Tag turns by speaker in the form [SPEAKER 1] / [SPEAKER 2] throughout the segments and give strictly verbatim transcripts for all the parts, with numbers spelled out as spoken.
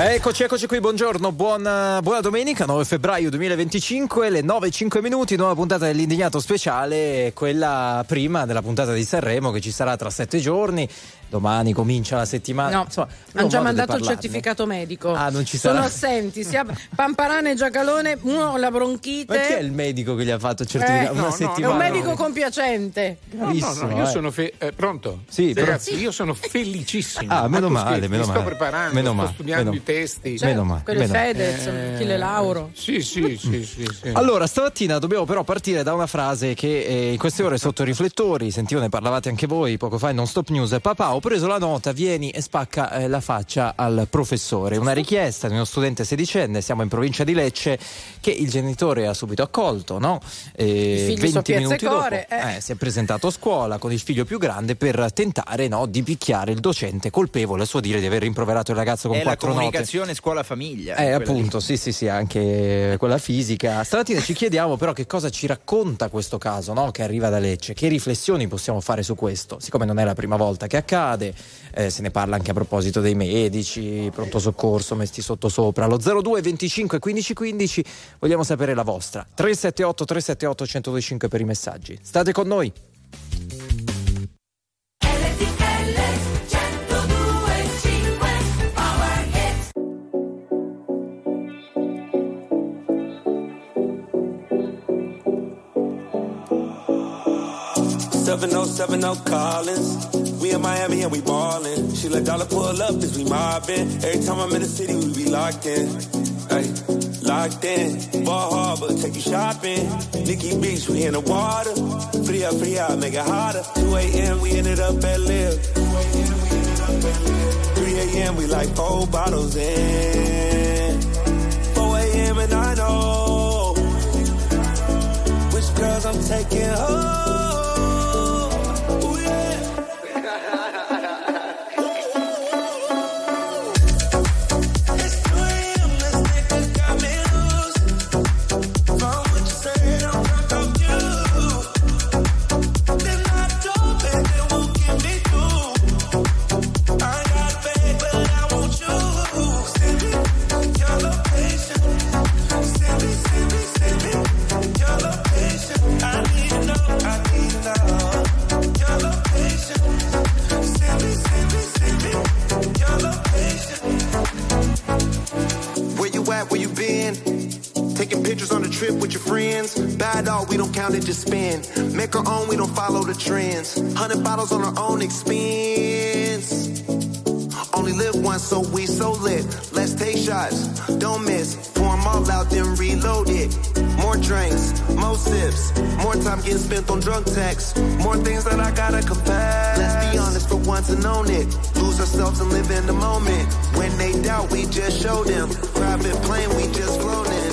[SPEAKER 1] Eccoci, eccoci qui, buongiorno, buona, buona domenica, nove febbraio duemilaventicinque, le nove e cinque minuti, nuova puntata dell'Indignato Speciale, quella prima della puntata di Sanremo che ci sarà tra sette giorni. Domani comincia la settimana.
[SPEAKER 2] No,
[SPEAKER 1] insomma,
[SPEAKER 2] hanno già mandato il certificato medico.
[SPEAKER 1] Ah, non ci sarà.
[SPEAKER 2] Sono assenti, sia Pamparane e Giacalone, uno la bronchite.
[SPEAKER 1] Ma chi è il medico che gli ha fatto il certificato?
[SPEAKER 2] Eh,
[SPEAKER 1] Una
[SPEAKER 2] no,
[SPEAKER 1] settimana.
[SPEAKER 2] È un medico compiacente.
[SPEAKER 3] No, no, no, io
[SPEAKER 1] eh.
[SPEAKER 3] sono fe- eh, pronto?
[SPEAKER 1] Sì,
[SPEAKER 3] ragazzi,
[SPEAKER 1] però...
[SPEAKER 3] io sono felicissimo.
[SPEAKER 1] Ah, meno
[SPEAKER 3] Ma
[SPEAKER 1] male,
[SPEAKER 3] scherzi,
[SPEAKER 1] meno
[SPEAKER 3] mi
[SPEAKER 1] male.
[SPEAKER 3] sto preparando,
[SPEAKER 1] meno
[SPEAKER 3] sto
[SPEAKER 1] male,
[SPEAKER 3] studiando
[SPEAKER 1] meno...
[SPEAKER 3] i testi.
[SPEAKER 2] Cioè,
[SPEAKER 1] meno male.
[SPEAKER 2] Quello
[SPEAKER 1] meno
[SPEAKER 2] Fedez,
[SPEAKER 3] eh,
[SPEAKER 2] Achille Lauro.
[SPEAKER 3] Sì, sì, sì, sì, sì.
[SPEAKER 1] Allora, stamattina dobbiamo però partire da una frase che eh, in queste ore è sotto riflettori. Sentivo, ne parlavate anche voi poco fa in Non Stop News. Papà, ho preso la nota, vieni e spacca eh, la faccia al professore. Una richiesta di uno studente sedicenne, siamo in provincia di Lecce, che il genitore ha subito accolto, no? Eh, venti minuti dopo
[SPEAKER 2] eh.
[SPEAKER 1] eh, si è presentato a scuola con il figlio più grande per tentare, no, di picchiare il docente colpevole, a suo dire, di aver rimproverato il ragazzo con
[SPEAKER 4] è
[SPEAKER 1] quattro
[SPEAKER 4] la
[SPEAKER 1] note.
[SPEAKER 4] comunicazione scuola-famiglia.
[SPEAKER 1] Eh, appunto, lì. sì, sì, sì, anche quella fisica. Stamattina ci chiediamo però che cosa ci racconta questo caso, no? Che arriva da Lecce. Che riflessioni possiamo fare su questo? Siccome non è la prima volta che accade, eh, se ne parla anche a proposito dei medici, pronto soccorso, messi sotto sopra. Allo zero due venticinque quindici quindici vogliamo sapere la vostra. tre sette otto tre sette otto uno zero due cinque per i messaggi. State con noi.
[SPEAKER 5] seven oh seven oh Collins. We in Miami and we ballin'. She let dollar pull up as we mobbin'. Every time I'm in the city, we be locked in. Ay, locked in. Ball Harbor, take you shopping. Nikki Beach, we in the water. Free up, free out, make it hotter. two a.m. we ended up at Live. three a.m. we like four bottles in. four a.m. and I know which girls I'm taking home. With your friends, bad dog, we don't count it, just spend. Make our own, we don't follow the trends. Hundred bottles on our own expense. Only live once, so we so lit. Let's take shots, don't miss. Pour them all out, then reload it. More drinks, more sips. More time getting spent on drunk texts. More things that I gotta confess. Let's be honest for once and own it. Lose ourselves and live in the moment. When they doubt, we just show them. Private plane, we just float in.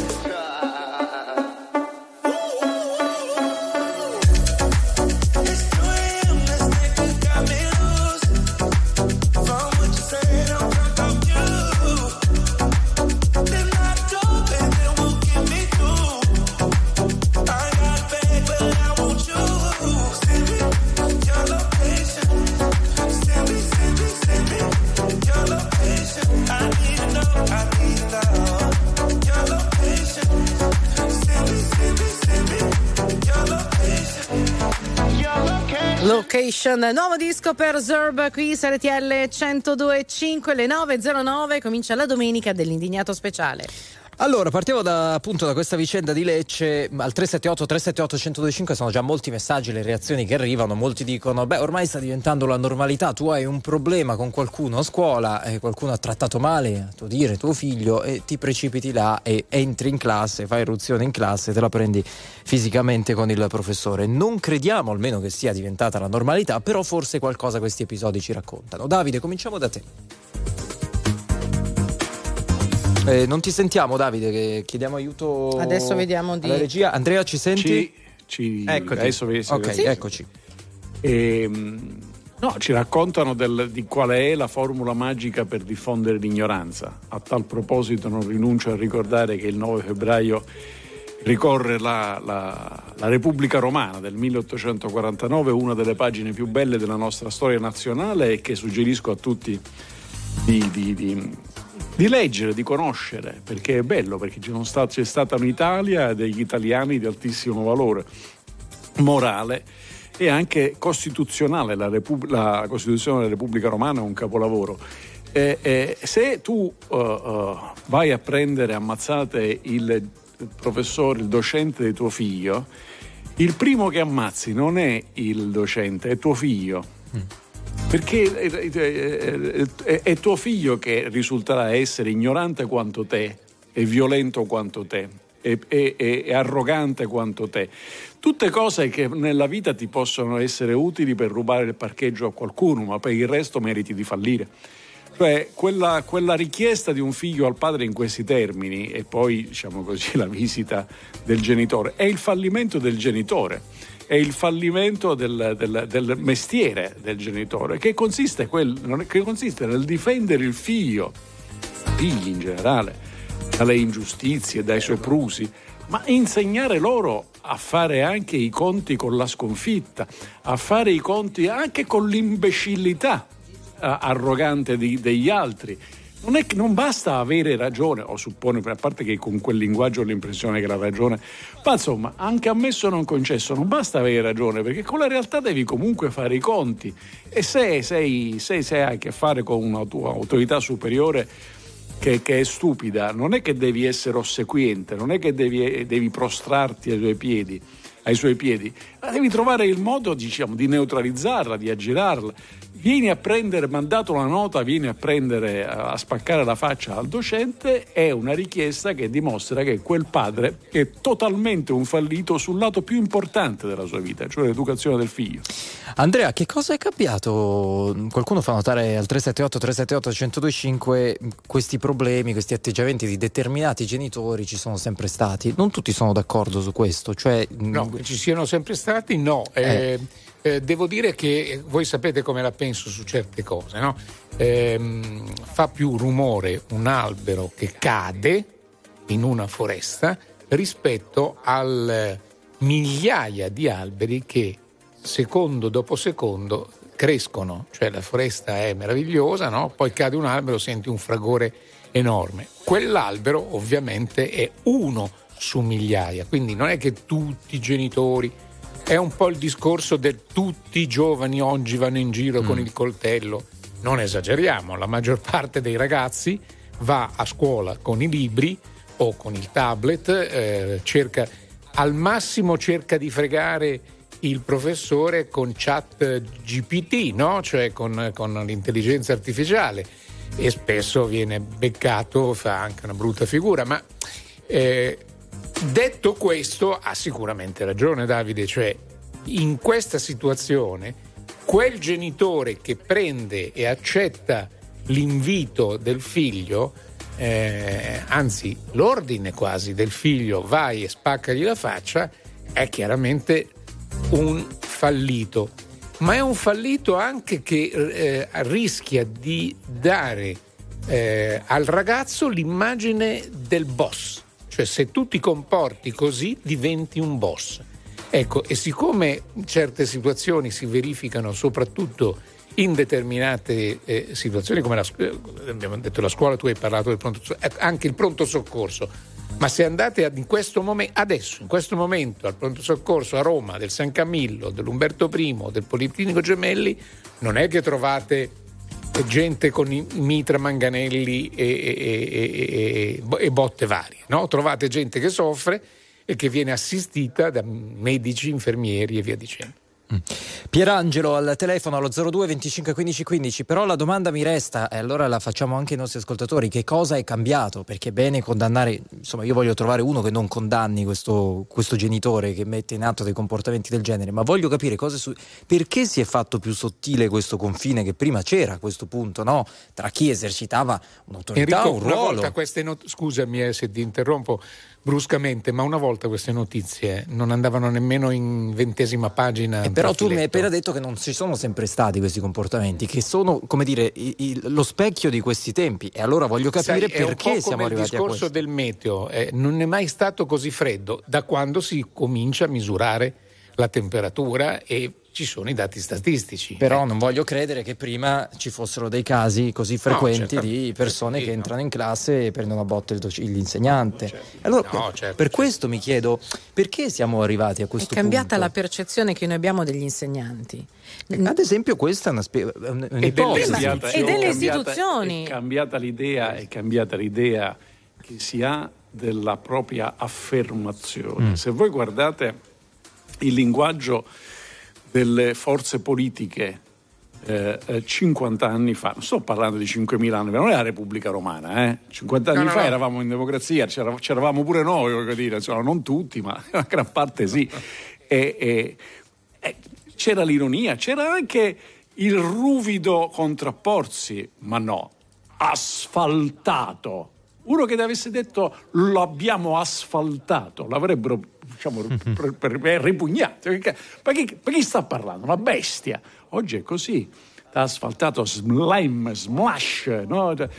[SPEAKER 2] Location, nuovo disco per Zerb qui su R T L centodue e cinque, le nove e zero nove, comincia la domenica dell'Indignato Speciale.
[SPEAKER 1] Allora, partiamo da, appunto da questa vicenda di Lecce. Al tre sette otto tre sette otto uno zero due cinque sono già molti messaggi, le reazioni che arrivano. Molti dicono, beh, ormai sta diventando la normalità, tu hai un problema con qualcuno a scuola e qualcuno ha trattato male, a tuo dire, tuo figlio, e ti precipiti là e entri in classe, fai irruzione in classe, te la prendi fisicamente con il professore. Non crediamo almeno che sia diventata la normalità, però forse qualcosa questi episodi ci raccontano. Davide, cominciamo da te. Eh, non ti sentiamo, Davide, che chiediamo aiuto.
[SPEAKER 2] Adesso vediamo di...
[SPEAKER 1] alla regia. Andrea, ci senti?
[SPEAKER 3] Ci, ci...
[SPEAKER 1] Eccoti.
[SPEAKER 3] Adesso vi
[SPEAKER 1] ok,
[SPEAKER 3] sì.
[SPEAKER 1] eccoci.
[SPEAKER 3] E, no, ci raccontano del, di qual è la formula magica per diffondere l'ignoranza. A tal proposito non rinuncio a ricordare che il nove febbraio ricorre la, la, la Repubblica Romana del milleottocentoquarantanove, una delle pagine più belle della nostra storia nazionale, e che suggerisco a tutti di... di, di di leggere, di conoscere, perché è bello, perché ci sono stati, c'è stata un'Italia degli italiani di altissimo valore morale e anche costituzionale. La, Repub- la Costituzione della Repubblica Romana è un capolavoro. Eh, eh, se tu uh, uh, vai a prendere ammazzate il, il professore, il docente di tuo figlio, il primo che ammazzi non è il docente, è tuo figlio. Mm. Perché è, è, è, è tuo figlio che risulterà essere ignorante quanto te, è violento quanto te, è, è, è arrogante quanto te. Tutte cose che nella vita ti possono essere utili per rubare il parcheggio a qualcuno, ma per il resto meriti di fallire. Cioè quella, quella richiesta di un figlio al padre in questi termini, e poi diciamo così la visita del genitore, è il fallimento del genitore. È il fallimento del, del, del mestiere del genitore, che consiste, quel, che consiste nel difendere il figlio, figli in generale, dalle ingiustizie, dai soprusi, ma insegnare loro a fare anche i conti con la sconfitta, a fare i conti anche con l'imbecillità arrogante di, degli altri. Non, è, non basta avere ragione, o suppone, a parte che con quel linguaggio ho l'impressione che la ragione, ma insomma anche ammesso non concesso, non basta avere ragione, perché con la realtà devi comunque fare i conti, e se sei, se, se hai a che fare con una tua autorità superiore che, che è stupida, non è che devi essere ossequiente, non è che devi, devi prostrarti ai suoi piedi, ai suoi piedi, ma devi trovare il modo, diciamo, di neutralizzarla, di aggirarla. Vieni a prendere, mandato la nota, vieni a prendere, a spaccare la faccia al docente, è una richiesta che dimostra che quel padre è totalmente un fallito sul lato più importante della sua vita, cioè l'educazione del figlio.
[SPEAKER 1] Andrea, che cosa è cambiato? Qualcuno fa notare al tre sette otto tre sette otto uno zero due cinque questi problemi, questi atteggiamenti di determinati genitori ci sono sempre stati. Non tutti sono d'accordo su questo, cioè
[SPEAKER 4] no, che ci siano sempre stati, no. Eh. Eh, Eh, devo dire che voi sapete come la penso su certe cose, no? Eh, fa più rumore un albero che cade in una foresta rispetto al migliaia di alberi che secondo dopo secondo crescono, cioè la foresta è meravigliosa, no? Poi cade un albero, senti un fragore enorme. Quell'albero ovviamente è uno su migliaia, quindi non è che tutti i genitori. È un po' il discorso del tutti i giovani oggi vanno in giro mm. con il coltello. Non esageriamo, la maggior parte dei ragazzi va a scuola con i libri o con il tablet, eh, cerca al massimo cerca di fregare il professore con chat G P T, no? Cioè con, con l'intelligenza artificiale, e spesso viene beccato, fa anche una brutta figura, ma eh, detto questo, ha sicuramente ragione Davide, cioè in questa situazione quel genitore che prende e accetta l'invito del figlio, eh, anzi l'ordine quasi del figlio, vai e spaccagli la faccia, è chiaramente un fallito, ma è un fallito anche che eh, rischia di dare eh, al ragazzo l'immagine del boss. Cioè se tu ti comporti così diventi un boss. Ecco, e siccome certe situazioni si verificano soprattutto in determinate eh, situazioni, come la, abbiamo detto la scuola, tu hai parlato del pronto soccorso, anche il pronto soccorso, ma se andate ad, in questo momento, adesso, in questo momento al pronto soccorso a Roma, del San Camillo, dell'Umberto I, del Policlinico Gemelli, non è che trovate gente con i mitra, manganelli e, e, e, e botte varie, no? Trovate gente che soffre e che viene assistita da medici, infermieri e via dicendo.
[SPEAKER 1] Mm. Pierangelo al telefono allo zero due venticinque quindici quindici, però la domanda mi resta, e allora la facciamo anche ai nostri ascoltatori: che cosa è cambiato? Perché è bene condannare, insomma io voglio trovare uno che non condanni questo, questo genitore che mette in atto dei comportamenti del genere, ma voglio capire cosa su, perché si è fatto più sottile questo confine che prima c'era a questo punto, no? Tra chi esercitava un'autorità,
[SPEAKER 4] Enrico,
[SPEAKER 1] un ruolo.
[SPEAKER 4] una volta queste not- scusami eh, se ti interrompo bruscamente, ma una volta queste notizie non andavano nemmeno in ventesima pagina.
[SPEAKER 1] Eh, però tu mi hai appena detto che non ci sono sempre stati questi comportamenti, che sono, come dire, il, il, lo specchio di questi tempi, e allora voglio capire
[SPEAKER 4] Sai,
[SPEAKER 1] perché siamo arrivati a questo.
[SPEAKER 4] Il discorso del meteo eh, non è mai stato così freddo da quando si comincia a misurare la temperatura, e ci sono i dati statistici.
[SPEAKER 1] Però non voglio credere che prima ci fossero dei casi così frequenti no, certo, di persone certo, che entrano in classe e prendono a botte il doc- l'insegnante. No, certo. Allora, no, certo, per certo. questo mi chiedo perché siamo arrivati a questo punto.
[SPEAKER 2] È cambiata punto? la percezione che noi abbiamo degli insegnanti.
[SPEAKER 1] Ad esempio questa è una spie- un'ipotesi.
[SPEAKER 2] E delle istituzioni.
[SPEAKER 3] È cambiata l'idea, è cambiata l'idea che si ha della propria affermazione. Mm. Se voi guardate il linguaggio delle forze politiche eh, cinquanta anni fa, non sto parlando di cinquemila anni, non è la Repubblica Romana, eh? cinquanta anni no, fa no, eravamo in democrazia, c'eravamo, c'eravamo pure noi, voglio dire, insomma, non tutti, ma una gran parte sì. E, e, e c'era l'ironia, c'era anche il ruvido contrapporsi, ma no, asfaltato. Uno che avesse detto lo abbiamo asfaltato, l'avrebbero, diciamo, per, per, per ripugnato. Perché, perché, perché sta parlando? Una bestia. Oggi è così. T'ha asfaltato, slime, smash. No? Eh,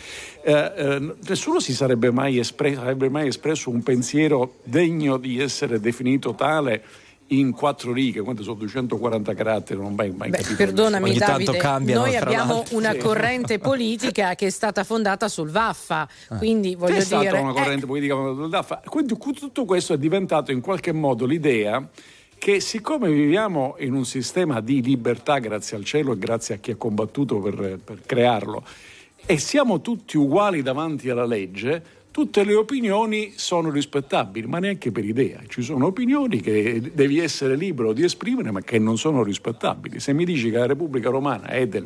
[SPEAKER 3] eh, nessuno si sarebbe mai, espresso, sarebbe mai espresso un pensiero degno di essere definito tale in quattro righe, quanto sono duecentoquaranta caratteri, non mai, mai
[SPEAKER 2] Beh,
[SPEAKER 3] capito.
[SPEAKER 2] Perdonami Davide,
[SPEAKER 1] cambiano,
[SPEAKER 2] noi abbiamo
[SPEAKER 1] l'altro.
[SPEAKER 2] una
[SPEAKER 3] sì.
[SPEAKER 2] corrente politica che è stata fondata sul Vaffa, ah. quindi voglio
[SPEAKER 3] C'è
[SPEAKER 2] dire...
[SPEAKER 3] È stata una corrente eh. politica fondata sul Vaffa, quindi tutto questo è diventato in qualche modo l'idea che siccome viviamo in un sistema di libertà, grazie al cielo e grazie a chi ha combattuto per, per crearlo, e siamo tutti uguali davanti alla legge, tutte le opinioni sono rispettabili, ma neanche per idea. Ci sono opinioni che devi essere libero di esprimere, ma che non sono rispettabili. Se mi dici che la Repubblica Romana è del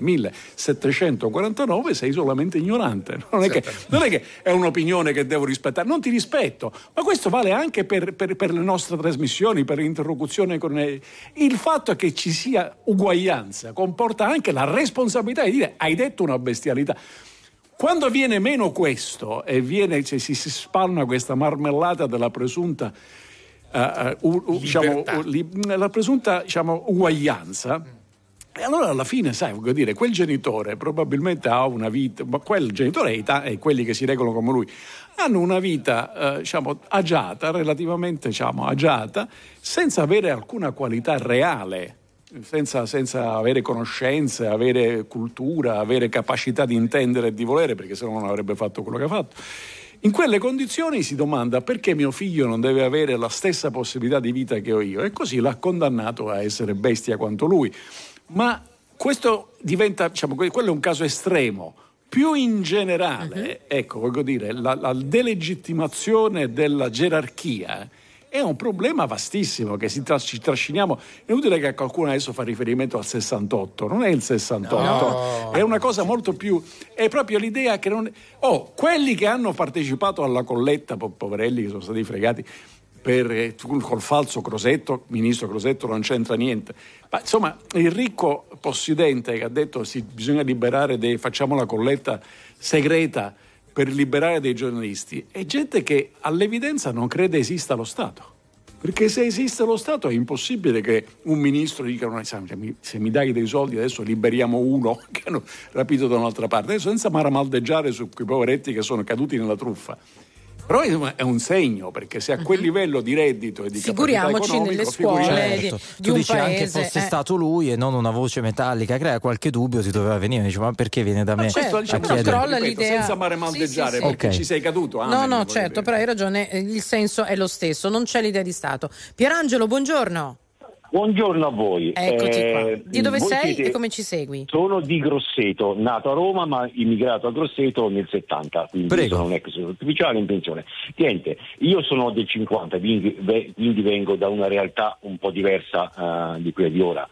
[SPEAKER 3] millesettecentoquarantanove, sei solamente ignorante. Non è che, non è, che è un'opinione che devo rispettare, non ti rispetto. Ma questo vale anche per, per, per le nostre trasmissioni, per l'interlocuzione con le... Il fatto che ci sia uguaglianza comporta anche la responsabilità di dire hai detto una bestialità. Quando viene meno questo e viene, cioè, si, si spalma questa marmellata della presunta uh, uh, uh, diciamo, uh, li, la presunta diciamo, uguaglianza, e allora alla fine, sai, voglio dire, quel genitore probabilmente ha una vita, ma quel genitore e, ta- e quelli che si regolano come lui hanno una vita uh, diciamo, agiata, relativamente diciamo, agiata, senza avere alcuna qualità reale. Senza, senza avere conoscenze, avere cultura, avere capacità di intendere e di volere, perché se no non avrebbe fatto quello che ha fatto. In quelle condizioni si domanda perché mio figlio non deve avere la stessa possibilità di vita che ho io, e così l'ha condannato a essere bestia quanto lui. Ma questo diventa, diciamo, quello è un caso estremo. Più in generale, uh-huh. ecco, voglio dire, la, la delegittimazione della gerarchia è un problema vastissimo che si tras- ci trasciniamo. È inutile che qualcuno adesso fa riferimento al sessantotto, non è il sessantotto, no. È una cosa molto più, è proprio l'idea che non... Oh, quelli che hanno partecipato alla colletta, po- poverelli che sono stati fregati per, eh, col falso Crosetto, ministro Crosetto non c'entra niente, ma insomma il ricco possidente che ha detto sì, bisogna liberare dei, facciamo la colletta segreta per liberare dei giornalisti, è gente che all'evidenza non crede esista lo Stato. Perché se esiste lo Stato è impossibile che un ministro dica se mi dai dei soldi adesso liberiamo uno che hanno rapito da un'altra parte, adesso senza maramaldeggiare su quei poveretti che sono caduti nella truffa. Però è un segno, perché se a quel livello di reddito e di
[SPEAKER 2] figuriamoci nelle scuole
[SPEAKER 1] certo.
[SPEAKER 2] di, di
[SPEAKER 1] tu
[SPEAKER 2] un
[SPEAKER 1] dici
[SPEAKER 2] paese,
[SPEAKER 1] anche fosse
[SPEAKER 2] eh.
[SPEAKER 1] stato lui e non una voce metallica, crea qualche dubbio, si doveva venire, dice ma perché viene da me?
[SPEAKER 2] Ma certo,
[SPEAKER 1] a
[SPEAKER 2] diciamo,
[SPEAKER 1] chiedere?
[SPEAKER 2] crolla l'idea
[SPEAKER 3] senza maramaldeggiare, sì, sì, sì. perché
[SPEAKER 1] okay.
[SPEAKER 3] ci sei caduto.
[SPEAKER 2] Ah, no, no, certo, però hai ragione, il senso è lo stesso, non c'è l'idea di Stato. Pierangelo, buongiorno.
[SPEAKER 6] Buongiorno a voi.
[SPEAKER 2] Eccoti
[SPEAKER 6] eh,
[SPEAKER 2] qua. Di dove sei
[SPEAKER 6] siete...
[SPEAKER 2] e come ci segui?
[SPEAKER 6] Sono di Grosseto, nato a Roma ma immigrato a Grosseto nel settanta, quindi
[SPEAKER 1] Prego.
[SPEAKER 6] sono un ex ufficiale in pensione. Niente, io sono del cinquanta, quindi, quindi vengo da una realtà un po' diversa uh, di quella di ora.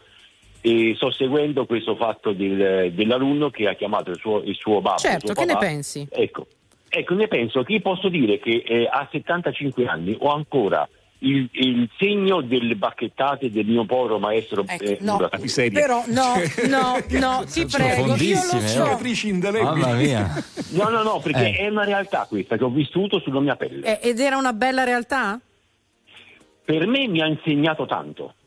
[SPEAKER 6] E sto seguendo questo fatto del, dell'alunno che ha chiamato il suo, il suo babbo.
[SPEAKER 2] Certo,
[SPEAKER 6] suo
[SPEAKER 2] che
[SPEAKER 6] papà.
[SPEAKER 2] ne pensi?
[SPEAKER 6] Ecco, ecco, ne penso che posso dire che eh, a settantacinque anni ho ancora Il, il segno delle bacchettate del mio povero maestro
[SPEAKER 2] ecco,
[SPEAKER 6] eh,
[SPEAKER 2] no, però no, no, no, ti prego, io lo so.
[SPEAKER 1] Mamma mia.
[SPEAKER 6] No, no, no, perché
[SPEAKER 1] eh.
[SPEAKER 6] è una realtà questa che ho vissuto sulla mia pelle.
[SPEAKER 2] Eh, ed era una bella realtà?
[SPEAKER 6] Per me mi ha insegnato tanto.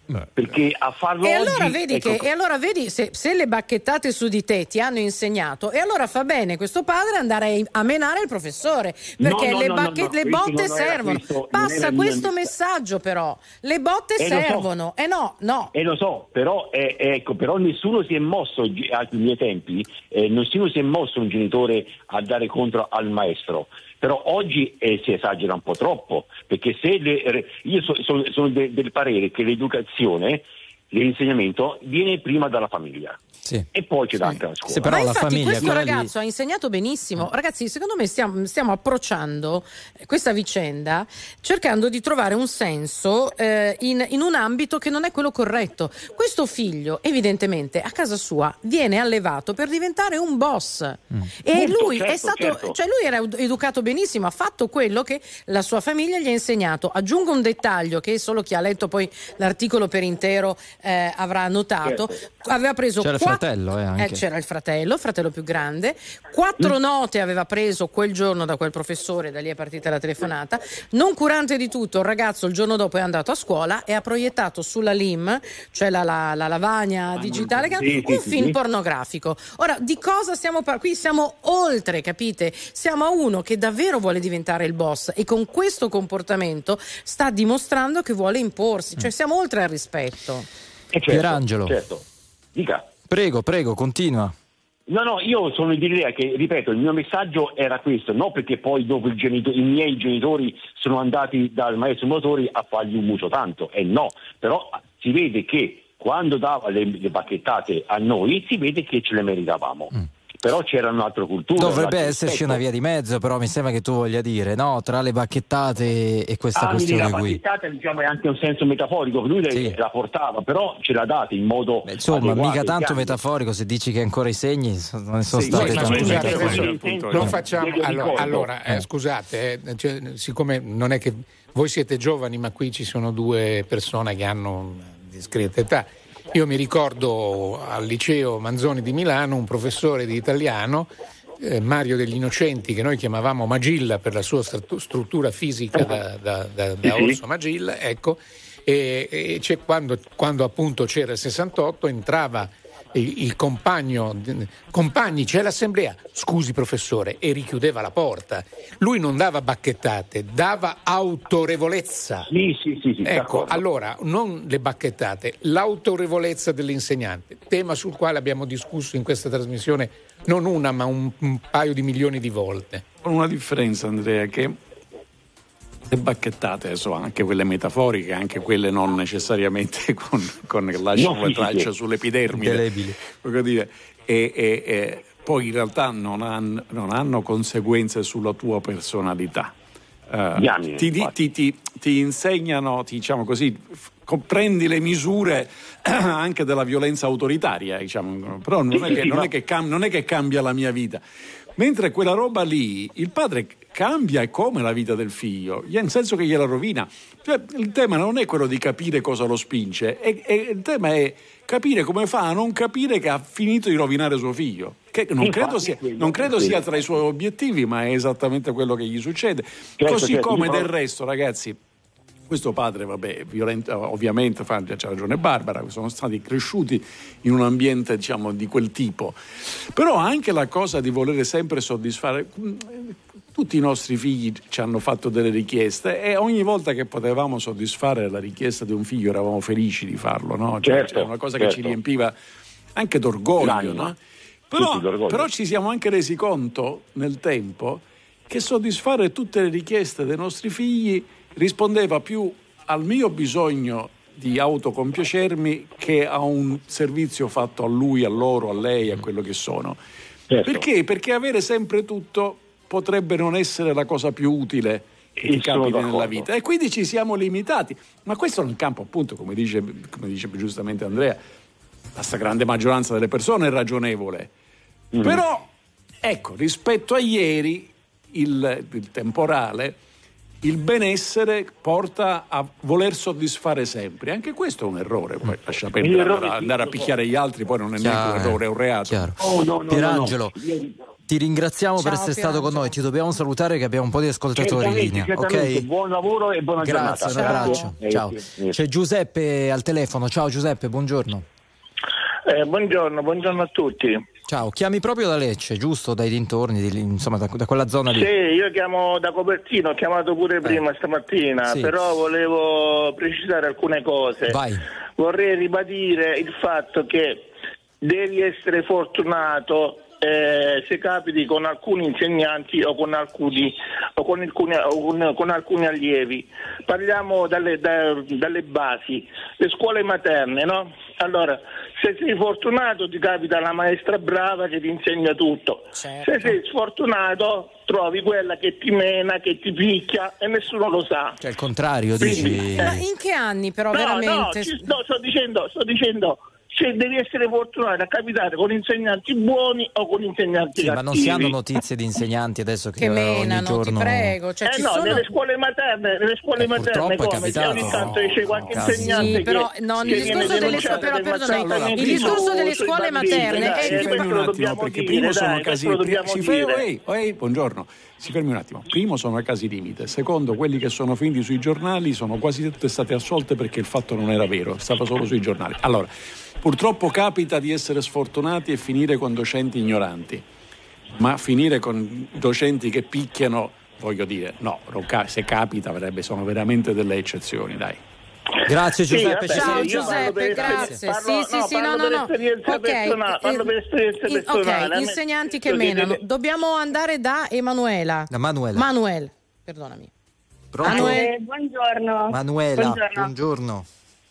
[SPEAKER 6] perché a farlo
[SPEAKER 2] e allora
[SPEAKER 6] oggi,
[SPEAKER 2] vedi
[SPEAKER 6] ecco,
[SPEAKER 2] che e allora vedi se, se le bacchettate su di te ti hanno insegnato, e allora fa bene questo padre andare a menare il professore, perché
[SPEAKER 6] No, no,
[SPEAKER 2] le,
[SPEAKER 6] no,
[SPEAKER 2] bacche-
[SPEAKER 6] no, no,
[SPEAKER 2] le
[SPEAKER 6] questo
[SPEAKER 2] botte
[SPEAKER 6] non era
[SPEAKER 2] servono.
[SPEAKER 6] questo, non
[SPEAKER 2] Passa
[SPEAKER 6] era
[SPEAKER 2] questo
[SPEAKER 6] mio-
[SPEAKER 2] messaggio, però le botte
[SPEAKER 6] Eh, lo so.
[SPEAKER 2] servono. E eh no, no.
[SPEAKER 6] Eh lo so, però eh, ecco, però nessuno si è mosso ai miei tempi, eh, nessuno si è mosso un genitore a dare contro al maestro. Però oggi eh, si esagera un po' troppo, perché se le, io so, so, sono de, del parere che l'educazione, l'insegnamento viene prima dalla famiglia.
[SPEAKER 1] Sì.
[SPEAKER 6] E poi c'è anche la scuola.
[SPEAKER 1] Sì, però
[SPEAKER 2] Ma
[SPEAKER 1] la
[SPEAKER 2] infatti
[SPEAKER 1] famiglia,
[SPEAKER 2] questo
[SPEAKER 1] quella
[SPEAKER 2] ragazzo
[SPEAKER 1] lì-
[SPEAKER 2] ha insegnato benissimo. Ragazzi, secondo me stiamo, stiamo approcciando questa vicenda cercando di trovare un senso eh, in, in un ambito che non è quello corretto. Questo figlio evidentemente a casa sua viene allevato per diventare un boss mm. e
[SPEAKER 6] Molto,
[SPEAKER 2] lui
[SPEAKER 6] certo,
[SPEAKER 2] è stato,
[SPEAKER 6] certo.
[SPEAKER 2] cioè lui era educato benissimo, ha fatto quello che la sua famiglia gli ha insegnato. Aggiungo un dettaglio che solo chi ha letto poi l'articolo per intero eh, avrà notato.
[SPEAKER 6] Certo.
[SPEAKER 2] Aveva preso
[SPEAKER 1] C'era il
[SPEAKER 2] quattro-
[SPEAKER 1] fratello, eh, anche.
[SPEAKER 2] eh, c'era il fratello, il fratello più grande, quattro note aveva preso quel giorno da quel professore, da lì è partita la telefonata. Non curante di tutto, il ragazzo il giorno dopo è andato a scuola e ha proiettato sulla L I M, cioè la, la, la lavagna digitale,
[SPEAKER 6] sì,
[SPEAKER 2] un
[SPEAKER 6] sì,
[SPEAKER 2] film
[SPEAKER 6] sì.
[SPEAKER 2] pornografico. Ora, di cosa stiamo parlando? Qui siamo oltre, capite? Siamo a uno che davvero vuole diventare il boss e con questo comportamento sta dimostrando che vuole imporsi, cioè siamo oltre al rispetto.
[SPEAKER 6] Eh, certo,
[SPEAKER 1] Pierangelo.
[SPEAKER 6] certo. Dica.
[SPEAKER 1] Prego, prego, continua.
[SPEAKER 6] No, no, io sono dell'idea che, ripeto, il mio messaggio era questo, non perché poi dopo il genito- i miei genitori sono andati dal maestro Motori a fargli un muso tanto, e eh no, però si vede che quando dava le, le bacchettate a noi, si vede che ce le meritavamo. Mm. Però c'era un'altra cultura.
[SPEAKER 1] Dovrebbe
[SPEAKER 6] un altro
[SPEAKER 1] esserci
[SPEAKER 6] rispetto.
[SPEAKER 1] una via di mezzo, però mi sembra che tu voglia dire, no, tra le bacchettate e questa
[SPEAKER 6] Ah,
[SPEAKER 1] questione
[SPEAKER 6] la
[SPEAKER 1] qui.
[SPEAKER 6] bacchettata, diciamo, è anche un senso metaforico, lui le-
[SPEAKER 1] Sì.
[SPEAKER 6] la portava, però ce l'ha data in modo
[SPEAKER 1] Beh, insomma,
[SPEAKER 6] adeguato,
[SPEAKER 1] mica tanto
[SPEAKER 6] chiaro.
[SPEAKER 1] metaforico, se dici che ancora i segni non ne sono
[SPEAKER 3] Sì,
[SPEAKER 1] stati
[SPEAKER 3] no, ma
[SPEAKER 1] tanti.
[SPEAKER 3] scusate,
[SPEAKER 6] Metaforico
[SPEAKER 3] adesso
[SPEAKER 6] nel senso
[SPEAKER 3] non
[SPEAKER 6] che-
[SPEAKER 3] facciamo
[SPEAKER 6] io
[SPEAKER 3] allora,
[SPEAKER 6] ricordo.
[SPEAKER 3] allora eh, scusate, eh, cioè, siccome non è che voi siete giovani, ma qui ci sono due persone che hanno una discreta età. Io mi ricordo al liceo Manzoni di Milano un professore di italiano, eh, Mario degli Innocenti, che noi chiamavamo Magilla per la sua stru- struttura fisica da, da, da, da
[SPEAKER 6] Sì, sì.
[SPEAKER 3] orso Magilla, ecco, e, e c'è quando, quando appunto c'era il sessantotto entrava il, il compagno, compagni c'è l'assemblea, scusi professore, e richiudeva la porta. Lui non dava bacchettate, dava autorevolezza.
[SPEAKER 6] Sì, sì, sì, sì,
[SPEAKER 3] Ecco,
[SPEAKER 6] d'accordo.
[SPEAKER 3] allora, non le bacchettate, l'autorevolezza dell'insegnante, tema sul quale abbiamo discusso in questa trasmissione non una ma un, un paio di milioni di volte. Con una differenza, Andrea, che le bacchettate, adesso anche quelle metaforiche, anche quelle non necessariamente con, con che lasciano
[SPEAKER 6] No,
[SPEAKER 3] la
[SPEAKER 6] sì,
[SPEAKER 3] traccia
[SPEAKER 6] sì.
[SPEAKER 3] sull'epidermide,
[SPEAKER 1] Indelebili.
[SPEAKER 3] voglio dire, e, e, e poi in realtà non hanno, non hanno conseguenze sulla tua personalità. Uh,
[SPEAKER 6] Gli anni,
[SPEAKER 3] ti, ti,
[SPEAKER 6] infatti.
[SPEAKER 3] ti, ti, ti insegnano, diciamo così, f- comprendi le misure anche della violenza autoritaria, diciamo, però non è che, non è che cam- non è che cambia la mia vita. Mentre quella roba lì, il padre cambia e come la vita del figlio, nel senso che gliela rovina. Cioè, il tema non è quello di capire cosa lo spinge, è, è, il tema è capire come fa a non capire che ha finito di rovinare suo figlio. Che non
[SPEAKER 6] Infatti,
[SPEAKER 3] credo, sia,
[SPEAKER 6] quello,
[SPEAKER 3] non credo
[SPEAKER 6] sì.
[SPEAKER 3] sia tra i suoi obiettivi, ma è esattamente quello che gli succede.
[SPEAKER 6] Certo,
[SPEAKER 3] Così
[SPEAKER 6] certo,
[SPEAKER 3] come
[SPEAKER 6] io
[SPEAKER 3] del
[SPEAKER 6] però-
[SPEAKER 3] resto, ragazzi. Questo padre, vabbè, violento, ovviamente, fa, c'ha ragione Barbara, sono stati cresciuti in un ambiente, diciamo, di quel tipo. Però anche la cosa di volere sempre soddisfare, tutti i nostri figli ci hanno fatto delle richieste e ogni volta che potevamo soddisfare la richiesta di un figlio eravamo felici di farlo, no? Cioè,
[SPEAKER 6] Certo,
[SPEAKER 3] c'era una cosa
[SPEAKER 6] certo.
[SPEAKER 3] che ci riempiva anche d'orgoglio,
[SPEAKER 6] L'anima.
[SPEAKER 3] no?
[SPEAKER 6] Sì,
[SPEAKER 3] Però,
[SPEAKER 6] sì, d'orgoglio.
[SPEAKER 3] però ci siamo anche resi conto nel tempo che soddisfare tutte le richieste dei nostri figli rispondeva più al mio bisogno di autocompiacermi che a un servizio fatto a lui, a loro, a lei, a quello che sono.
[SPEAKER 6] Certo.
[SPEAKER 3] Perché? Perché avere sempre tutto potrebbe non essere la cosa più utile che ti
[SPEAKER 6] Sono
[SPEAKER 3] capiti
[SPEAKER 6] d'accordo.
[SPEAKER 3] nella vita, e quindi ci siamo limitati. Ma questo nel campo, appunto, come dice, come dice giustamente Andrea, la stragrande maggioranza delle persone è ragionevole.
[SPEAKER 6] Mm.
[SPEAKER 3] Però, ecco, rispetto a ieri, il, il temporale, il benessere porta a voler soddisfare sempre. Anche questo è un errore. Poi lascia perdere
[SPEAKER 6] L'errore
[SPEAKER 3] andare,
[SPEAKER 6] sì,
[SPEAKER 3] andare a
[SPEAKER 6] lo so.
[SPEAKER 3] picchiare gli altri, poi non è neanche
[SPEAKER 1] Chiaro,
[SPEAKER 3] un errore, è un reato.
[SPEAKER 1] chiaro.
[SPEAKER 6] Oh, no, no,
[SPEAKER 1] Pierangelo,
[SPEAKER 6] no, no. Io-
[SPEAKER 1] Ti ringraziamo
[SPEAKER 2] Ciao,
[SPEAKER 1] per essere
[SPEAKER 2] Piero,
[SPEAKER 1] stato con
[SPEAKER 2] ciao.
[SPEAKER 1] noi, ti dobbiamo salutare che abbiamo un po' di ascoltatori in linea. Ok?
[SPEAKER 6] Buon lavoro e buona
[SPEAKER 1] Grazie,
[SPEAKER 6] giornata.
[SPEAKER 1] un abbraccio.
[SPEAKER 6] Grazie.
[SPEAKER 1] Ciao.
[SPEAKER 6] Grazie.
[SPEAKER 1] C'è Giuseppe al telefono. Ciao Giuseppe, buongiorno.
[SPEAKER 7] Eh, buongiorno, buongiorno a tutti.
[SPEAKER 1] Ciao, chiami proprio da Lecce, giusto? Dai dintorni, di lì, insomma da, da quella zona lì.
[SPEAKER 7] Sì, io chiamo da Copertino, ho chiamato pure prima stamattina,
[SPEAKER 1] sì.
[SPEAKER 7] però volevo precisare alcune cose.
[SPEAKER 1] Vai.
[SPEAKER 7] Vorrei ribadire il fatto che devi essere fortunato eh, se capiti con alcuni insegnanti o con alcuni o con alcuni, o con, con alcuni allievi. Parliamo dalle, da, dalle basi, le scuole materne, no? Allora, se sei fortunato ti capita la maestra brava che ti insegna tutto.
[SPEAKER 2] Certo.
[SPEAKER 7] Se sei sfortunato trovi quella che ti mena, che ti picchia e nessuno lo sa.
[SPEAKER 1] Cioè il contrario,
[SPEAKER 7] Quindi,
[SPEAKER 1] dici.
[SPEAKER 2] Ma in che anni però
[SPEAKER 7] No,
[SPEAKER 2] veramente?
[SPEAKER 7] no, ci- no, sto dicendo, sto dicendo, se devi essere fortunato a capitare con insegnanti buoni o con insegnanti
[SPEAKER 1] Sì,
[SPEAKER 7] cattivi.
[SPEAKER 1] ma non si hanno notizie di insegnanti adesso che,
[SPEAKER 2] Che
[SPEAKER 1] ogni
[SPEAKER 2] menano,
[SPEAKER 1] giorno.
[SPEAKER 2] ti prego. Cioè,
[SPEAKER 7] Eh
[SPEAKER 2] ci
[SPEAKER 7] no,
[SPEAKER 2] sono...
[SPEAKER 7] nelle scuole materne, nelle scuole
[SPEAKER 1] Eh,
[SPEAKER 7] materne
[SPEAKER 1] purtroppo è
[SPEAKER 7] come?
[SPEAKER 1] capitato.
[SPEAKER 7] Ogni tanto esce qualche
[SPEAKER 1] No,
[SPEAKER 7] insegnante
[SPEAKER 2] sì, però
[SPEAKER 7] che,
[SPEAKER 2] no,
[SPEAKER 7] che
[SPEAKER 2] il
[SPEAKER 7] viene
[SPEAKER 2] discorso delle
[SPEAKER 7] denunciato
[SPEAKER 2] scuole, però,
[SPEAKER 7] per
[SPEAKER 2] perdonami,
[SPEAKER 7] maltrattamenti
[SPEAKER 2] il discorso delle
[SPEAKER 7] sui
[SPEAKER 2] scuole
[SPEAKER 7] bambini,
[SPEAKER 2] materne
[SPEAKER 7] dai,
[SPEAKER 2] è
[SPEAKER 7] eh,
[SPEAKER 2] che-
[SPEAKER 3] Si fermi
[SPEAKER 7] questo
[SPEAKER 3] un
[SPEAKER 7] lo
[SPEAKER 3] attimo,
[SPEAKER 7] dobbiamo
[SPEAKER 3] perché
[SPEAKER 7] dire,
[SPEAKER 3] primo sono
[SPEAKER 7] dai,
[SPEAKER 3] casi
[SPEAKER 7] questo lo dobbiamo
[SPEAKER 3] si fermi-
[SPEAKER 7] dire.
[SPEAKER 3] ehi, ehi, buongiorno. Si fermi un attimo. Primo sono casi limite, secondo quelli che sono finiti sui giornali sono quasi tutte state assolte perché il fatto non era vero, stava solo sui giornali. Allora, purtroppo capita di essere sfortunati e finire con docenti ignoranti, ma finire con docenti che picchiano, voglio dire, no, non ca- se capita avrebbe, sono veramente delle eccezioni, dai.
[SPEAKER 1] Grazie
[SPEAKER 7] Sì,
[SPEAKER 1] Giuseppe,
[SPEAKER 7] vabbè,
[SPEAKER 1] ci
[SPEAKER 2] Ciao
[SPEAKER 7] io
[SPEAKER 1] sentiamo.
[SPEAKER 7] parlo per
[SPEAKER 2] Giuseppe,
[SPEAKER 7] esperienza-
[SPEAKER 2] grazie.
[SPEAKER 7] parlo-
[SPEAKER 2] sì, sì,
[SPEAKER 7] no,
[SPEAKER 2] sì, no,
[SPEAKER 7] parlo
[SPEAKER 2] no,
[SPEAKER 7] per
[SPEAKER 2] no.
[SPEAKER 7] esperienza
[SPEAKER 2] Ok,
[SPEAKER 7] personale, parlo per esperienza
[SPEAKER 2] in-
[SPEAKER 7] personale. A
[SPEAKER 2] ok,
[SPEAKER 7] me-
[SPEAKER 2] insegnanti che
[SPEAKER 7] io
[SPEAKER 2] menano.
[SPEAKER 7] chiede-
[SPEAKER 2] Dobbiamo andare da Emanuela.
[SPEAKER 1] Da Manuela.
[SPEAKER 2] Manuel, perdonami.
[SPEAKER 1] Pronto?
[SPEAKER 2] Manuel.
[SPEAKER 8] Eh, buongiorno.
[SPEAKER 1] Manuela,
[SPEAKER 8] Buongiorno.
[SPEAKER 1] buongiorno.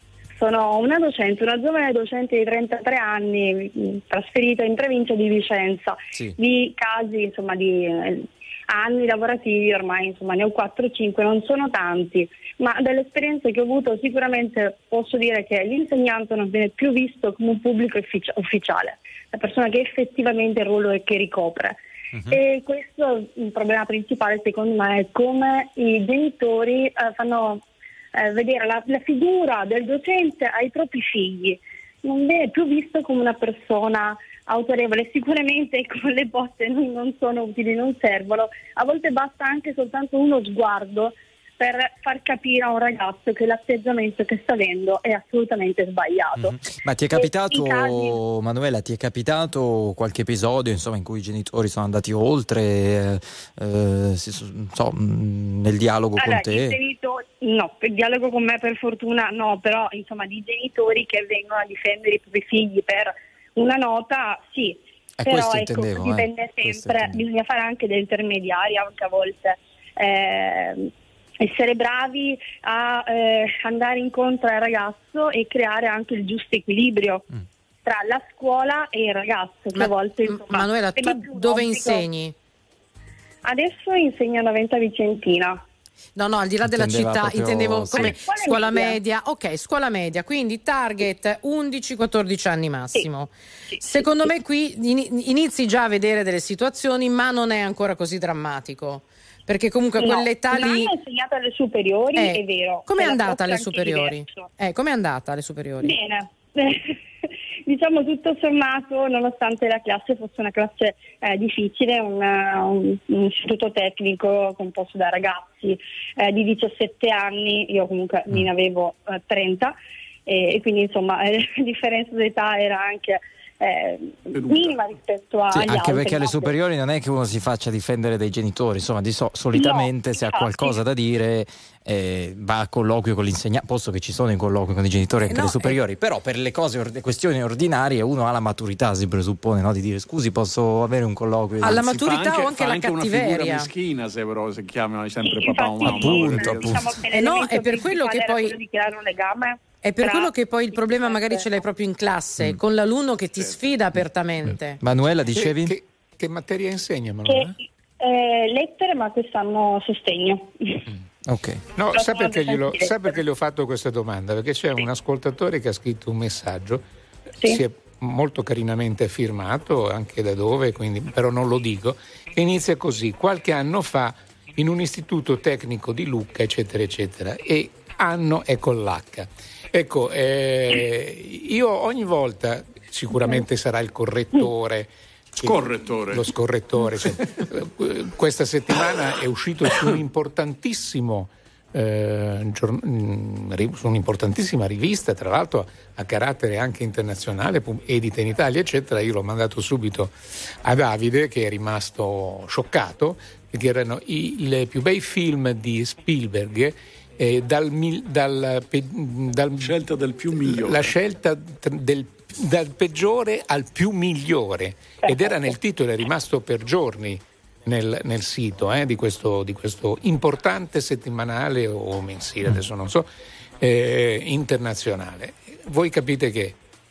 [SPEAKER 8] Sono una docente, una giovane docente di trentatré anni, mh, trasferita in provincia di Vicenza.
[SPEAKER 1] Sì.
[SPEAKER 8] Di casi, insomma, di eh, anni lavorativi, ormai insomma ne ho quattro cinque, non sono tanti, ma dalle esperienze che ho avuto sicuramente posso dire che l'insegnante non viene più visto come un pubblico effici- ufficiale, la persona che effettivamente il ruolo è che ricopre. Uh-huh. E questo il problema principale secondo me è come i genitori eh, fanno eh, vedere la, la figura del docente ai propri figli. Non viene più visto come una persona autorevole. Sicuramente con le botte non, non sono utili, non servono. A volte basta anche soltanto uno sguardo per far capire a un ragazzo che l'atteggiamento che sta avendo è assolutamente sbagliato.
[SPEAKER 1] Mm-hmm. Ma ti è capitato,
[SPEAKER 8] casi...
[SPEAKER 1] Manuela, ti è capitato qualche episodio insomma in cui i genitori sono andati oltre, eh, eh, si, so, nel dialogo
[SPEAKER 8] allora,
[SPEAKER 1] con te?
[SPEAKER 8] I genitori, no, il dialogo con me per fortuna no, però insomma di genitori che vengono a difendere i propri figli per una nota, sì.
[SPEAKER 1] Eh,
[SPEAKER 8] però
[SPEAKER 1] questo
[SPEAKER 8] ecco,
[SPEAKER 1] intendevo,
[SPEAKER 8] dipende
[SPEAKER 1] eh.
[SPEAKER 8] sempre, bisogna fare anche degli intermediari anche a volte. Eh, essere bravi a eh, andare incontro al ragazzo e creare anche il giusto equilibrio mm. tra la scuola e il ragazzo. Che
[SPEAKER 2] Ma,
[SPEAKER 8] a volte, insomma,
[SPEAKER 2] Manuela, tu dove insegni?
[SPEAKER 8] Adesso insegno a Noventa Vicentina.
[SPEAKER 2] No, no, al di là della
[SPEAKER 1] Intendeva
[SPEAKER 2] città,
[SPEAKER 1] proprio-
[SPEAKER 2] intendevo
[SPEAKER 1] sì.
[SPEAKER 2] come
[SPEAKER 8] Scuola
[SPEAKER 2] scuola
[SPEAKER 8] media.
[SPEAKER 2] media. Ok, scuola media, quindi target undici quattordici anni massimo.
[SPEAKER 8] Sì,
[SPEAKER 2] Secondo
[SPEAKER 8] sì,
[SPEAKER 2] me qui ini- inizi già a vedere delle situazioni, ma non è ancora così drammatico. Perché comunque a
[SPEAKER 8] No,
[SPEAKER 2] quell'età
[SPEAKER 8] un
[SPEAKER 2] lì.
[SPEAKER 8] anno ho insegnato alle superiori,
[SPEAKER 2] Eh,
[SPEAKER 8] è vero.
[SPEAKER 2] Com'è
[SPEAKER 8] Per la
[SPEAKER 2] andata
[SPEAKER 8] forza
[SPEAKER 2] alle
[SPEAKER 8] anche
[SPEAKER 2] superiori?
[SPEAKER 8] diverso.
[SPEAKER 2] Eh, com'è andata alle superiori?
[SPEAKER 8] Bene. Diciamo tutto sommato, nonostante la classe fosse una classe eh, difficile, un, un, un istituto tecnico composto da ragazzi eh, di diciassette anni, io comunque
[SPEAKER 1] Mm.
[SPEAKER 8] ne avevo eh, trenta e, e quindi insomma eh, la differenza d'età era anche eh, minima rispetto a
[SPEAKER 1] Sì,
[SPEAKER 8] agli
[SPEAKER 1] anche
[SPEAKER 8] altri.
[SPEAKER 1] perché alle
[SPEAKER 8] no?
[SPEAKER 1] superiori non è che uno si faccia difendere dai genitori, insomma, di so- solitamente
[SPEAKER 8] No,
[SPEAKER 1] se ha
[SPEAKER 8] infatti.
[SPEAKER 1] qualcosa da dire eh, va a colloquio con l'insegnante, posto che ci sono in colloquio con i genitori anche
[SPEAKER 2] Eh, no,
[SPEAKER 1] alle superiori, però per le cose or- questioni ordinarie uno ha la maturità, si presuppone, no? Di dire scusi, posso avere un colloquio?
[SPEAKER 2] Alla
[SPEAKER 3] Si fa
[SPEAKER 2] maturità
[SPEAKER 3] anche,
[SPEAKER 2] o anche
[SPEAKER 3] fa
[SPEAKER 2] la
[SPEAKER 3] anche una
[SPEAKER 2] cattiveria.
[SPEAKER 3] figura meschina se, però, se chiamano sempre
[SPEAKER 8] Sì,
[SPEAKER 3] papà o
[SPEAKER 8] infatti,
[SPEAKER 3] mamma.
[SPEAKER 1] Appunto,
[SPEAKER 3] perché-
[SPEAKER 1] appunto.
[SPEAKER 8] Diciamo che
[SPEAKER 2] Eh no,
[SPEAKER 8] l'elemento
[SPEAKER 2] è per quello che
[SPEAKER 8] principale era
[SPEAKER 2] poi-
[SPEAKER 8] quello di creare un legame.
[SPEAKER 2] È per
[SPEAKER 8] tra-
[SPEAKER 2] quello che poi il problema magari ce l'hai proprio in classe, con l'alunno che ti sfida apertamente.
[SPEAKER 1] Manuela,
[SPEAKER 4] Che,
[SPEAKER 1] dicevi?
[SPEAKER 4] che, che materia insegna, Manuela?
[SPEAKER 8] Che, eh, lettere, ma quest'anno sostegno.
[SPEAKER 1] Ok.
[SPEAKER 4] No,
[SPEAKER 8] Lo
[SPEAKER 4] sa
[SPEAKER 8] sono
[SPEAKER 4] perché, glielo,
[SPEAKER 8] docente
[SPEAKER 4] sa perché le ho fatto questa domanda? Perché c'è un ascoltatore che ha scritto un messaggio,
[SPEAKER 8] Sì.
[SPEAKER 4] si è molto carinamente firmato, anche da dove, quindi, però non lo dico, che inizia così: qualche anno fa in un istituto tecnico di Lucca, eccetera, eccetera, e anno è con l'H. Ecco, eh, io ogni volta, sicuramente sarà il correttore,
[SPEAKER 3] Scorrettore.
[SPEAKER 4] Lo scorrettore. Cioè, questa settimana è uscito su un importantissimo eh, su un'importantissima rivista, tra l'altro a carattere anche internazionale, edita in Italia, eccetera. Io l'ho mandato subito a Davide, che è rimasto scioccato, perché erano i, i più bei film di Spielberg. Eh, dal, dal, dal,
[SPEAKER 3] scelta del più migliore.
[SPEAKER 4] La scelta del, dal peggiore al più migliore, ed era nel titolo, è rimasto per giorni nel, nel sito eh, di, questo, di questo importante settimanale o mensile, adesso non so, eh, internazionale. Voi capite che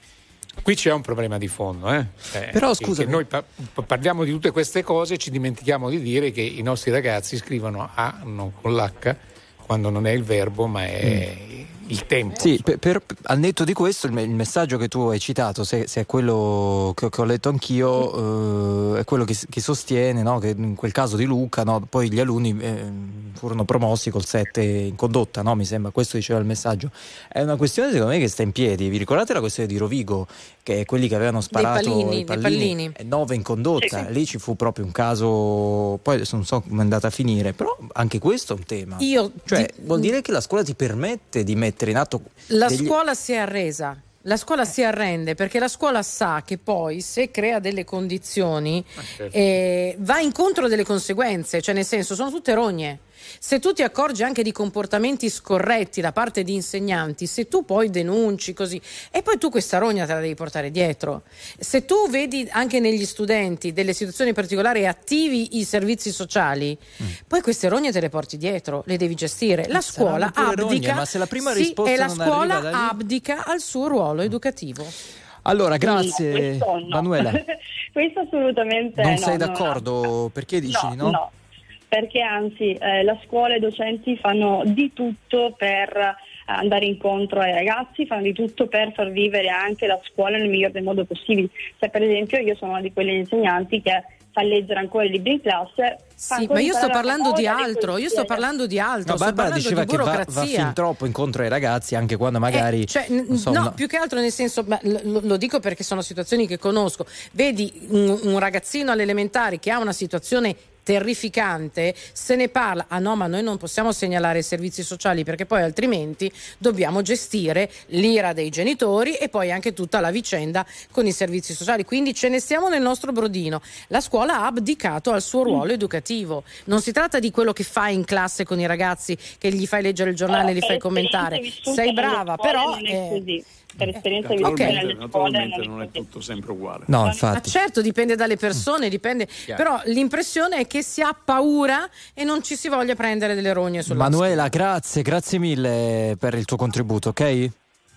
[SPEAKER 4] qui c'è un problema di fondo, eh? Eh,
[SPEAKER 1] però scusa,
[SPEAKER 4] noi pa- parliamo di tutte queste cose e ci dimentichiamo di dire che i nostri ragazzi scrivono A non con l'H quando non è il verbo ma è mm. il tempo.
[SPEAKER 1] Sì, per, per, al netto di questo il, il messaggio che tu hai citato, se, se è quello che, che ho letto anch'io, eh, è quello che, che sostiene, no, che in quel caso di Luca, no, poi gli alunni eh, furono promossi col sette in condotta, no, mi sembra, questo diceva il messaggio. È una questione secondo me che sta in piedi. Vi ricordate la questione di Rovigo, che quelli che avevano sparato
[SPEAKER 2] dei pallini,
[SPEAKER 1] i pallini,
[SPEAKER 2] pallini.
[SPEAKER 1] nove in condotta, sì, sì. Lì ci fu proprio un caso, poi adesso non so come è andata a finire, però anche questo è un tema.
[SPEAKER 2] Io
[SPEAKER 1] cioè
[SPEAKER 2] ti...
[SPEAKER 1] vuol dire che la scuola ti permette di mettere in atto
[SPEAKER 2] la
[SPEAKER 1] degli...
[SPEAKER 2] scuola si è arresa. La scuola si arrende perché la scuola sa che poi se crea delle condizioni certo. eh, va incontro delle conseguenze, cioè nel senso sono tutte rogne. Se tu ti accorgi anche di comportamenti scorretti da parte di insegnanti, se tu poi denunci così, e poi tu questa rogna te la devi portare dietro. Se tu vedi anche negli studenti delle situazioni particolari e attivi i servizi sociali, mm. poi queste rogne te le porti dietro, le devi gestire. La scuola abdica,
[SPEAKER 1] rogne, ma se la prima
[SPEAKER 2] sì,
[SPEAKER 1] risposta
[SPEAKER 2] e la
[SPEAKER 1] non
[SPEAKER 2] scuola
[SPEAKER 1] arriva da lì...
[SPEAKER 2] abdica al suo ruolo educativo.
[SPEAKER 1] Allora, grazie
[SPEAKER 8] no, no.
[SPEAKER 1] Manuela.
[SPEAKER 8] Questo assolutamente
[SPEAKER 1] non
[SPEAKER 8] no,
[SPEAKER 1] sei
[SPEAKER 8] no,
[SPEAKER 1] d'accordo?
[SPEAKER 8] no.
[SPEAKER 1] Perché dici
[SPEAKER 8] no?
[SPEAKER 1] no?
[SPEAKER 8] No, perché anzi eh, la scuola e i docenti fanno di tutto per andare incontro ai ragazzi, fanno di tutto per far vivere anche la scuola nel miglior dei modi possibili. Cioè, per esempio, io sono una di quelle insegnanti che fa leggere ancora i libri in classe.
[SPEAKER 2] Sì, ma io sto parlando di altro, io sto parlando di altro.
[SPEAKER 1] No, Barbara diceva
[SPEAKER 2] di
[SPEAKER 1] che va, va fin troppo incontro ai ragazzi, anche quando magari
[SPEAKER 2] eh, cioè,
[SPEAKER 1] non so,
[SPEAKER 2] no,
[SPEAKER 1] una...
[SPEAKER 2] più che altro nel senso, ma lo, lo dico perché sono situazioni che conosco. Vedi un, un ragazzino alle elementari che ha una situazione terrificante, se ne parla, ah no, ma noi non possiamo segnalare i servizi sociali perché poi altrimenti dobbiamo gestire l'ira dei genitori e poi anche tutta la vicenda con i servizi sociali, quindi ce ne stiamo nel nostro brodino. La scuola ha abdicato al suo ruolo educativo, non si tratta di quello che fai in classe con i ragazzi, che gli fai leggere il giornale e li fai commentare, sei brava, però
[SPEAKER 8] eh, per esperienza
[SPEAKER 3] eh,
[SPEAKER 8] vissuta
[SPEAKER 3] okay.
[SPEAKER 8] nelle
[SPEAKER 3] naturalmente
[SPEAKER 8] scuole
[SPEAKER 3] non è tutto sempre uguale.
[SPEAKER 1] No,
[SPEAKER 2] ma
[SPEAKER 1] infatti.
[SPEAKER 2] certo, dipende dalle persone, dipende,
[SPEAKER 1] Chiaro.
[SPEAKER 2] però l'impressione è che si ha paura e non ci si voglia prendere delle rogne sulla
[SPEAKER 1] Manuela,
[SPEAKER 2] schiena.
[SPEAKER 1] grazie, grazie mille per il tuo contributo, ok?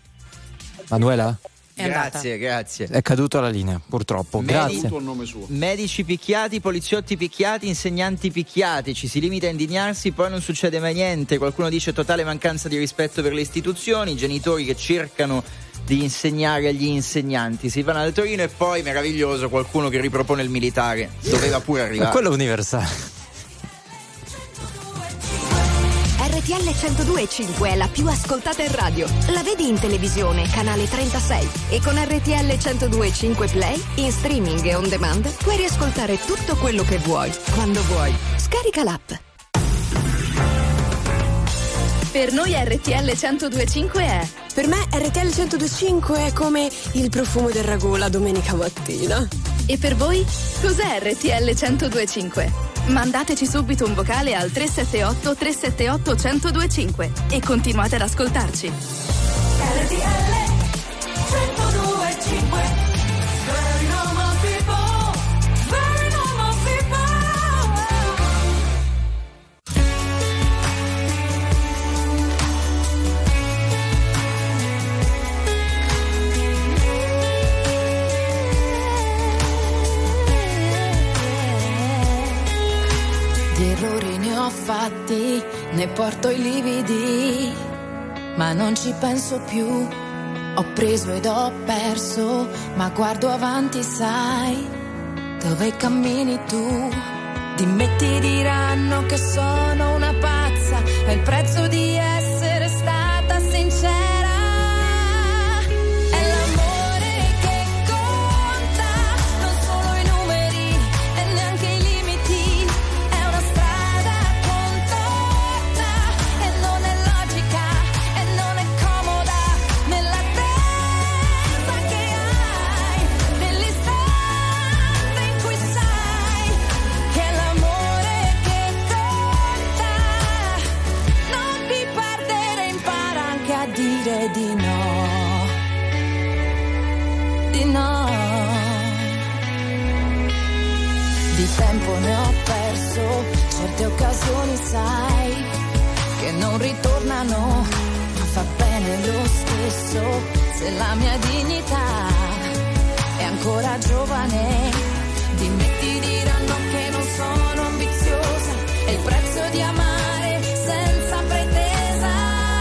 [SPEAKER 1] Manuela?
[SPEAKER 2] È andata.
[SPEAKER 9] Grazie, grazie.
[SPEAKER 1] È caduta la linea, purtroppo.
[SPEAKER 9] Medi-
[SPEAKER 1] Grazie.
[SPEAKER 3] Tutto a nome suo.
[SPEAKER 9] Medici picchiati, poliziotti picchiati, insegnanti picchiati, ci si limita a indignarsi, poi non succede mai niente. Qualcuno dice totale mancanza di rispetto per le istituzioni, genitori che cercano di insegnare agli insegnanti, si vanno al Torino e poi, meraviglioso, qualcuno che ripropone il militare. Doveva pure arrivare.
[SPEAKER 1] Ma quello è universale.
[SPEAKER 10] R T L centodue e cinque è la più ascoltata in radio. La vedi in televisione, canale trentasei, e con R T L centodue e cinque Play, in streaming e on demand, puoi riascoltare tutto quello che vuoi, quando vuoi. Scarica l'app.
[SPEAKER 11] Per noi R T L centodue e cinque è...
[SPEAKER 12] Per me R T L centodue e cinque è come il profumo del ragù la domenica mattina.
[SPEAKER 11] E per voi? Cos'è R T L centodue e cinque? Mandateci subito un vocale al tre sette otto tre sette otto uno zero due cinque e continuate ad ascoltarci. R T L centodue e cinque. Very normal people, very normal people.
[SPEAKER 13] Di errori ne ho fatti, ne porto i lividi, ma non ci penso più. Ho preso ed ho perso, ma guardo avanti, sai, dove cammini tu. Dimmi, ti diranno che sono una pazza, è il prezzo di essere stata sincera. È l'amore che conta, non solo i numeri. di no. Di tempo ne ho perso, certe occasioni sai che non ritornano, ma fa bene lo stesso se la mia dignità è ancora giovane. Dimmi, ti diranno che non sono ambiziosa, è il prezzo di amare senza pretesa.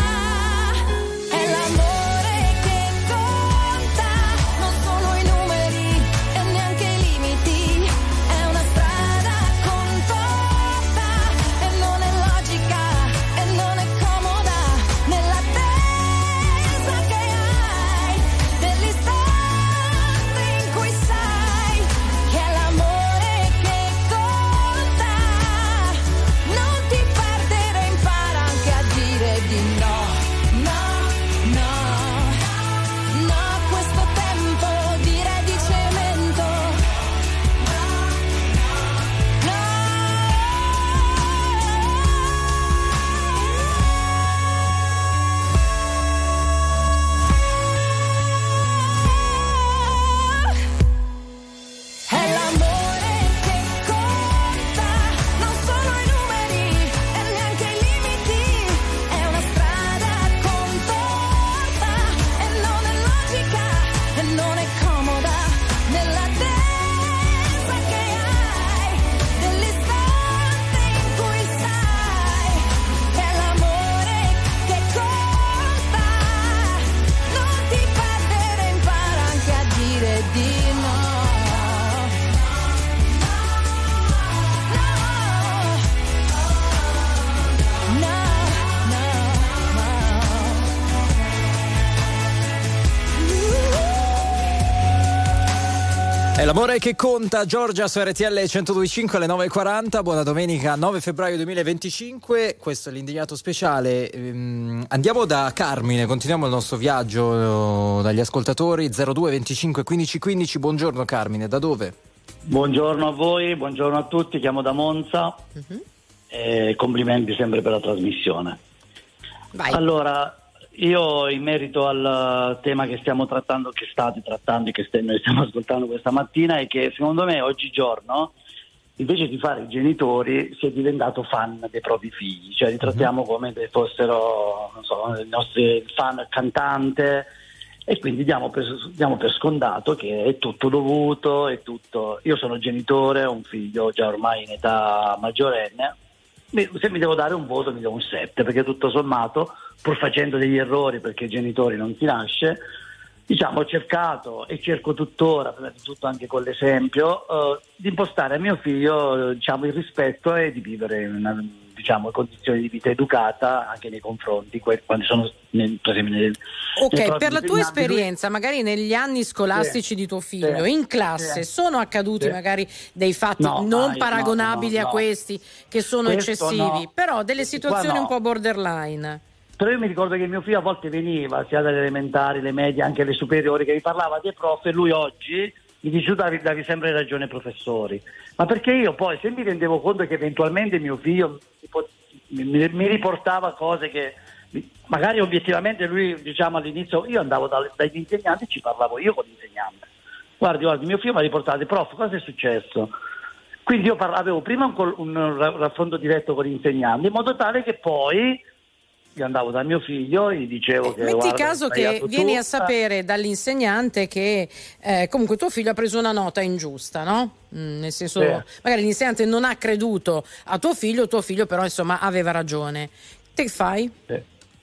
[SPEAKER 13] È l'amore che conta, non solo i numeri e neanche i limiti. È una strada con porta e non è logica e non è comoda nell'attesa che hai dell'istante in cui sai che è l'amore che conta. Non ti perdere, impara anche a dire di no. No, no, no, questo tempo direi di cemento. È l'amore che conta, non solo i numeri e neanche i limiti. È una strada con porta e non è logica e non è comoda nell'attesa che hai dell'istante in cui sai che è l'amore che conta. Non ti perdere, impara anche a dire di no.
[SPEAKER 1] È l'amore che conta, Giorgia su R T L centodue e cinque alle nove e quaranta. Buona domenica nove febbraio duemilaventicinque. Questo è l'indignato speciale. Ehm, andiamo da Carmine, continuiamo il nostro viaggio eh, dagli ascoltatori. zero due venticinque quindici quindici. Buongiorno Carmine, da dove?
[SPEAKER 14] Buongiorno a voi, buongiorno a tutti, chiamo da Monza.
[SPEAKER 2] Mhm.
[SPEAKER 14] E complimenti sempre per la trasmissione.
[SPEAKER 2] Vai.
[SPEAKER 14] Allora, io in merito al tema che stiamo trattando, che state trattando e che st- noi stiamo ascoltando questa mattina, è che secondo me oggigiorno, invece di fare i genitori, si è diventato fan dei propri figli, cioè li trattiamo come se fossero, non so, i nostri fan cantante, e quindi diamo per, diamo per scontato che è tutto dovuto, è tutto. Io sono genitore, ho un figlio già ormai in età maggiorenne. Se mi devo dare un voto mi do un sette, perché tutto sommato, pur facendo degli errori, perché genitori non si nasce, diciamo ho cercato e cerco tuttora, prima di tutto anche con l'esempio, eh, di impostare a mio figlio, diciamo, il rispetto e di vivere in una, diciamo, condizioni di vita educata anche nei confronti que- quando sono nel, per esempio nel,
[SPEAKER 2] Ok,
[SPEAKER 14] nel
[SPEAKER 2] per la tua
[SPEAKER 14] insegnanti,
[SPEAKER 2] esperienza, magari negli anni scolastici
[SPEAKER 14] Sì,
[SPEAKER 2] di tuo figlio,
[SPEAKER 14] sì,
[SPEAKER 2] in classe,
[SPEAKER 14] sì.
[SPEAKER 2] sono accaduti
[SPEAKER 14] Sì.
[SPEAKER 2] magari dei fatti
[SPEAKER 14] No,
[SPEAKER 2] non
[SPEAKER 14] mai,
[SPEAKER 2] paragonabili
[SPEAKER 14] no, no,
[SPEAKER 2] a
[SPEAKER 14] no.
[SPEAKER 2] questi, che sono
[SPEAKER 14] Questo
[SPEAKER 2] eccessivi,
[SPEAKER 14] no.
[SPEAKER 2] però delle
[SPEAKER 14] Questi qua
[SPEAKER 2] situazioni
[SPEAKER 14] no.
[SPEAKER 2] un po' borderline.
[SPEAKER 14] Però io mi ricordo che mio figlio a volte veniva, sia dalle elementari, le medie, anche le superiori, che mi parlava dei prof, e lui oggi mi dice: tu davi, davi sempre ragione ai professori. Ma perché io poi, se mi rendevo conto che eventualmente mio figlio mi, mi, mi riportava cose che magari obiettivamente lui, diciamo all'inizio, io andavo dal, dagli insegnanti e ci parlavo io con l'insegnante. Guardi, guardi, mio figlio mi ha riportato: prof, cosa è successo? Quindi io parla, avevo prima un, col, un raffronto diretto con l'insegnante, in modo tale che poi io andavo da mio figlio e gli dicevo che
[SPEAKER 2] Metti
[SPEAKER 14] guarda,
[SPEAKER 2] caso
[SPEAKER 14] hai
[SPEAKER 2] che
[SPEAKER 14] sbagliato
[SPEAKER 2] vieni
[SPEAKER 14] tu.
[SPEAKER 2] a sapere dall'insegnante che eh, comunque tuo figlio ha preso una nota ingiusta, no? Mm, nel senso,
[SPEAKER 14] Sì.
[SPEAKER 2] magari l'insegnante non ha creduto a tuo figlio, tuo figlio però insomma aveva ragione. Te fai?
[SPEAKER 14] Sì.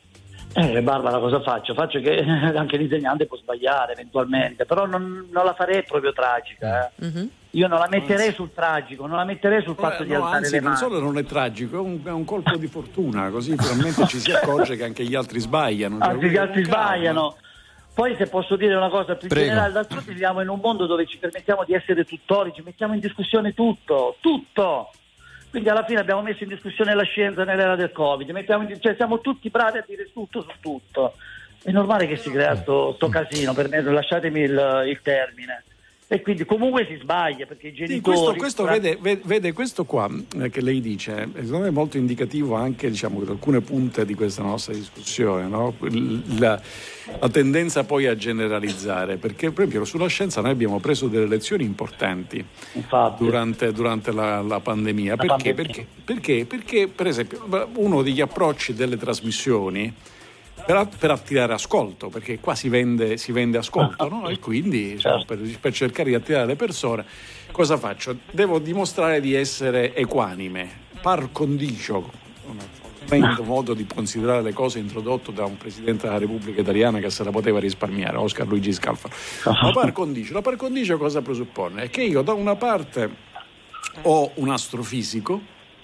[SPEAKER 14] Eh, Barbara, cosa faccio? Faccio che anche l'insegnante può sbagliare eventualmente, però non, non la farei proprio tragica. Eh.
[SPEAKER 2] Mm-hmm.
[SPEAKER 14] Io non la metterei sul tragico, non la metterei sul fatto
[SPEAKER 3] Eh,
[SPEAKER 14] di
[SPEAKER 3] no,
[SPEAKER 14] alzare
[SPEAKER 3] anzi,
[SPEAKER 14] le
[SPEAKER 3] non
[SPEAKER 14] mani.
[SPEAKER 3] solo non è tragico, è un, è un colpo di fortuna, così finalmente ci si accorge che anche gli altri sbagliano. Cioè,
[SPEAKER 14] Anzi, gli altri
[SPEAKER 3] con calma.
[SPEAKER 14] sbagliano. Poi, se posso dire una cosa più
[SPEAKER 1] Prego.
[SPEAKER 14] generale, d'altronde viviamo in un mondo dove ci permettiamo di essere tuttori, ci mettiamo in discussione tutto, tutto. Quindi alla fine abbiamo messo in discussione la scienza nell'era del Covid, mettiamo in, cioè siamo tutti bravi a dire tutto su tutto. È normale che si crea sto, sto casino, per me, lasciatemi il, il termine. E quindi comunque si sbaglia, perché i genitori...
[SPEAKER 3] Sì, questo, questo vede, vede questo qua eh, che lei dice, secondo me è molto indicativo anche, diciamo, di alcune punte di questa nostra discussione, no? la, la tendenza poi a generalizzare, perché per esempio sulla scienza noi abbiamo preso delle lezioni importanti durante, durante la, la pandemia.
[SPEAKER 14] La
[SPEAKER 3] perché?
[SPEAKER 14] pandemia.
[SPEAKER 3] Perché? Perché? Perché per esempio uno degli approcci delle trasmissioni Per, per attirare ascolto, perché qua si vende, si vende ascolto, no? E quindi diciamo, per, per cercare di attirare le persone, cosa faccio? Devo dimostrare di essere equanime, par condicio, un modo di considerare le cose introdotto da un presidente della Repubblica Italiana che se la poteva risparmiare, Oscar Luigi Scalfaro. Ma par condicio, la par condicio cosa presuppone? È che io da una parte ho un astrofisico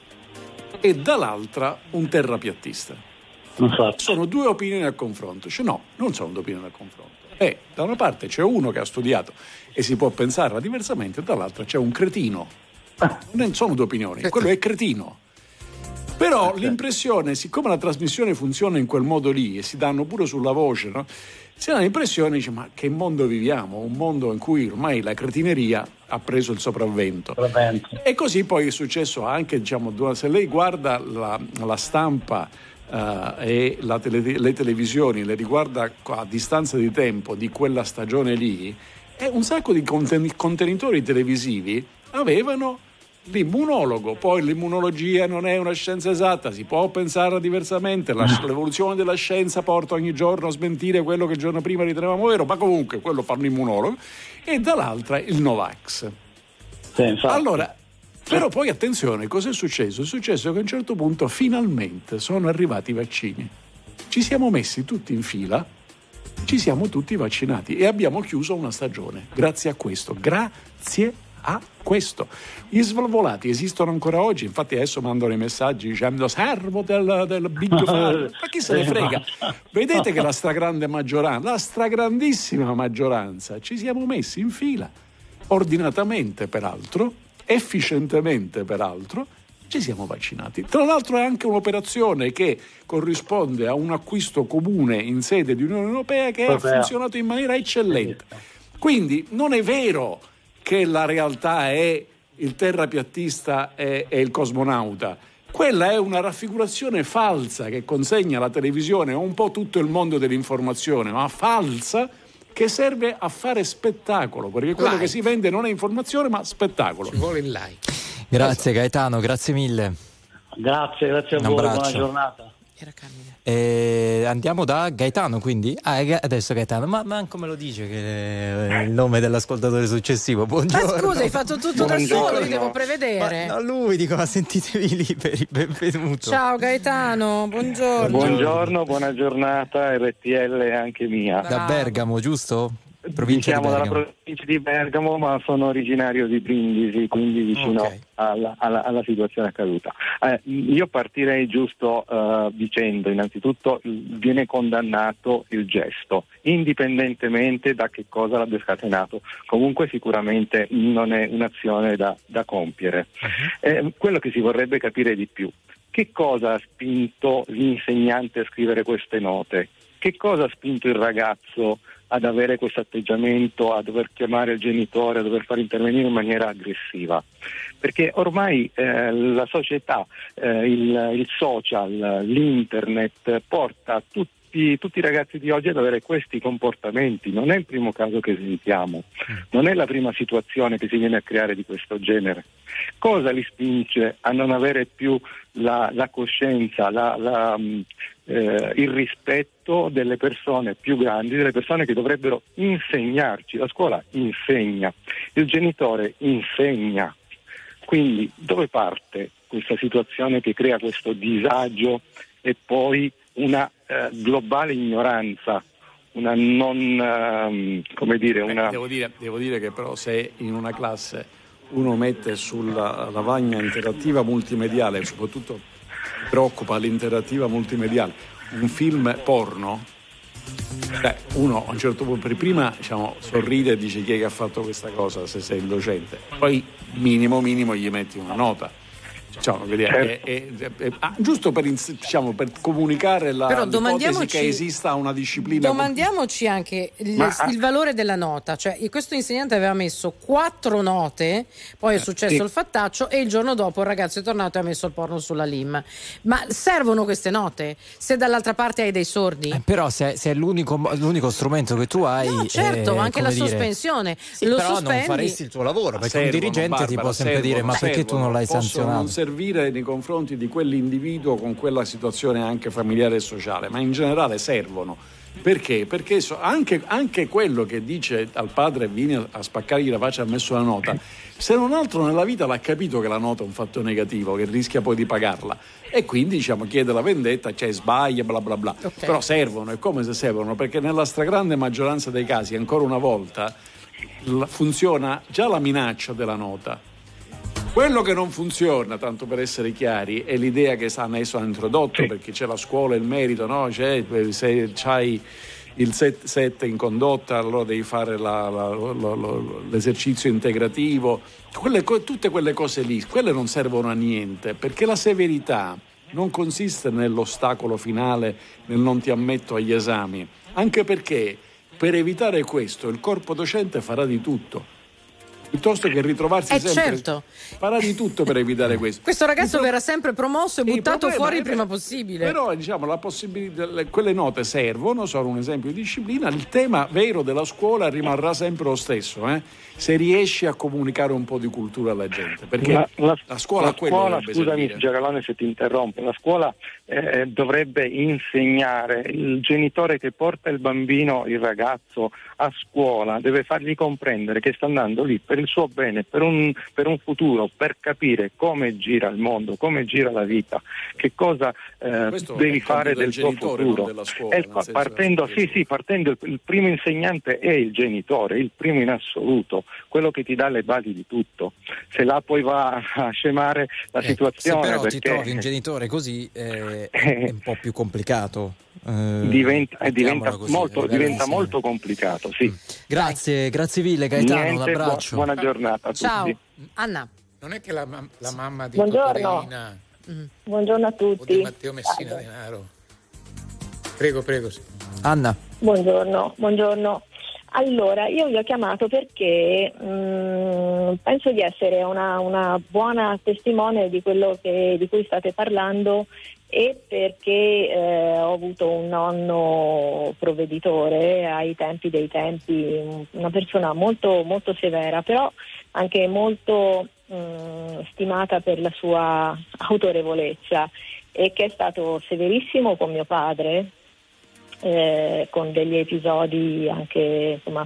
[SPEAKER 3] e dall'altra un terrapiattista. Sono due opinioni al confronto. Cioè, no, non sono due opinioni al confronto. E da una parte c'è uno che ha studiato e si può pensarla diversamente, dall'altra c'è un cretino. Non sono due opinioni, quello è cretino. Però l'impressione, siccome la trasmissione funziona in quel modo lì e si danno pure sulla voce, no? Si ha l'impressione, dice, ma che mondo viviamo? Un mondo in cui ormai la cretineria ha preso il sopravvento. E così poi è successo anche, diciamo, se lei guarda la, la stampa Uh, e la tele, le televisioni le riguarda a distanza di tempo di quella stagione lì, e un sacco di conten- contenitori televisivi avevano l'immunologo. Poi l'immunologia non è una scienza esatta, si può pensare diversamente, la, l'evoluzione della scienza porta ogni giorno a smentire quello che il giorno prima ritenevamo vero, ma comunque quello fa un immunologo, e dall'altra il Novax.
[SPEAKER 14] Sì,
[SPEAKER 3] allora però poi attenzione, cosa è successo? È successo che a un certo punto finalmente sono arrivati i vaccini. Ci siamo messi tutti in fila, ci siamo tutti vaccinati e abbiamo chiuso una stagione. Grazie a questo, grazie a questo. Gli svalvolati esistono ancora oggi, infatti adesso mandano i messaggi dicendo servo del, del Big Pharma. Ma chi se ne frega? Vedete che la stragrande maggioranza, la stragrandissima maggioranza, ci siamo messi in fila, ordinatamente peraltro, efficientemente peraltro, ci siamo vaccinati. Tra l'altro è anche un'operazione che corrisponde a un acquisto comune in sede di Unione Europea che Europea. ha funzionato in maniera eccellente. Quindi non è vero che la realtà è il terrapiattista e, e il cosmonauta. Quella è una raffigurazione falsa che consegna la televisione a un po' tutto il mondo dell'informazione, ma falsa, che serve a fare spettacolo, perché quello like. che si vende non è informazione ma spettacolo.
[SPEAKER 4] Ci vuole il like.
[SPEAKER 1] Grazie Gaetano, grazie mille.
[SPEAKER 14] Grazie, grazie a
[SPEAKER 1] Un
[SPEAKER 14] voi,
[SPEAKER 1] abbraccio.
[SPEAKER 14] buona giornata.
[SPEAKER 1] E andiamo da Gaetano, quindi ah, adesso Gaetano, ma manco me lo dice che è il nome dell'ascoltatore successivo. Buongiorno.
[SPEAKER 2] Ma scusa, hai fatto tutto
[SPEAKER 1] Buongiorno.
[SPEAKER 2] da solo, li devo prevedere.
[SPEAKER 1] Ma no, lui dico, ma sentitevi liberi, benvenuto.
[SPEAKER 2] Ciao Gaetano, buongiorno.
[SPEAKER 15] Buongiorno, buona giornata, R T L anche mia.
[SPEAKER 1] Da Bergamo, giusto? Provincia
[SPEAKER 15] Siamo
[SPEAKER 1] di
[SPEAKER 15] dalla
[SPEAKER 1] Bergamo.
[SPEAKER 15] provincia di Bergamo, ma sono originario di Brindisi, quindi vicino
[SPEAKER 1] okay.
[SPEAKER 15] alla, alla, alla situazione accaduta. Eh, io partirei giusto uh, dicendo, innanzitutto, viene condannato il gesto, indipendentemente da che cosa l'abbia scatenato. Comunque sicuramente non è un'azione da, da compiere. Uh-huh. Eh, quello che si vorrebbe capire di più, che cosa ha spinto l'insegnante a scrivere queste note? Che cosa ha spinto il ragazzo ad avere questo atteggiamento, a dover chiamare il genitore, a dover far intervenire in maniera aggressiva? Perché ormai eh, la società, eh, il, il social, l'internet porta tutti, tutti i ragazzi di oggi ad avere questi comportamenti. Non è il primo caso che sentiamo, non è la prima situazione che si viene a creare di questo genere. Cosa li spinge a non avere più la, la coscienza, la, la, eh, il rispetto delle persone più grandi, delle persone che dovrebbero insegnarci? La scuola insegna, il genitore insegna. Quindi dove parte questa situazione che crea questo disagio e poi una eh, globale ignoranza, una non, eh, come dire, una...
[SPEAKER 3] Devo dire, devo dire che però se in una classe uno mette sulla lavagna interattiva multimediale, soprattutto preoccupa l'interattiva multimediale, un film porno, beh, uno a un certo punto prima diciamo, sorride e dice chi è che ha fatto questa cosa se sei il docente, poi minimo minimo gli metti una nota, Diciamo, è, è, è, è, ah, giusto per, diciamo, per comunicare la,
[SPEAKER 2] Però
[SPEAKER 3] l'ipotesi che esista una disciplina.
[SPEAKER 2] Domandiamoci anche il,
[SPEAKER 3] Ma,
[SPEAKER 2] il valore della nota, cioè questo insegnante aveva messo quattro note, poi è successo
[SPEAKER 3] sì.
[SPEAKER 2] il fattaccio e il giorno dopo il ragazzo è tornato e ha messo il porno sulla Lim. Ma servono queste note? Se dall'altra parte hai dei sordi?
[SPEAKER 1] Eh, però se, se è l'unico, l'unico strumento che tu hai,
[SPEAKER 2] no, certo,
[SPEAKER 1] eh,
[SPEAKER 2] anche la
[SPEAKER 1] dire,
[SPEAKER 2] sospensione.
[SPEAKER 1] sì,
[SPEAKER 2] lo
[SPEAKER 1] però
[SPEAKER 2] sospendi.
[SPEAKER 1] non faresti il tuo lavoro, perché
[SPEAKER 3] servono,
[SPEAKER 1] un dirigente
[SPEAKER 3] Barbara,
[SPEAKER 1] ti può sempre
[SPEAKER 3] servono,
[SPEAKER 1] dire ma
[SPEAKER 3] servono,
[SPEAKER 1] perché tu non l'hai
[SPEAKER 3] possono
[SPEAKER 1] sanzionato?
[SPEAKER 3] Non servire nei confronti di quell'individuo con quella situazione anche familiare e sociale, ma in generale servono. Perché? Perché so, anche, anche quello che dice al padre vieni a spaccargli la faccia, ha messo la nota, se non altro nella vita l'ha capito che la nota è un fatto negativo, che rischia poi di pagarla, e quindi diciamo chiede la vendetta, cioè sbaglia, bla bla bla. Okay. Però servono, è come se servono, perché nella stragrande maggioranza dei casi, ancora una volta, funziona già la minaccia della nota. Quello che non funziona, tanto per essere chiari, è l'idea che adesso hanno introdotto, perché c'è la scuola, il merito, no? C'è, se c'hai il sette in condotta, allora devi fare la, la, la, la, l'esercizio integrativo, quelle, tutte quelle cose lì, quelle non servono a niente, perché la severità non consiste nell'ostacolo finale, nel non ti ammetto agli esami, anche perché per evitare questo il corpo docente farà di tutto. Piuttosto che ritrovarsi
[SPEAKER 2] eh
[SPEAKER 3] sempre,
[SPEAKER 2] certo.
[SPEAKER 3] farà di tutto per evitare questo.
[SPEAKER 2] Questo ragazzo
[SPEAKER 3] pro...
[SPEAKER 2] verrà sempre promosso e buttato fuori il prima
[SPEAKER 3] è...
[SPEAKER 2] possibile.
[SPEAKER 3] Però diciamo la possibilità, quelle note servono, sono un esempio di disciplina. Il tema vero della scuola rimarrà sempre lo stesso, eh? Se riesci a comunicare un po' di cultura alla gente, perché
[SPEAKER 15] la, la,
[SPEAKER 3] la scuola,
[SPEAKER 15] la scuola scusami
[SPEAKER 3] servire.
[SPEAKER 15] Giaralone se ti interrompo, la scuola eh, dovrebbe insegnare, il genitore che porta il bambino, il ragazzo a scuola deve fargli comprendere che sta andando lì per il suo bene, per un, per un futuro, per capire come gira il mondo, come gira la vita, che cosa eh, devi fare del tuo futuro.
[SPEAKER 3] Scuola,
[SPEAKER 15] e, partendo, sì, sì, partendo il, il primo insegnante è il genitore, il primo in assoluto, quello che ti dà le basi di tutto. Se là poi va a scemare la
[SPEAKER 1] eh,
[SPEAKER 15] situazione,
[SPEAKER 1] se però
[SPEAKER 15] perché
[SPEAKER 1] ti trovi un genitore così eh, è un po' più complicato. Eh,
[SPEAKER 15] diventa eh, diventa,
[SPEAKER 1] così,
[SPEAKER 15] molto, diventa molto complicato, sì.
[SPEAKER 1] Mm. Grazie, grazie mille Gaetano,
[SPEAKER 15] Niente,
[SPEAKER 1] un abbraccio.
[SPEAKER 15] Buona giornata a
[SPEAKER 2] Ciao.
[SPEAKER 15] tutti.
[SPEAKER 2] Anna.
[SPEAKER 4] Non è che la, la mamma di
[SPEAKER 16] Buongiorno.
[SPEAKER 4] Cotorina
[SPEAKER 16] Mm. Buongiorno a tutti.
[SPEAKER 4] o di Matteo Messina Denaro. Prego, prego. Sì.
[SPEAKER 1] Anna.
[SPEAKER 16] Buongiorno, buongiorno. Allora, io vi ho chiamato perché mh, penso di essere una, una buona testimone di quello che, di cui state parlando, e perché eh, ho avuto un nonno provveditore ai tempi dei tempi, una persona molto, molto severa, però anche molto mh, stimata per la sua autorevolezza, e che è stato severissimo con mio padre. Eh, con degli episodi anche insomma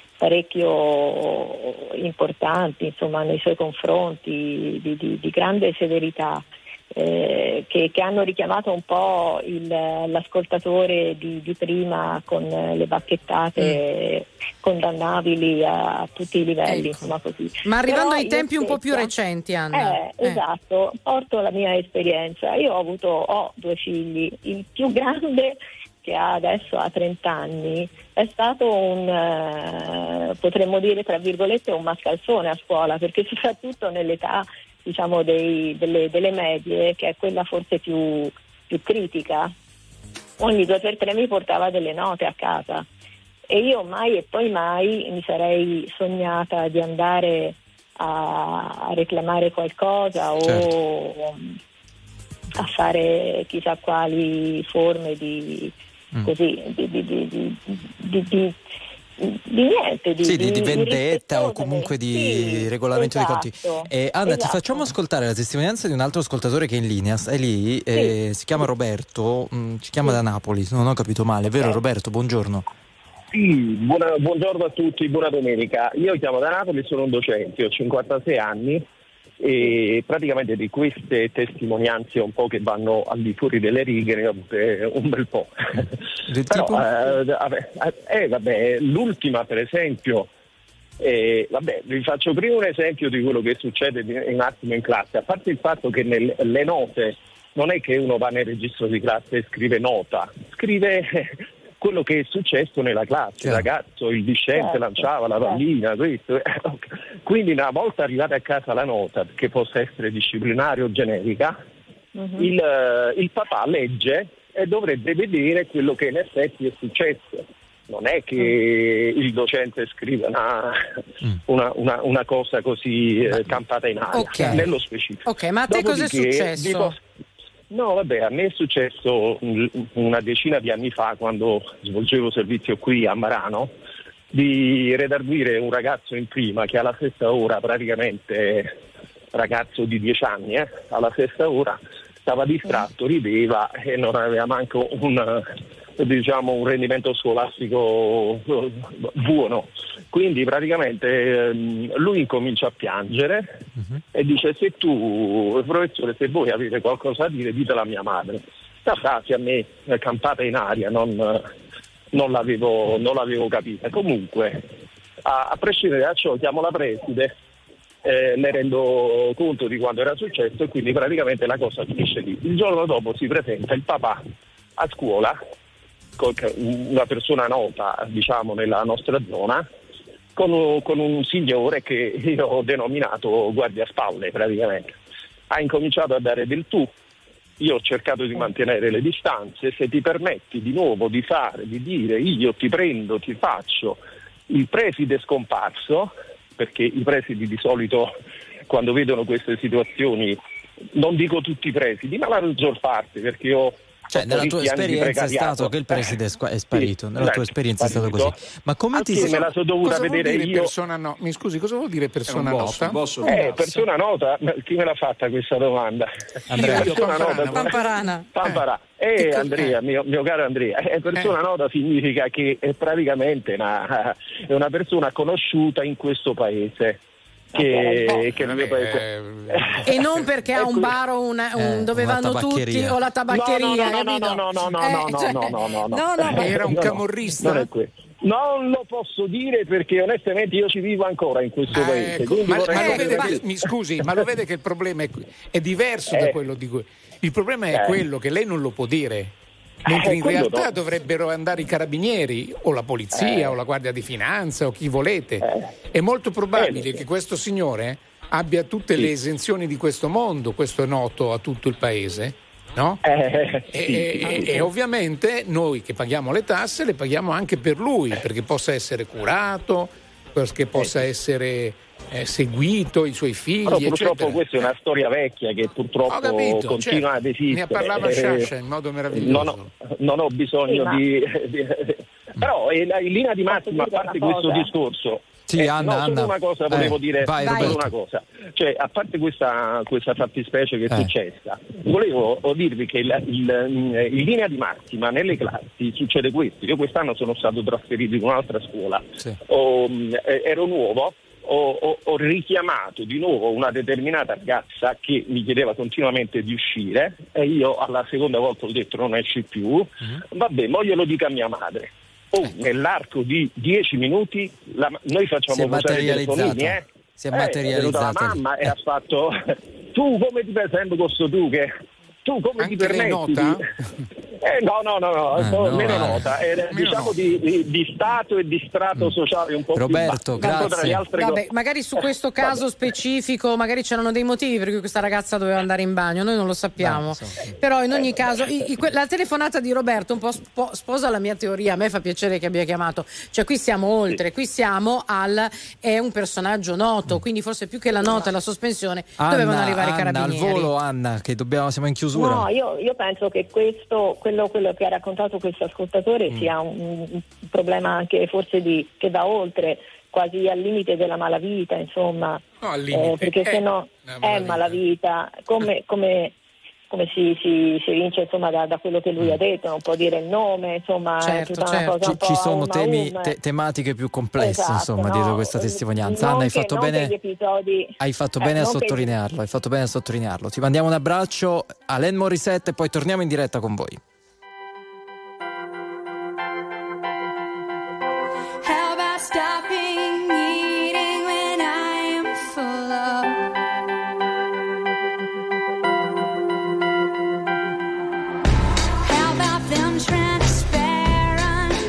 [SPEAKER 16] parecchio importanti insomma nei suoi confronti di, di, di grande severità, eh, che, che hanno richiamato un po' il, l'ascoltatore di, di prima con le bacchettate mm. condannabili a, a tutti i livelli,
[SPEAKER 2] ecco.
[SPEAKER 16] insomma così.
[SPEAKER 2] Ma arrivando
[SPEAKER 16] Però
[SPEAKER 2] ai tempi
[SPEAKER 16] stessa,
[SPEAKER 2] un po' più recenti, Anna.
[SPEAKER 16] Eh, eh. Esatto, porto la mia esperienza. Io ho avuto ho due figli, il più grande, che ha adesso ha trenta anni, è stato un, eh, potremmo dire tra virgolette, un mascalzone a scuola, perché soprattutto nell'età diciamo dei, delle, delle medie, che è quella forse più, più critica, ogni due per tre mi portava delle note a casa, e io mai e poi mai mi sarei sognata di andare a, a reclamare qualcosa, certo, o a fare chissà quali forme di così di, di, di, di, di, di, di niente di,
[SPEAKER 1] sì, di, di
[SPEAKER 16] di
[SPEAKER 1] vendetta o comunque di sì, regolamento
[SPEAKER 16] esatto,
[SPEAKER 1] dei conti. eh, Anna, esatto. Ti facciamo ascoltare la testimonianza di un altro ascoltatore che è in linea, è lì, eh, sì. Si chiama Roberto, mh, ci chiama sì. da Napoli, se non ho capito male, vero Roberto? Buongiorno.
[SPEAKER 17] Sì, buona, buongiorno a tutti, buona domenica. Io chiamo da Napoli, sono un docente, ho cinquantasei anni, e praticamente di queste testimonianze un po' che vanno al di fuori delle righe ne ho avute un bel po'.
[SPEAKER 1] Del
[SPEAKER 17] Però,
[SPEAKER 1] tipo?
[SPEAKER 17] Eh, vabbè, eh, vabbè, l'ultima per esempio, eh, vabbè, vi faccio prima un esempio di quello che succede un attimo in classe, a parte il fatto che nelle note non è che uno va nel registro di classe e scrive nota, scrive quello che è successo nella classe. Il ragazzo, il discente
[SPEAKER 16] certo,
[SPEAKER 17] lanciava la pallina, questo. Quindi una volta arrivata a casa la nota, che possa essere disciplinare o generica, uh-huh. il, il papà legge e dovrebbe vedere quello che in effetti è successo. Non è che il docente scriva una, una, una, una cosa così eh, campata in aria,
[SPEAKER 2] okay.
[SPEAKER 17] nello specifico.
[SPEAKER 2] Ok, ma a te cosa è successo?
[SPEAKER 17] Dico, no, vabbè, a me è successo una decina di anni fa, quando svolgevo servizio qui a Marano, di redarguire un ragazzo in prima che alla stessa ora, praticamente ragazzo di dieci anni, eh, alla stessa ora stava distratto, rideva e non aveva manco un... diciamo un rendimento scolastico buono, quindi praticamente ehm, lui incomincia a piangere uh-huh. e dice: se tu professore, se voi avete qualcosa da dire, ditela a mia madre. La frase a me è campata in aria, non, non, l'avevo, non l'avevo capita. Comunque a, a prescindere da ciò chiamo la preside, eh, le rendo conto di quanto era successo e quindi praticamente la cosa finisce lì. Il giorno dopo si presenta il papà a scuola, una persona nota, diciamo, nella nostra zona, con, con un signore che io ho denominato guardiaspalle praticamente. Ha incominciato a dare del tu, io ho cercato di mantenere le distanze. Se ti permetti di nuovo di fare, di dire io ti prendo, ti faccio il preside scomparso, perché i presidi di solito quando vedono queste situazioni, non dico tutti i presidi, ma la maggior parte, perché io
[SPEAKER 1] Cioè, nella tua esperienza è stato che il preside è sparito,
[SPEAKER 17] sì,
[SPEAKER 1] nella tua esperienza è stato così. Ma come ti sei...
[SPEAKER 17] me la so dovuta
[SPEAKER 4] cosa
[SPEAKER 17] vedere
[SPEAKER 4] vuol dire
[SPEAKER 17] io?
[SPEAKER 4] Persona no... Mi scusi, cosa vuol dire persona
[SPEAKER 3] boss,
[SPEAKER 4] nota?
[SPEAKER 3] Boss,
[SPEAKER 17] eh, persona nota, chi me l'ha fatta questa domanda?
[SPEAKER 1] Andrea.
[SPEAKER 17] Persona
[SPEAKER 4] Pamparana,
[SPEAKER 17] nota.
[SPEAKER 2] Pamparana.
[SPEAKER 17] Pamparana. Eh, Andrea, mio, mio caro Andrea, eh, persona eh. nota significa che è praticamente una, è una persona conosciuta in questo paese. Che,
[SPEAKER 4] oh,
[SPEAKER 17] che nel mio paese
[SPEAKER 2] e non perché ha un bar o una, un,
[SPEAKER 1] eh,
[SPEAKER 2] dove vanno tutti o la tabaccheria,
[SPEAKER 17] no no no no no no no
[SPEAKER 2] eh,
[SPEAKER 17] no,
[SPEAKER 2] cioè,
[SPEAKER 17] no no no no
[SPEAKER 2] no, no,
[SPEAKER 4] era un
[SPEAKER 17] no,
[SPEAKER 4] camorrista?
[SPEAKER 17] Non è questo. Non lo posso dire perché onestamente io ci vivo ancora in questo
[SPEAKER 4] ah,
[SPEAKER 17] paese.
[SPEAKER 4] Ecco. Ma, ma lo vede
[SPEAKER 17] che,
[SPEAKER 4] mi scusi, ma lo vede che il problema è, è diverso eh. da quello di cui. Il problema è eh. quello che lei non lo può dire. Mentre
[SPEAKER 17] eh,
[SPEAKER 4] in realtà
[SPEAKER 17] no.
[SPEAKER 4] dovrebbero andare i carabinieri o la polizia
[SPEAKER 17] eh.
[SPEAKER 4] o la guardia di finanza o chi volete.
[SPEAKER 17] Eh.
[SPEAKER 4] È molto probabile
[SPEAKER 17] eh.
[SPEAKER 4] che questo signore abbia tutte
[SPEAKER 17] sì.
[SPEAKER 4] le esenzioni di questo mondo, questo è noto a tutto il paese, no?
[SPEAKER 17] Eh,
[SPEAKER 4] e,
[SPEAKER 17] sì,
[SPEAKER 4] e,
[SPEAKER 17] sì.
[SPEAKER 4] e ovviamente noi che paghiamo le tasse le paghiamo anche per lui, perché possa essere curato, perché possa
[SPEAKER 17] eh.
[SPEAKER 4] essere eh, seguito, i suoi figli,
[SPEAKER 17] Però purtroppo
[SPEAKER 4] eccetera.
[SPEAKER 17] Questa è una storia vecchia che purtroppo
[SPEAKER 4] capito,
[SPEAKER 17] continua
[SPEAKER 4] certo.
[SPEAKER 17] ad esistere.
[SPEAKER 4] Ne ha parlato
[SPEAKER 17] eh,
[SPEAKER 4] Sciascia in modo meraviglioso.
[SPEAKER 17] Non ho, non ho bisogno
[SPEAKER 16] sì, ma...
[SPEAKER 17] di, di... Però in linea di massima, a parte questo discorso,
[SPEAKER 1] Sì,
[SPEAKER 17] eh,
[SPEAKER 1] Anna,
[SPEAKER 17] no, solo
[SPEAKER 1] Anna.
[SPEAKER 17] una cosa volevo
[SPEAKER 1] eh,
[SPEAKER 17] dire,
[SPEAKER 1] vai,
[SPEAKER 17] solo una cosa, cioè a parte questa, questa fattispecie che è
[SPEAKER 1] eh.
[SPEAKER 17] successa, volevo dirvi che il, il, in linea di massima nelle classi succede questo. Io quest'anno sono stato trasferito in un'altra scuola,
[SPEAKER 1] sì.
[SPEAKER 17] ho, ero nuovo, ho, ho, ho richiamato di nuovo una determinata ragazza che mi chiedeva continuamente di uscire e io alla seconda volta ho detto non esci più, uh-huh. vabbè, mo glielo dica a mia madre. Oh, nell'arco di dieci minuti la, noi facciamo
[SPEAKER 1] posare i telefonini, eh? Si è
[SPEAKER 17] eh,
[SPEAKER 1] materializzata
[SPEAKER 17] la mamma e ha fatto tu come ti presenti con sto tu che tu come
[SPEAKER 4] anche
[SPEAKER 17] ti permetti
[SPEAKER 4] nota?
[SPEAKER 17] Di... Eh, no no no, no,
[SPEAKER 1] eh, no
[SPEAKER 17] meno
[SPEAKER 1] eh.
[SPEAKER 17] nota eh,
[SPEAKER 4] meno
[SPEAKER 17] diciamo
[SPEAKER 4] nota.
[SPEAKER 17] Di, di, di stato e di strato sociale un po'
[SPEAKER 1] Roberto,
[SPEAKER 17] più basso.
[SPEAKER 1] grazie.
[SPEAKER 17] Altre
[SPEAKER 2] Vabbè,
[SPEAKER 17] cose.
[SPEAKER 2] magari su questo caso
[SPEAKER 17] Vabbè.
[SPEAKER 2] specifico magari c'erano dei motivi per cui questa ragazza doveva andare in bagno, noi non lo sappiamo.
[SPEAKER 1] Beh, so.
[SPEAKER 2] Però in ogni caso i, i, la telefonata di Roberto un po' spo, sposa la mia teoria, a me fa piacere che abbia chiamato, cioè qui siamo oltre, qui siamo al è un personaggio noto, quindi forse più che la nota e la sospensione
[SPEAKER 1] Anna,
[SPEAKER 2] dovevano arrivare
[SPEAKER 1] Anna,
[SPEAKER 2] i carabinieri.
[SPEAKER 1] al volo Anna, che dobbiamo, siamo in chiusura.
[SPEAKER 16] No, io, io penso che questo, quello, quello che ha raccontato questo ascoltatore mm. sia un, un problema anche forse di, che va oltre, quasi al limite della malavita, insomma,
[SPEAKER 4] no, al limite.
[SPEAKER 16] Eh, perché
[SPEAKER 4] è
[SPEAKER 16] se no è malavita, come, come, come si, si, si evince insomma da, da quello che lui ha detto, non può dire il nome, insomma,
[SPEAKER 2] certo,
[SPEAKER 16] è tutta
[SPEAKER 2] certo.
[SPEAKER 16] una cosa un
[SPEAKER 1] Ci,
[SPEAKER 16] po'
[SPEAKER 1] ci sono
[SPEAKER 16] a
[SPEAKER 1] temi,
[SPEAKER 16] um,
[SPEAKER 1] te, tematiche più complesse,
[SPEAKER 16] esatto,
[SPEAKER 1] insomma,
[SPEAKER 16] no,
[SPEAKER 1] dietro questa testimonianza.
[SPEAKER 16] non
[SPEAKER 1] Anna, hai
[SPEAKER 16] che,
[SPEAKER 1] fatto
[SPEAKER 16] non
[SPEAKER 1] bene.
[SPEAKER 16] che gli episodi,
[SPEAKER 1] Hai fatto
[SPEAKER 16] eh,
[SPEAKER 1] bene a
[SPEAKER 16] non che-
[SPEAKER 1] sottolinearlo, hai fatto bene a sottolinearlo. Ti mandiamo un abbraccio, Alain Morissette, e poi torniamo in diretta con voi.
[SPEAKER 13] How about stopping eating when I am full of? How about them trying to spare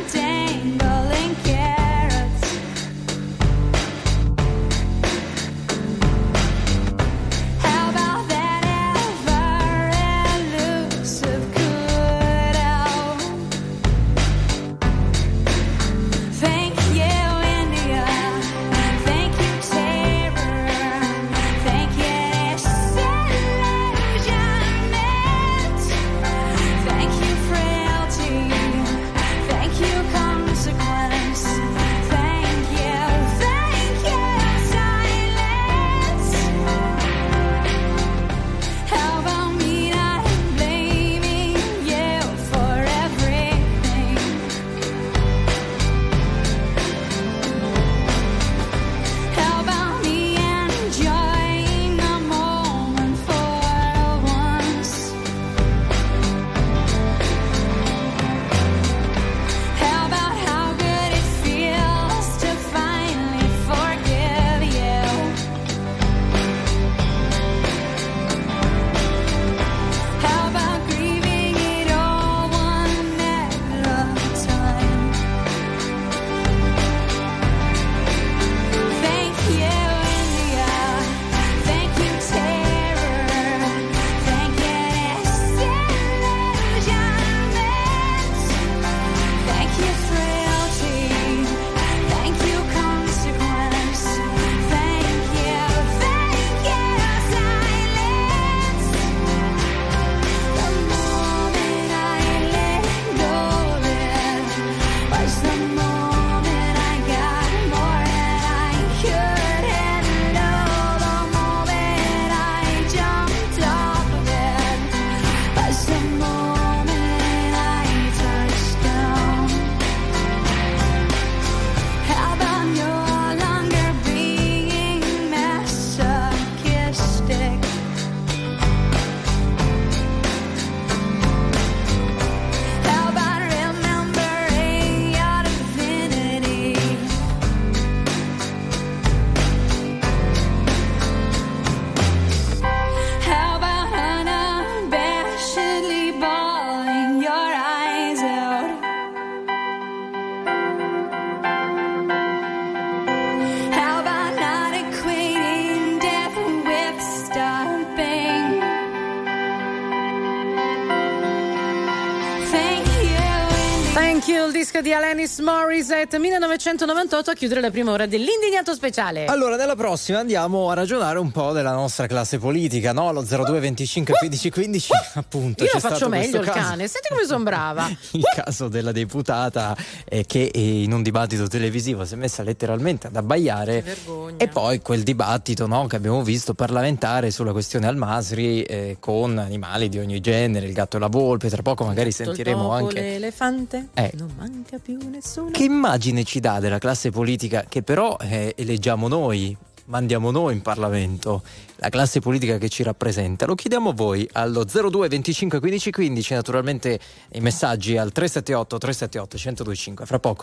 [SPEAKER 2] Thank You, il disco di Alanis Morissette, millenovecentonovantotto, a chiudere la prima ora dell'Indignato Speciale.
[SPEAKER 1] Allora, nella prossima andiamo a ragionare un po' della nostra classe politica, no? Lo zero due venticinque quindici quindici, appunto.
[SPEAKER 2] Io
[SPEAKER 1] c'è
[SPEAKER 2] lo faccio
[SPEAKER 1] stato
[SPEAKER 2] meglio il
[SPEAKER 1] caso,
[SPEAKER 2] cane, senti come sono brava.
[SPEAKER 1] il caso della deputata eh, che eh, in un dibattito televisivo si è messa letteralmente ad abbaiare, e poi quel dibattito, no, che abbiamo visto parlamentare sulla questione Al-Masri eh, con animali di ogni genere, il gatto e la volpe. Tra poco magari sentiremo
[SPEAKER 2] topo,
[SPEAKER 1] anche
[SPEAKER 2] l'elefante,
[SPEAKER 1] eh,
[SPEAKER 2] non manca più nessuno.
[SPEAKER 1] che immagine ci dà della classe politica che però eh, eleggiamo noi, mandiamo noi in Parlamento, la classe politica che ci rappresenta? Lo chiediamo a voi allo zero due venticinque quindici quindici, naturalmente i messaggi al tre sette otto tre sette otto uno zero due cinque. Fra poco.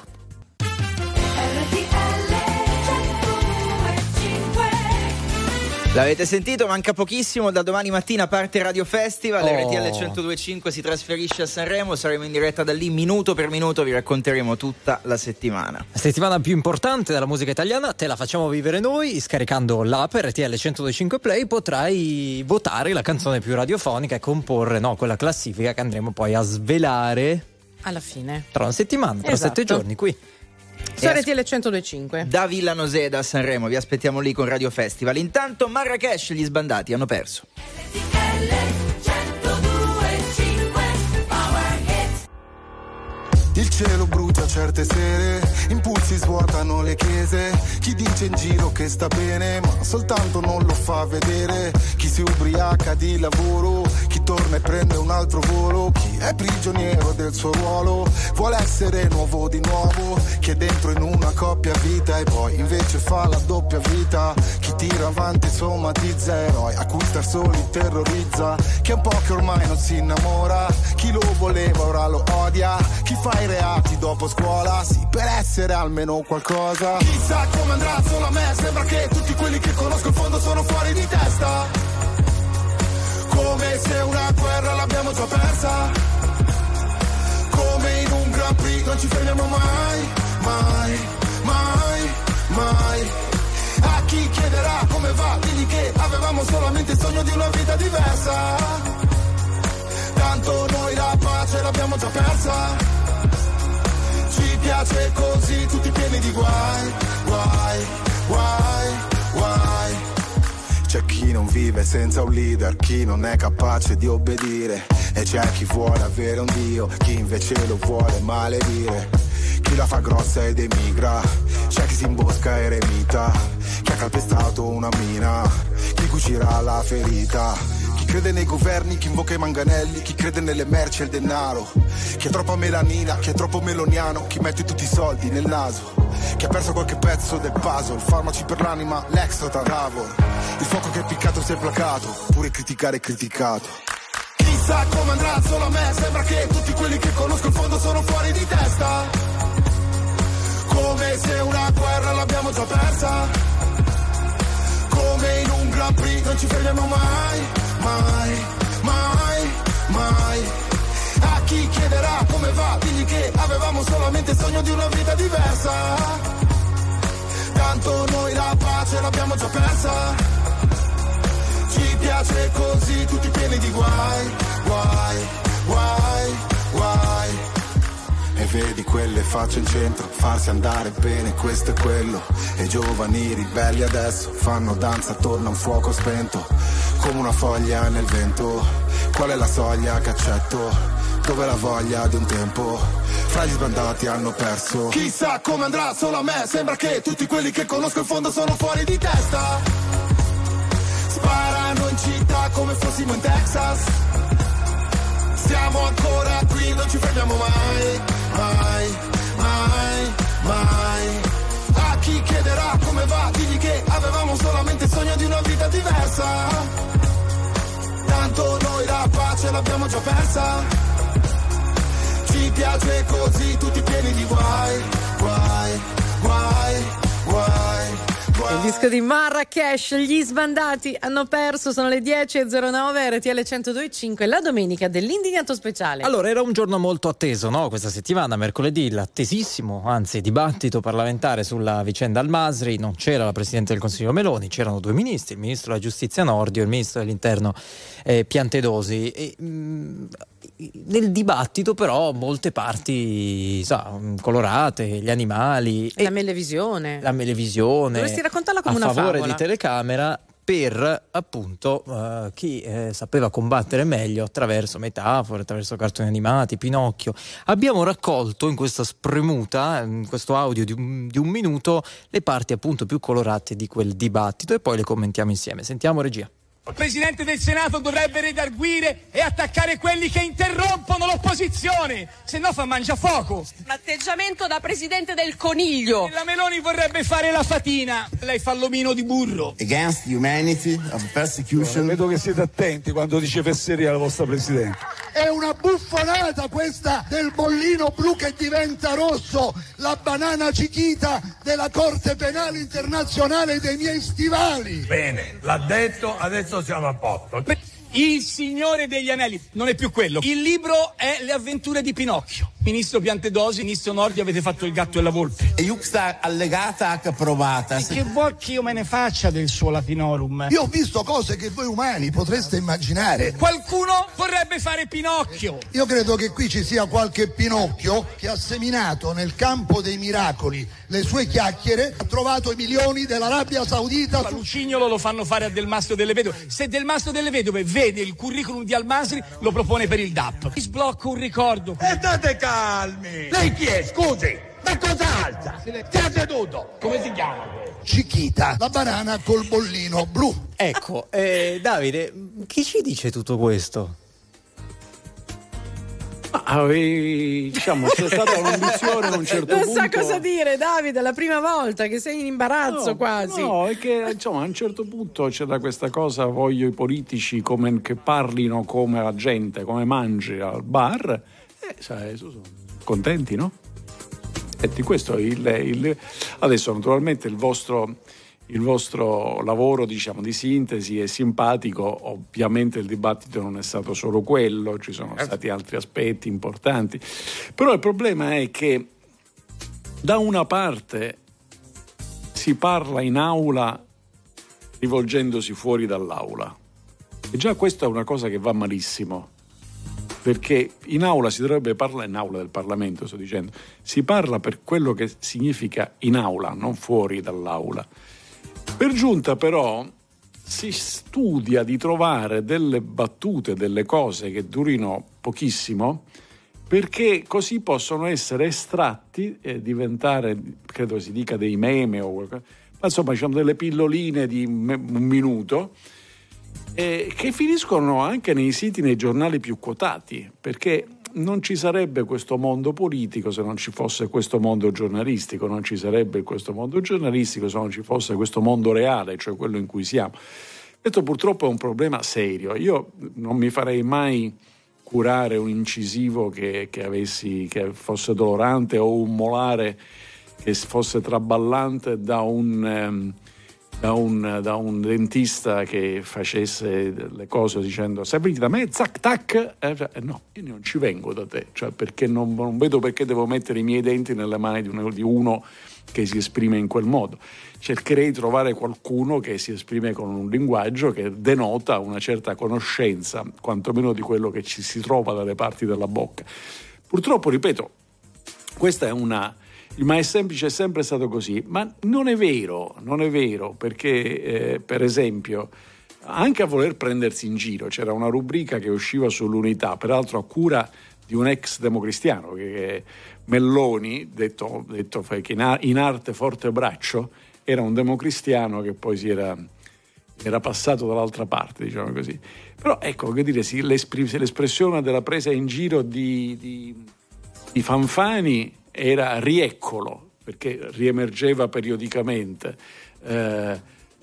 [SPEAKER 9] L'avete sentito? Manca pochissimo, da domani mattina parte Radio Festival,
[SPEAKER 1] Oh.
[SPEAKER 9] R T L centodue e cinque si trasferisce a Sanremo, saremo in diretta da lì minuto per minuto, vi racconteremo tutta la settimana.
[SPEAKER 1] La settimana più importante della musica italiana te la facciamo vivere noi, scaricando l'app R T L centodue e cinque Play potrai votare la canzone più radiofonica e comporre, no, quella classifica che andremo poi a svelare
[SPEAKER 2] alla fine
[SPEAKER 1] tra una settimana, tra
[SPEAKER 2] Esatto.
[SPEAKER 1] sette giorni qui.
[SPEAKER 2] Su R T L centodue e cinque.
[SPEAKER 9] Da Villa Noseda a Sanremo, vi aspettiamo lì con Radio Festival. Intanto Marrakesh, gli sbandati hanno perso.
[SPEAKER 18] Il cielo brucia certe sere, impulsi svuotano le chiese. Chi dice in giro che sta bene, ma soltanto non lo fa vedere. Chi si ubriaca di lavoro, chi torna e prende un altro volo. Chi è prigioniero del suo ruolo, vuole essere nuovo di nuovo. Chi è dentro in una coppia vita e poi invece fa la doppia vita. Chi tira avanti somatizza eroi, a cui star soli terrorizza. Chi è un po' che ormai non si innamora, chi lo voleva ora lo odia. Chi fa i reati dopo scuola, sì, per essere almeno qualcosa. Chissà come andrà solo a me, sembra che tutti quelli che conosco in fondo sono fuori di testa. Come se una guerra l'abbiamo già persa. Come in un Grand Prix non ci fermiamo mai, mai, mai, mai. A chi chiederà come va, digli che avevamo solamente il sogno di una vita diversa. Tanto noi la pace l'abbiamo già persa. Ci piace così, tutti pieni di guai, guai, guai, guai. C'è chi non vive senza un leader, chi non è capace di obbedire. E c'è chi vuole avere un dio, chi invece lo vuole maledire. Chi la fa grossa ed emigra, c'è chi si imbosca eremita. Chi ha calpestato una mina, chi cucirà la ferita. Chi crede nei governi, chi invoca i manganelli, chi crede nelle merci e il denaro. Chi ha troppa melanina, chi è troppo meloniano, chi mette tutti i soldi nel naso. Chi ha perso qualche pezzo del puzzle, farmaci per l'anima, l'extra tavor. Il fuoco che è piccato si è placato, pure criticare è criticato. Chissà come andrà solo a me, sembra che tutti quelli che conosco in fondo sono fuori di testa. Come se una guerra l'abbiamo già persa. Come in un Grand Prix non ci fermiamo mai, mai, mai, mai. A chi chiederà come va, digli che avevamo solamente il sogno di una vita diversa. Tanto noi la pace l'abbiamo già persa. Ci piace così, tutti pieni di guai, guai, guai, guai. E vedi quelle facce in centro, farsi andare bene, questo e quello. E i giovani ribelli adesso fanno danza attorno a un fuoco spento, come una foglia nel vento. Qual è la soglia che accetto? Dove la voglia di un tempo? Fra gli sbandati hanno perso. Chissà come andrà solo a me, sembra che tutti quelli che conosco in fondo sono fuori di testa. Sparano in città come fossimo in Texas. Siamo ancora qui, non ci fermiamo mai, mai, mai, mai. A chi chiederà come va, digli che avevamo solamente il sogno di una vita diversa. Tanto noi la pace l'abbiamo già persa. Ci piace così, tutti pieni di guai, guai, guai, guai.
[SPEAKER 2] Il disco di Marrakesh, gli sbandati hanno perso, sono le dieci e zero nove, R T L centodue e cinque, la domenica dell'Indignato Speciale.
[SPEAKER 1] Allora, era un giorno molto atteso, no? Questa settimana, mercoledì, l'attesissimo, anzi dibattito parlamentare sulla vicenda Al-Masri. Non c'era la Presidente del Consiglio Meloni, c'erano due ministri, il Ministro della Giustizia Nordio e il Ministro dell'Interno eh, Piantedosi. E, mh, nel dibattito però molte parti, sa, colorate, gli animali,
[SPEAKER 2] la melevisione,
[SPEAKER 1] la melevisione,
[SPEAKER 2] dovresti raccontarla come
[SPEAKER 1] a
[SPEAKER 2] una
[SPEAKER 1] favore
[SPEAKER 2] favola.
[SPEAKER 1] di telecamera, per appunto uh, chi eh, sapeva combattere meglio attraverso metafore, attraverso cartoni animati, Pinocchio. Abbiamo raccolto in questa spremuta, in questo audio di un, di un minuto, le parti appunto più colorate di quel dibattito e poi le commentiamo insieme. Sentiamo, regia.
[SPEAKER 19] Il Presidente del Senato dovrebbe redarguire e attaccare quelli che interrompono l'opposizione, se no fa mangiafuoco.
[SPEAKER 20] Un atteggiamento da Presidente del Coniglio.
[SPEAKER 19] La Meloni vorrebbe fare la fatina, lei fa l'omino di burro.
[SPEAKER 21] Against humanity, of persecution.
[SPEAKER 22] Vedo che siete attenti quando dice fesseria la vostra Presidente.
[SPEAKER 23] È una buffonata questa del bollino blu che diventa rosso, la banana cichita della Corte Penale Internazionale dei miei stivali.
[SPEAKER 22] Bene, l'ha detto, adesso siamo a posto.
[SPEAKER 19] Il Signore degli Anelli non è più quello. Il libro è Le avventure di Pinocchio. Ministro Piantedosi, Ministro Nordi, avete fatto il gatto e la volpe.
[SPEAKER 21] E Iuxta allegata H approvata.
[SPEAKER 19] E che vuol che io me ne faccia del suo Latinorum?
[SPEAKER 23] Io ho visto cose che voi umani potreste immaginare.
[SPEAKER 19] Qualcuno vorrebbe fare Pinocchio.
[SPEAKER 23] Io credo che qui ci sia qualche Pinocchio che ha seminato nel campo dei miracoli le sue chiacchiere, ha trovato i milioni dell'Arabia Saudita.
[SPEAKER 19] Ma Lucignolo lo fanno fare a Del Mastro delle Vedove. Se Del Mastro delle Vedove vede il curriculum di Al-Masri, lo propone per il D A P. Mi sblocco un ricordo.
[SPEAKER 22] E state calmi. Lei chi è? Scusi. Ma cosa alza? Stia seduto. Come si chiama?
[SPEAKER 23] Cichita, la banana col bollino blu.
[SPEAKER 1] Ecco, eh, Davide, chi ci dice tutto questo?
[SPEAKER 3] Ah, eh, diciamo, c'è stata un'ambizione a un certo
[SPEAKER 2] non
[SPEAKER 3] punto.
[SPEAKER 2] Non sa cosa dire, Davide, è la prima volta che sei in imbarazzo
[SPEAKER 3] no,
[SPEAKER 2] quasi.
[SPEAKER 3] No, è che insomma a un certo punto c'era questa cosa, voglio i politici come, che parlino come la gente, come mangi al bar, e sai, sono contenti, no? E di questo il, il, adesso naturalmente il vostro il vostro lavoro, diciamo, di sintesi è simpatico. Ovviamente il dibattito non è stato solo quello, ci sono stati altri aspetti importanti, però il problema è che da una parte si parla in aula rivolgendosi fuori dall'aula, e già questa è una cosa che va malissimo, perché in aula si dovrebbe parlare, in aula del Parlamento sto dicendo, si parla per quello che significa in aula, non fuori dall'aula. Per giunta però si studia di trovare delle battute, delle cose che durino pochissimo, perché così possono essere estratti e diventare, credo si dica, dei meme o qualcosa, ma insomma ci sono delle pilloline di un minuto eh, che finiscono anche nei siti, nei giornali più quotati, perché non ci sarebbe questo mondo politico se non ci fosse questo mondo giornalistico, non ci sarebbe questo mondo giornalistico se non ci fosse questo mondo reale, cioè quello in cui siamo. Questo purtroppo è un problema serio. Io non mi farei mai curare un incisivo che, che avessi, che fosse dolorante, o un molare che fosse traballante da un... Um, Da un, da un dentista che facesse le cose dicendo sei venuti da me, zac tac, eh, no, io non ci vengo da te, cioè perché non, non vedo perché devo mettere i miei denti nelle mani di uno, di uno che si esprime in quel modo. Cercherei di trovare qualcuno che si esprime con un linguaggio che denota una certa conoscenza, quantomeno di quello che ci si trova dalle parti della bocca. Purtroppo, ripeto, questa è una... ma è semplice, è sempre stato così, ma non è vero, non è vero, perché eh, per esempio anche a voler prendersi in giro c'era una rubrica che usciva sull'Unità, peraltro a cura di un ex democristiano, che è Melloni, detto, detto che in arte forte braccio, era un democristiano che poi si era, era passato dall'altra parte, diciamo così. Però ecco, che dire, sì, l'espressione della presa in giro di, di, di Fanfani era rieccolo, perché riemergeva periodicamente. Eh,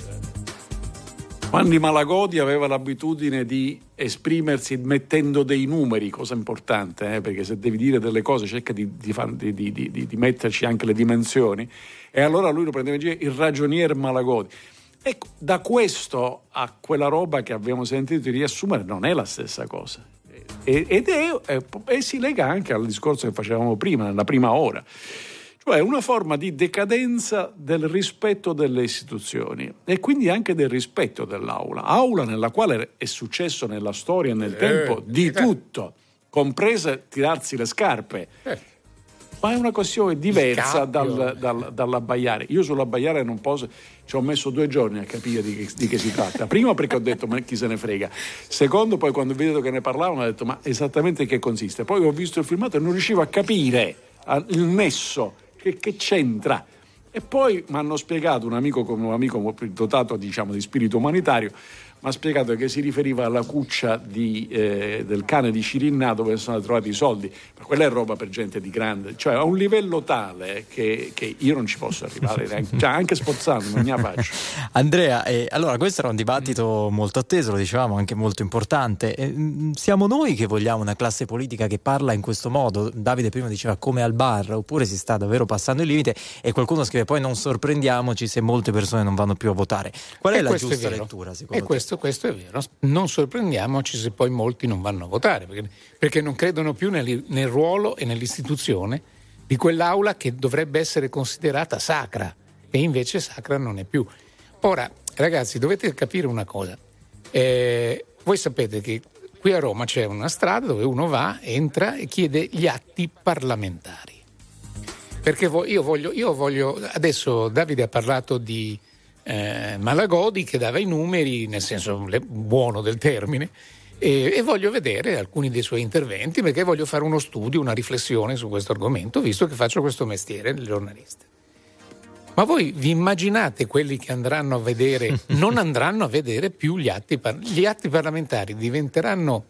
[SPEAKER 3] Vanni Malagodi aveva l'abitudine di esprimersi mettendo dei numeri, cosa importante, eh, perché se devi dire delle cose cerca di, di, di, di, di, di metterci anche le dimensioni, e allora lui lo prendeva in giro, il ragionier Malagodi. Ecco, da questo a quella roba che abbiamo sentito di riassumere non è la stessa cosa. Ed è, e, e si lega anche al discorso che facevamo prima, nella prima ora, cioè una forma di decadenza del rispetto delle istituzioni e quindi anche del rispetto dell'aula, aula nella quale è successo nella storia e nel eh, tempo di tutto, compresa tirarsi le scarpe. Eh. Ma è una questione diversa dal, dal, dall'abbaiare. Io sull'abbaiare non posso, ci ho messo due giorni a capire di che, di che si tratta. Primo perché ho detto ma chi se ne frega. Secondo, poi quando ho veduto che ne parlavano ho detto ma esattamente in che consiste. Poi ho visto il filmato e non riuscivo a capire il nesso, che, che c'entra. E poi mi hanno spiegato un amico come un amico dotato, diciamo, di spirito umanitario, mi ha spiegato che si riferiva alla cuccia di, eh, del cane di Cirinna dove sono trovati i soldi, ma quella è roba per gente di grande, cioè a un livello tale che, che io non ci posso arrivare neanche, cioè, anche spozzando non ne faccio.
[SPEAKER 1] Andrea, eh, allora questo era un dibattito molto atteso, lo dicevamo, anche molto importante. Eh, siamo noi che vogliamo una classe politica che parla in questo modo? Davide prima diceva come al bar, oppure si sta davvero passando il limite? E qualcuno scrive poi non sorprendiamoci se molte persone non vanno più a votare. Qual è
[SPEAKER 4] e
[SPEAKER 1] la giusta
[SPEAKER 4] è
[SPEAKER 1] lettura secondo
[SPEAKER 4] e
[SPEAKER 1] te?
[SPEAKER 4] Questo, questo è vero, non sorprendiamoci se poi molti non vanno a votare perché, perché non credono più nel, nel ruolo e nell'istituzione di quell'aula che dovrebbe essere considerata sacra e invece sacra non è più. Ora ragazzi, dovete capire una cosa, eh, voi sapete che qui a Roma c'è una strada dove uno va, entra e chiede gli atti parlamentari, perché io voglio, io voglio adesso Davide ha parlato di Eh, Malagodi che dava i numeri nel senso le, buono del termine e, e voglio vedere alcuni dei suoi interventi perché voglio fare uno studio, una riflessione su questo argomento visto che faccio questo mestiere del giornalista. Ma voi vi immaginate quelli che andranno a vedere non andranno a vedere più gli atti par- gli atti parlamentari diventeranno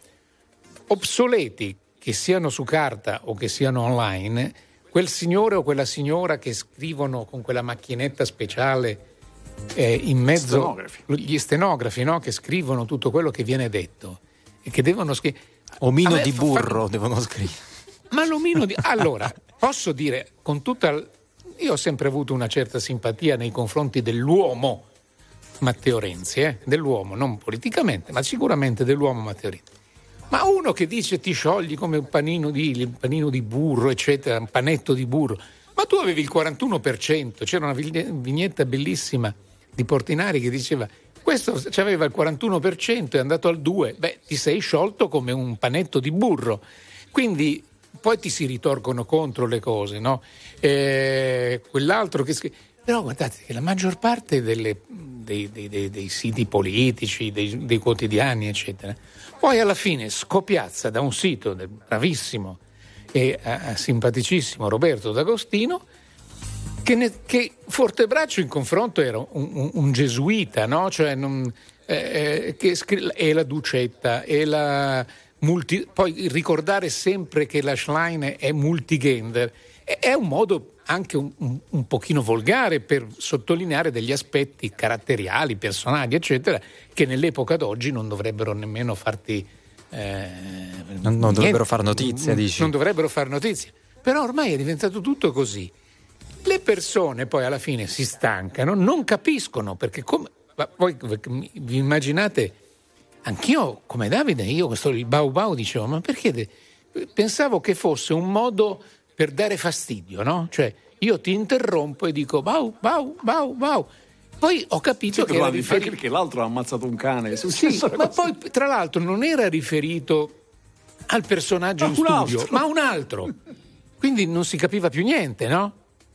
[SPEAKER 4] obsoleti, che siano su carta o che siano online. Quel signore o quella signora che scrivono con quella macchinetta speciale Eh, in mezzo
[SPEAKER 3] stenografi.
[SPEAKER 4] Gli stenografi, no? Che scrivono tutto quello che viene detto e che devono scrivere
[SPEAKER 1] omino di burro fa... devono scrivere
[SPEAKER 4] ma l'omino di allora posso dire con tutta l... io ho sempre avuto una certa simpatia nei confronti dell'uomo Matteo Renzi, eh? dell'uomo, non politicamente ma sicuramente dell'uomo Matteo Renzi, ma uno che dice ti sciogli come un panino di, un panino di burro eccetera, un panetto di burro, ma tu avevi il quarantuno per cento, c'era una vignetta bellissima di Portinari che diceva questo c'aveva il quarantuno per cento è andato al due, beh ti sei sciolto come un panetto di burro, quindi poi ti si ritorcono contro le cose, no? Eh, quell'altro che scrive, però guardate che la maggior parte delle, dei, dei, dei, dei siti politici, dei, dei quotidiani eccetera, poi alla fine scopiazza da un sito del bravissimo e eh, simpaticissimo Roberto D'Agostino che, ne, che Fortebraccio in confronto era un, un, un gesuita, no? Cioè non, eh, che scri- e la Ducetta e la multi, poi ricordare sempre che la Schlein è multigender è, è un modo anche un, un, un pochino volgare per sottolineare degli aspetti caratteriali, personali eccetera che nell'epoca d'oggi non dovrebbero nemmeno farti eh,
[SPEAKER 1] non, non dovrebbero far notizia, dici?
[SPEAKER 4] Non dovrebbero far notizia, però ormai è diventato tutto così. Le persone poi alla fine si stancano, non capiscono perché come voi vi immaginate, anch'io come Davide, io questo il bau bau dicevo, ma perché de... pensavo che fosse un modo per dare fastidio, no? Cioè io ti interrompo e dico bau bau bau bau. Poi ho capito
[SPEAKER 3] sì,
[SPEAKER 4] che era riferito
[SPEAKER 3] che l'altro ha ammazzato un cane.
[SPEAKER 4] Sì, ma poi tra l'altro non era riferito al personaggio
[SPEAKER 3] ma
[SPEAKER 4] in studio,
[SPEAKER 3] altro.
[SPEAKER 4] ma a un altro. Quindi non si capiva più niente, no?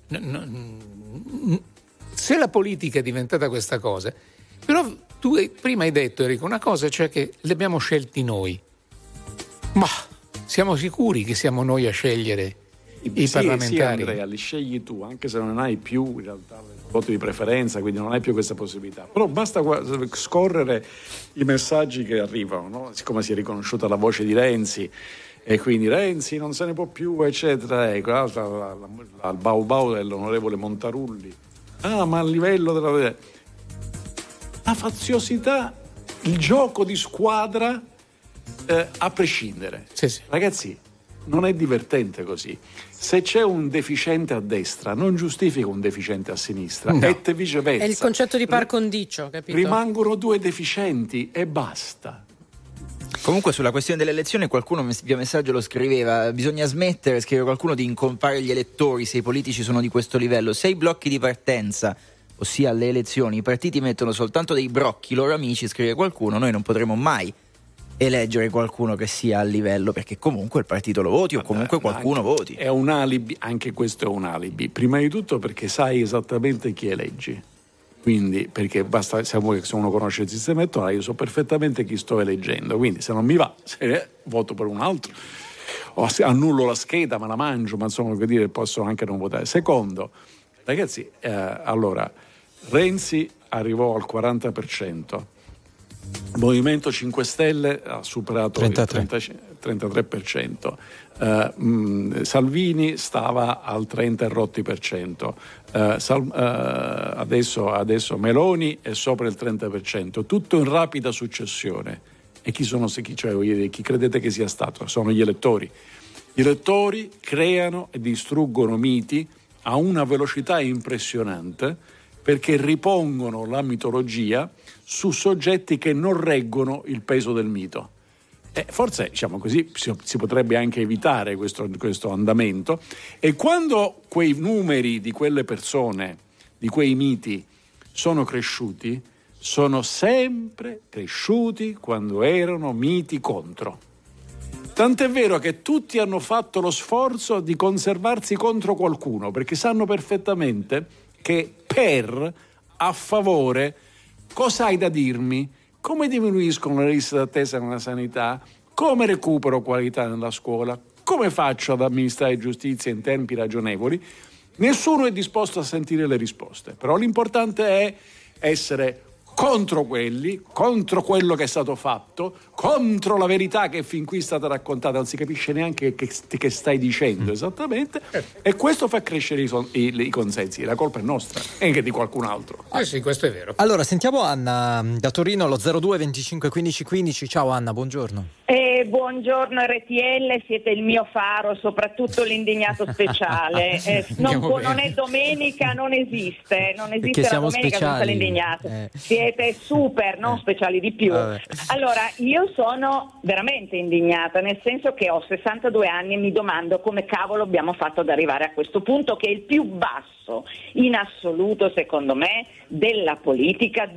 [SPEAKER 4] Se la politica è diventata questa cosa, però tu prima hai detto Enrico una cosa, cioè che li abbiamo scelti noi, ma siamo sicuri che siamo noi a scegliere i
[SPEAKER 3] sì,
[SPEAKER 4] parlamentari?
[SPEAKER 3] Sì, Andrea, li scegli tu, anche se non hai più in realtà il voto di preferenza, quindi non hai più questa possibilità, però basta scorrere i messaggi che arrivano, no? Siccome si è riconosciuta la voce di Renzi e quindi Renzi non se ne può più eccetera, ecco l'altra al bau bau dell'onorevole Montarulli, ah ma a livello della la faziosità, il gioco di squadra eh, a prescindere,
[SPEAKER 4] sì, sì.
[SPEAKER 3] Ragazzi non è divertente così. Se c'è un deficiente a destra non giustifica un deficiente a sinistra,
[SPEAKER 4] no.
[SPEAKER 3] E viceversa.
[SPEAKER 2] È il concetto di par condicio, capito?
[SPEAKER 3] Rimangono due deficienti e basta.
[SPEAKER 9] Comunque sulla questione delle elezioni qualcuno via messaggio lo scriveva, bisogna smettere, scrive qualcuno, di incolpare gli elettori se i politici sono di questo livello. Se i blocchi di partenza, ossia alle elezioni, i partiti mettono soltanto dei brocchi loro amici, scrive qualcuno, noi non potremo mai eleggere qualcuno che sia a livello, perché comunque il partito lo voti o comunque qualcuno voti.
[SPEAKER 3] È un alibi, anche questo è un alibi. Prima di tutto perché sai esattamente chi eleggi. Quindi, perché basta, se uno conosce il sistema elettorale, io so perfettamente chi sto eleggendo, quindi se non mi va, se voto per un altro, o annullo la scheda, ma la mangio, ma insomma, che dire, posso anche non votare. Secondo, ragazzi, eh, allora, Renzi arrivò al quaranta per cento, Movimento cinque Stelle ha superato
[SPEAKER 1] trentatré.
[SPEAKER 3] il trenta, trentatré per cento, uh, mh, Salvini stava al trenta e rotti per cento, uh, Sal, uh, adesso, adesso Meloni è sopra il trenta per cento, tutto in rapida successione. E chi sono, chi, cioè, chi credete che sia stato? Sono gli elettori. Gli elettori creano e distruggono miti a una velocità impressionante, perché ripongono la mitologia su soggetti che non reggono il peso del mito. E forse, diciamo così, si, si potrebbe anche evitare questo, questo andamento. E quando quei numeri di quelle persone, di quei miti, sono cresciuti, sono sempre cresciuti quando erano miti contro. Tant'è vero che tutti hanno fatto lo sforzo di conservarsi contro qualcuno, perché sanno perfettamente che per, a favore, cosa hai da dirmi? Come diminuiscono le liste d'attesa nella sanità? Come recupero qualità nella scuola? Come faccio ad amministrare giustizia in tempi ragionevoli? Nessuno è disposto a sentire le risposte, però l'importante è essere contro quelli, contro quello che è stato fatto, contro la verità che fin qui è stata raccontata, non si capisce neanche che, che stai dicendo esattamente, e questo fa crescere i, son, i, i consensi. La colpa è nostra e anche di qualcun altro.
[SPEAKER 4] Ah sì, questo è vero.
[SPEAKER 1] Allora sentiamo Anna da Torino, lo zero due venticinque quindici quindici. Ciao Anna, buongiorno.
[SPEAKER 5] Eh, buongiorno R T L, siete il mio faro, soprattutto l'indignato speciale. Eh, non, può, non è domenica, non esiste, non esiste la domenica senza l'indignato. Eh. Siete super, non eh. speciali di più. Vabbè. Allora, io sono veramente indignata, nel senso che ho sessantadue anni e mi domando come cavolo abbiamo fatto ad arrivare a questo punto, che è il più basso in assoluto, secondo me, della politica,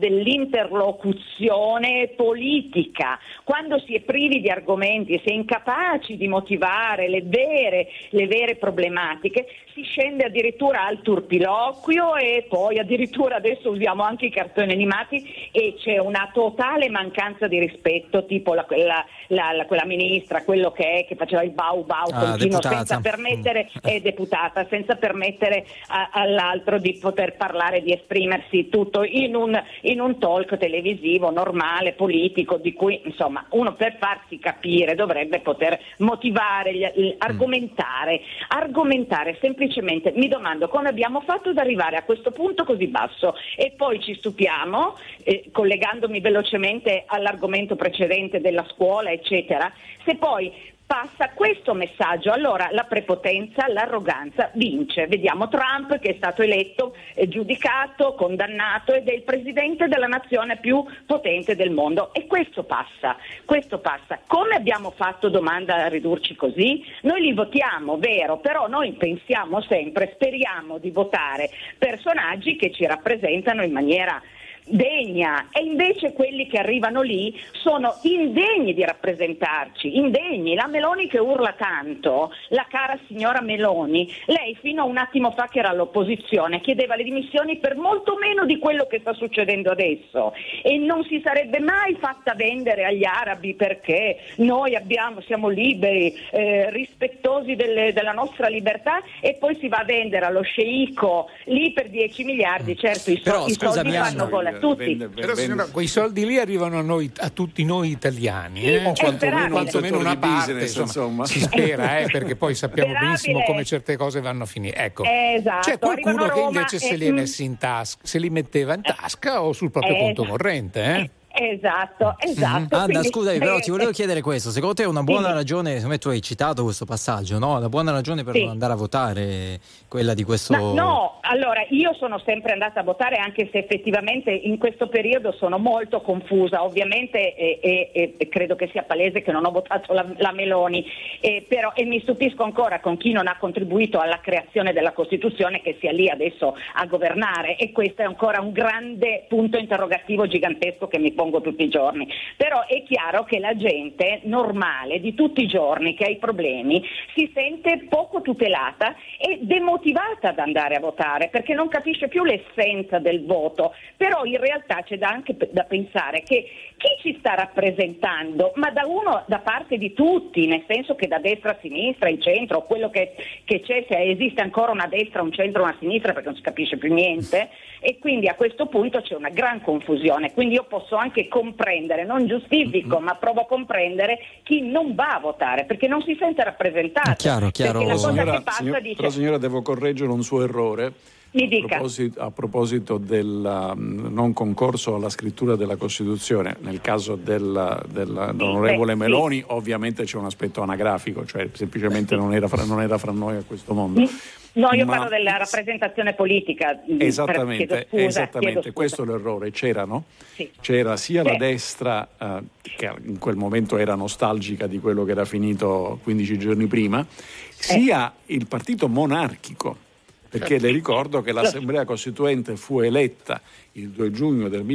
[SPEAKER 5] dell'interlocuzione politica. Quando si è privi di argomenti e si è incapaci di motivare le vere, le vere problematiche, si scende addirittura al turpiloquio e poi addirittura adesso usiamo anche i cartoni animati e c'è una totale mancanza di rispetto, tipo la, la, la, la, quella ministra, quello che è, che faceva il bau bau
[SPEAKER 1] ah,
[SPEAKER 5] continuo, senza permettere, mm. è deputata, senza permettere a, all'altro di poter parlare, di esprimersi, tutto in un, in un talk televisivo normale, politico, di cui insomma uno per farsi capire dovrebbe poter motivare, gli, gli, argomentare, argomentare semplicemente. Mi domando come abbiamo fatto ad arrivare a questo punto così basso, e poi ci stupiamo, eh, collegandomi velocemente all'argomento precedente della scuola eccetera, se poi passa questo messaggio, allora la prepotenza, l'arroganza vince. Vediamo Trump che è stato eletto, è giudicato, condannato ed è il presidente della nazione più potente del mondo, e questo passa, questo passa. Come abbiamo fatto, domanda, a ridurci così? Noi li votiamo, vero, però noi pensiamo sempre, speriamo di votare personaggi che ci rappresentano in maniera degna, e invece quelli che arrivano lì sono indegni di rappresentarci, indegni. La Meloni che urla tanto, la cara signora Meloni, lei fino a un attimo fa che era all'opposizione chiedeva le dimissioni per molto meno di quello che sta succedendo adesso, e non si sarebbe mai fatta vendere agli arabi perché noi abbiamo, siamo liberi, eh, rispettosi delle, della nostra libertà, e poi si va a vendere allo sceicco lì per dieci miliardi. Certo, i,
[SPEAKER 1] Però,
[SPEAKER 5] so, i soldi fanno volare tutti.
[SPEAKER 4] Vende, vende, Però signora, quei soldi lì arrivano a noi, a tutti noi italiani, eh?
[SPEAKER 5] o
[SPEAKER 4] quantomeno, quantomeno una parte,
[SPEAKER 3] business,
[SPEAKER 4] insomma, insomma. Si spera, eh, perché poi sappiamo
[SPEAKER 5] Sperabile.
[SPEAKER 4] benissimo come certe cose vanno a finire. Ecco,
[SPEAKER 5] esatto,
[SPEAKER 4] c'è qualcuno che invece
[SPEAKER 5] e...
[SPEAKER 4] se li è messi in tasca, se li metteva in tasca o sul proprio
[SPEAKER 5] eh,
[SPEAKER 4] conto corrente, eh?
[SPEAKER 5] Esatto, esatto.
[SPEAKER 1] Mm-hmm. Anna,
[SPEAKER 5] Quindi,
[SPEAKER 1] scusami, però
[SPEAKER 5] eh,
[SPEAKER 1] ti volevo chiedere questo. Secondo te è una buona
[SPEAKER 5] sì.
[SPEAKER 1] ragione, secondo me tu hai citato questo passaggio, no? Una buona ragione per
[SPEAKER 5] sì.
[SPEAKER 1] non andare a votare, quella di questo...
[SPEAKER 5] No, no, allora io sono sempre andata a votare, anche se effettivamente in questo periodo sono molto confusa, ovviamente, e, e, e credo che sia palese che non ho votato la, la Meloni, e, però, e mi stupisco ancora con chi non ha contribuito alla creazione della Costituzione, che sia lì adesso a governare, e questo è ancora un grande punto interrogativo gigantesco che mi pongo espongo tutti i giorni, però è chiaro che la gente normale di tutti i giorni che ha i problemi si sente poco tutelata e demotivata ad andare a votare perché non capisce più l'essenza del voto. Però in realtà c'è da anche da pensare che chi ci sta rappresentando, ma da uno da parte di tutti, nel senso che da destra a sinistra, il centro, quello che, che c'è, se esiste ancora una destra, un centro, una sinistra, perché non si capisce più niente, e quindi a questo punto c'è una gran confusione. Quindi io posso anche comprendere, non giustifico, mm-hmm. ma provo a comprendere chi non va a votare perché non si sente rappresentato.
[SPEAKER 1] Chiaro, chiaro.
[SPEAKER 5] Perché la cosa
[SPEAKER 3] signora,
[SPEAKER 5] che passa
[SPEAKER 3] signor,
[SPEAKER 5] dice...
[SPEAKER 3] Però signora, devo correggere un suo errore.
[SPEAKER 5] Mi dica.
[SPEAKER 3] A proposito, a proposito del um, non concorso alla scrittura della Costituzione, nel caso del, del, dell'onorevole
[SPEAKER 5] sì,
[SPEAKER 3] Meloni,
[SPEAKER 5] sì.
[SPEAKER 3] ovviamente c'è un aspetto anagrafico, cioè semplicemente non era fra, non era fra noi a questo mondo.
[SPEAKER 5] No, io
[SPEAKER 3] Ma...
[SPEAKER 5] parlo della rappresentazione politica.
[SPEAKER 3] Esattamente,
[SPEAKER 5] per, scusa,
[SPEAKER 3] esattamente. Questo è l'errore. C'erano,
[SPEAKER 5] sì.
[SPEAKER 3] c'era sia
[SPEAKER 5] sì.
[SPEAKER 3] la destra, uh, che in quel momento era nostalgica di quello che era finito quindici giorni prima, sia eh. il partito monarchico. Perché le ricordo che l'Assemblea Costituente fu eletta il due giugno del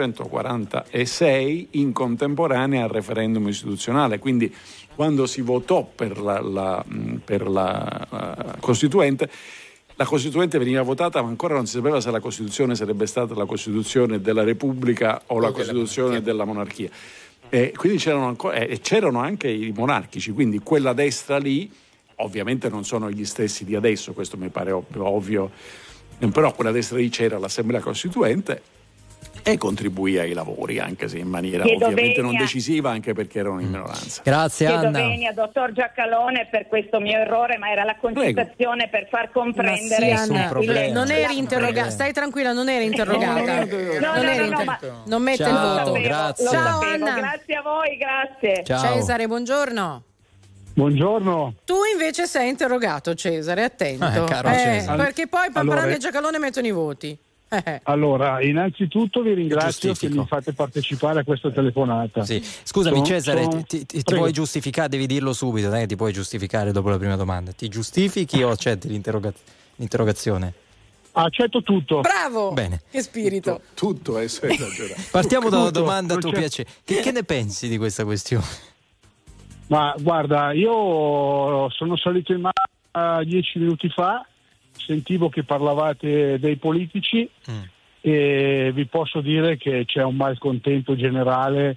[SPEAKER 3] millenovecentoquarantasei in contemporanea al referendum istituzionale, quindi quando si votò per la, la, per la uh, Costituente, la Costituente veniva votata, ma ancora non si sapeva se la Costituzione sarebbe stata la Costituzione della Repubblica o la Costituzione della monarchia. E quindi c'erano, ancora, eh, c'erano anche i monarchici, quindi quella destra lì. Ovviamente non sono gli stessi di adesso, questo mi pare ovvio, ovvio, però quella destra lì c'era l'Assemblea Costituente e contribuì ai lavori, anche se in maniera
[SPEAKER 5] Chiedo
[SPEAKER 3] ovviamente
[SPEAKER 5] venia.
[SPEAKER 3] non decisiva, anche perché erano in minoranza.
[SPEAKER 1] Grazie
[SPEAKER 5] Chiedo
[SPEAKER 1] Anna.
[SPEAKER 5] venia, dottor Giacalone, per questo mio errore, ma era la concitazione per far comprendere.
[SPEAKER 2] Sì, Anna, il, non eri interrogata, stai tranquilla, non eri interrogata.
[SPEAKER 5] No, no,
[SPEAKER 2] non,
[SPEAKER 5] no,
[SPEAKER 2] eri
[SPEAKER 5] no,
[SPEAKER 2] inter-
[SPEAKER 5] ma...
[SPEAKER 2] non mette
[SPEAKER 1] Ciao,
[SPEAKER 2] il voto.
[SPEAKER 5] Sapevo,
[SPEAKER 1] grazie.
[SPEAKER 5] lo
[SPEAKER 2] Ciao,
[SPEAKER 5] sapevo.
[SPEAKER 2] Anna.
[SPEAKER 5] Grazie a voi, grazie.
[SPEAKER 1] Ciao.
[SPEAKER 2] Cesare, buongiorno.
[SPEAKER 23] Buongiorno.
[SPEAKER 2] Tu invece sei interrogato, Cesare, attento.
[SPEAKER 1] Eh, caro
[SPEAKER 2] Eh,
[SPEAKER 1] Cesare.
[SPEAKER 2] perché poi Paparani
[SPEAKER 23] Allora-
[SPEAKER 2] e Giacalone mettono i voti. Eh.
[SPEAKER 23] Allora, innanzitutto vi ringrazio che
[SPEAKER 1] Giustifico.
[SPEAKER 23] mi fate partecipare a questa telefonata.
[SPEAKER 1] Sì. Scusami
[SPEAKER 23] Sono-
[SPEAKER 1] Cesare,
[SPEAKER 23] sono-
[SPEAKER 1] ti, ti- ti
[SPEAKER 23] Prego.
[SPEAKER 1] puoi giustificare, devi dirlo subito, non è che ti puoi giustificare dopo la prima domanda. Ti giustifichi o accetti l'interroga- l'interrogazione?
[SPEAKER 23] Accetto tutto.
[SPEAKER 2] Bravo!
[SPEAKER 1] Bene.
[SPEAKER 2] Che spirito.
[SPEAKER 3] Tutto, tutto è esagerato.
[SPEAKER 1] Partiamo dalla
[SPEAKER 23] Tutto,
[SPEAKER 1] domanda a
[SPEAKER 23] non
[SPEAKER 1] tuo
[SPEAKER 23] c'è-
[SPEAKER 1] piacere. Che, che ne pensi di questa questione?
[SPEAKER 23] Ma guarda, io sono salito in macchina dieci minuti fa, sentivo che parlavate dei politici
[SPEAKER 1] Mm.
[SPEAKER 23] e vi posso dire che c'è un malcontento generale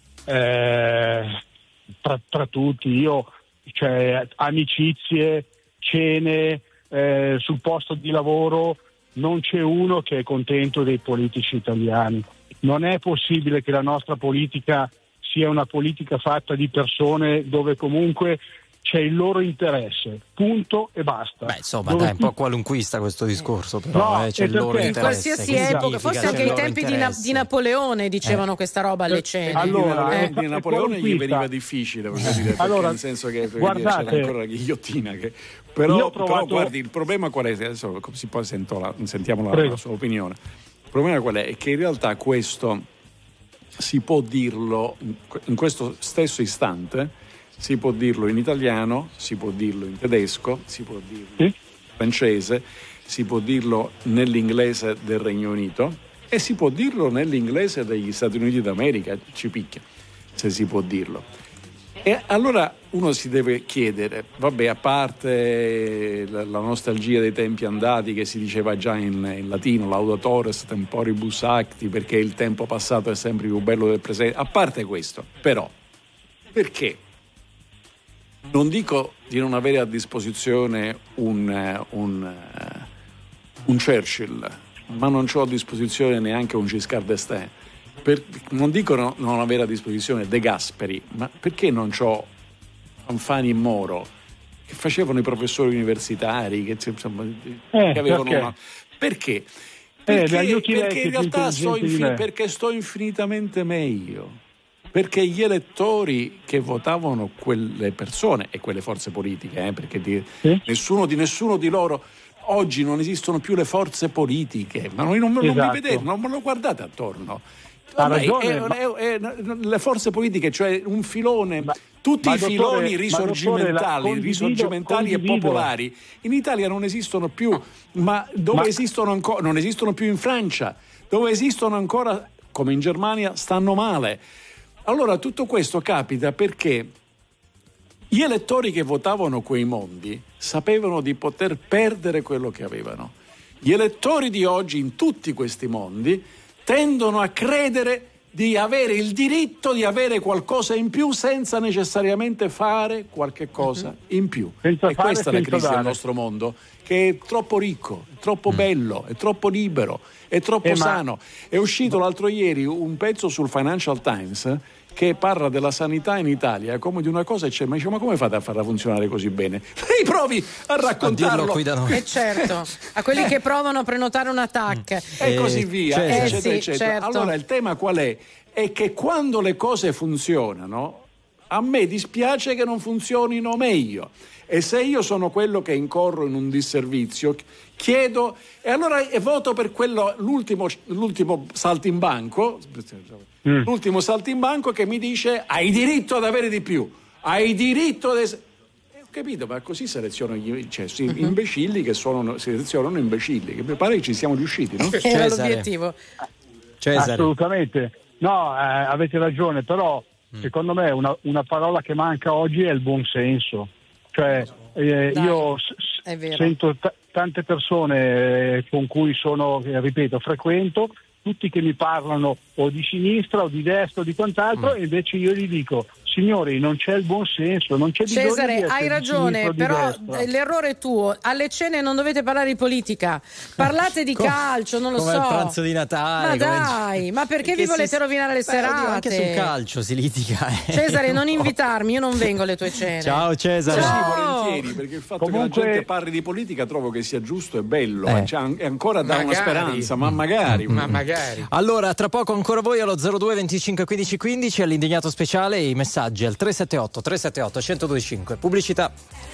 [SPEAKER 23] eh, tra, tra tutti. Io, cioè, amicizie, cene, eh, sul posto di lavoro, non c'è uno che è contento dei politici italiani. Non è possibile che la nostra politica sia una politica fatta di persone dove comunque c'è il loro interesse, punto e basta.
[SPEAKER 1] Beh, insomma,
[SPEAKER 23] Dove
[SPEAKER 1] dai, un po'
[SPEAKER 23] tu-
[SPEAKER 1] qualunquista questo discorso, però
[SPEAKER 23] No,
[SPEAKER 1] eh, c'è
[SPEAKER 23] e
[SPEAKER 1] il loro
[SPEAKER 23] perché?
[SPEAKER 2] In
[SPEAKER 1] interesse.
[SPEAKER 2] qualsiasi
[SPEAKER 1] Che
[SPEAKER 2] epoca,
[SPEAKER 1] significa?
[SPEAKER 2] forse
[SPEAKER 1] C'è
[SPEAKER 2] anche
[SPEAKER 1] il
[SPEAKER 2] ai
[SPEAKER 1] loro
[SPEAKER 2] tempi di, Na-
[SPEAKER 1] interesse.
[SPEAKER 2] di Napoleone dicevano questa roba alle cene.
[SPEAKER 23] Allora,
[SPEAKER 3] di
[SPEAKER 23] eh,
[SPEAKER 3] Napoleone, di Napoleone gli
[SPEAKER 23] economista.
[SPEAKER 3] veniva difficile, voglio dire, perché
[SPEAKER 23] Allora,
[SPEAKER 3] nel senso che perché
[SPEAKER 23] guardate,
[SPEAKER 3] c'era ancora la ghigliottina. Che,
[SPEAKER 23] io
[SPEAKER 3] però,
[SPEAKER 23] ho provato-
[SPEAKER 3] però guardi, il problema qual è? Adesso si poi sento la, sentiamo la,
[SPEAKER 23] Prego.
[SPEAKER 3] la sua opinione. Il problema qual è? È che in realtà questo si può dirlo in, in questo stesso istante. Si può dirlo in italiano, si può dirlo in tedesco, si può dirlo in francese, si può dirlo nell'inglese del Regno Unito e si può dirlo nell'inglese degli Stati Uniti d'America, ci picchia se si può dirlo. E allora uno si deve chiedere, vabbè, a parte la, la nostalgia dei tempi andati che si diceva già in, in latino, laudatores temporibus acti, perché il tempo passato è sempre più bello del presente, a parte questo, però, perché? Non dico di non avere a disposizione un, un, un Churchill, ma non ho a disposizione neanche un Giscard d'Estaing. Per, non dico no, non avere a disposizione De Gasperi, ma perché non ho Fanfani e Moro, che facevano i professori universitari, che, insomma,
[SPEAKER 23] Eh,
[SPEAKER 3] che avevano
[SPEAKER 23] perché?
[SPEAKER 3] una... Perché?
[SPEAKER 23] Eh,
[SPEAKER 3] Perché,
[SPEAKER 23] dagli occhi
[SPEAKER 3] perché
[SPEAKER 23] lei
[SPEAKER 3] in
[SPEAKER 23] che più
[SPEAKER 3] realtà sto,
[SPEAKER 23] intelligente di
[SPEAKER 3] infin-
[SPEAKER 23] me.
[SPEAKER 3] perché sto infinitamente meglio. Perché gli elettori che votavano quelle persone e quelle forze politiche, eh, perché di,
[SPEAKER 23] Sì.
[SPEAKER 3] nessuno, di nessuno di loro oggi non esistono più le forze politiche, ma noi non, non
[SPEAKER 23] Esatto.
[SPEAKER 3] vi vedete, non me lo guardate attorno.
[SPEAKER 23] Ha
[SPEAKER 3] Ormai
[SPEAKER 23] ragione,
[SPEAKER 3] è-
[SPEAKER 23] ma-
[SPEAKER 3] è- è- le forze politiche, cioè un filone, tutti
[SPEAKER 23] ma
[SPEAKER 3] i
[SPEAKER 23] dottore-
[SPEAKER 3] filoni
[SPEAKER 23] ma
[SPEAKER 3] risorgimentali,
[SPEAKER 23] dottore, la condivido-
[SPEAKER 3] risorgimentali e
[SPEAKER 23] condivido.
[SPEAKER 3] popolari in Italia non esistono più, ma dove
[SPEAKER 23] Ma-
[SPEAKER 3] esistono ancora, non esistono più in Francia, dove esistono ancora come in Germania, stanno male. Allora tutto questo capita perché gli elettori che votavano quei mondi sapevano di poter perdere quello che avevano. Gli elettori di oggi in tutti questi mondi tendono a credere di avere il diritto di avere qualcosa in più senza necessariamente fare qualche cosa in più. Senza e
[SPEAKER 23] fare,
[SPEAKER 3] questa è la crisi
[SPEAKER 23] dare.
[SPEAKER 3] del nostro mondo, che è troppo ricco, è troppo mm. bello, è troppo libero, è troppo
[SPEAKER 23] eh,
[SPEAKER 3] sano.
[SPEAKER 23] Ma...
[SPEAKER 3] È uscito l'altro ieri un pezzo sul Financial Times che parla della sanità in Italia come di una cosa e c'è, ma dice, ma come fate a farla funzionare così bene? Lei provi a raccontarlo.
[SPEAKER 1] Qui da noi.
[SPEAKER 2] E certo, a quelli che provano a prenotare un attacco.
[SPEAKER 3] E così via,
[SPEAKER 2] certo.
[SPEAKER 3] eccetera,
[SPEAKER 2] eh sì,
[SPEAKER 3] eccetera.
[SPEAKER 2] certo.
[SPEAKER 3] Allora il tema qual è? È che quando le cose funzionano, a me dispiace che non funzionino meglio. E se io sono quello che incorro in un disservizio, chiedo e allora e voto per quello l'ultimo, l'ultimo saltimbanco, mm. l'ultimo saltimbanco che mi dice hai diritto ad avere di più, hai diritto ad essere... Ho capito, ma così selezionano gli cioè, sì, uh-huh. imbecilli che sono, selezionano imbecilli, che mi pare che ci siamo riusciti, no?
[SPEAKER 2] Era l'obiettivo.
[SPEAKER 23] Cesare. Assolutamente. No, eh, avete ragione, però mm. secondo me una, una parola che manca oggi è il buonsenso. Cioè, eh, io s- sento t- tante persone eh, con cui sono, eh, ripeto, frequento, tutti che mi parlano o di sinistra o di destra o di quant'altro, mm. e invece io gli dico, signori, non c'è il buon senso, non c'è bisogno
[SPEAKER 2] Cesare,
[SPEAKER 23] di essere
[SPEAKER 2] hai
[SPEAKER 23] di
[SPEAKER 2] ragione, però
[SPEAKER 23] destra.
[SPEAKER 2] l'errore è tuo. Alle cene non dovete parlare di politica, parlate di
[SPEAKER 1] come,
[SPEAKER 2] calcio, non lo
[SPEAKER 1] come
[SPEAKER 2] so.
[SPEAKER 1] Come il pranzo di Natale.
[SPEAKER 2] Ma dai, in... ma perché, perché vi volete si... rovinare le
[SPEAKER 1] Beh,
[SPEAKER 2] serate?
[SPEAKER 1] Oddio, anche sul calcio si litiga. Eh.
[SPEAKER 2] Cesare, non invitarmi, io non vengo alle tue cene.
[SPEAKER 1] Ciao Cesare.
[SPEAKER 2] Ciao.
[SPEAKER 3] Sì, volentieri, perché il fatto
[SPEAKER 23] Comunque...
[SPEAKER 3] che la gente parli di politica trovo che sia giusto e bello,
[SPEAKER 1] eh.
[SPEAKER 3] cioè, è ancora da
[SPEAKER 4] magari.
[SPEAKER 3] una speranza, ma magari.
[SPEAKER 4] Ma magari.
[SPEAKER 1] Allora, tra poco ancora voi allo zero due venticinque quindici quindici all'indignato speciale e i messaggi al tre sette otto tre sette otto uno zero due cinque. Pubblicità.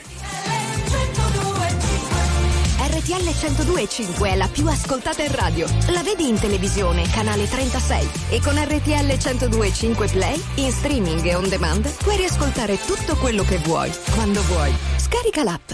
[SPEAKER 10] R T L centodue e cinque è la più ascoltata in radio. La vedi in televisione, canale trentasei. E con R T L centodue e cinque Play, in streaming e on demand, puoi riascoltare tutto quello che vuoi, quando vuoi. Scarica l'app.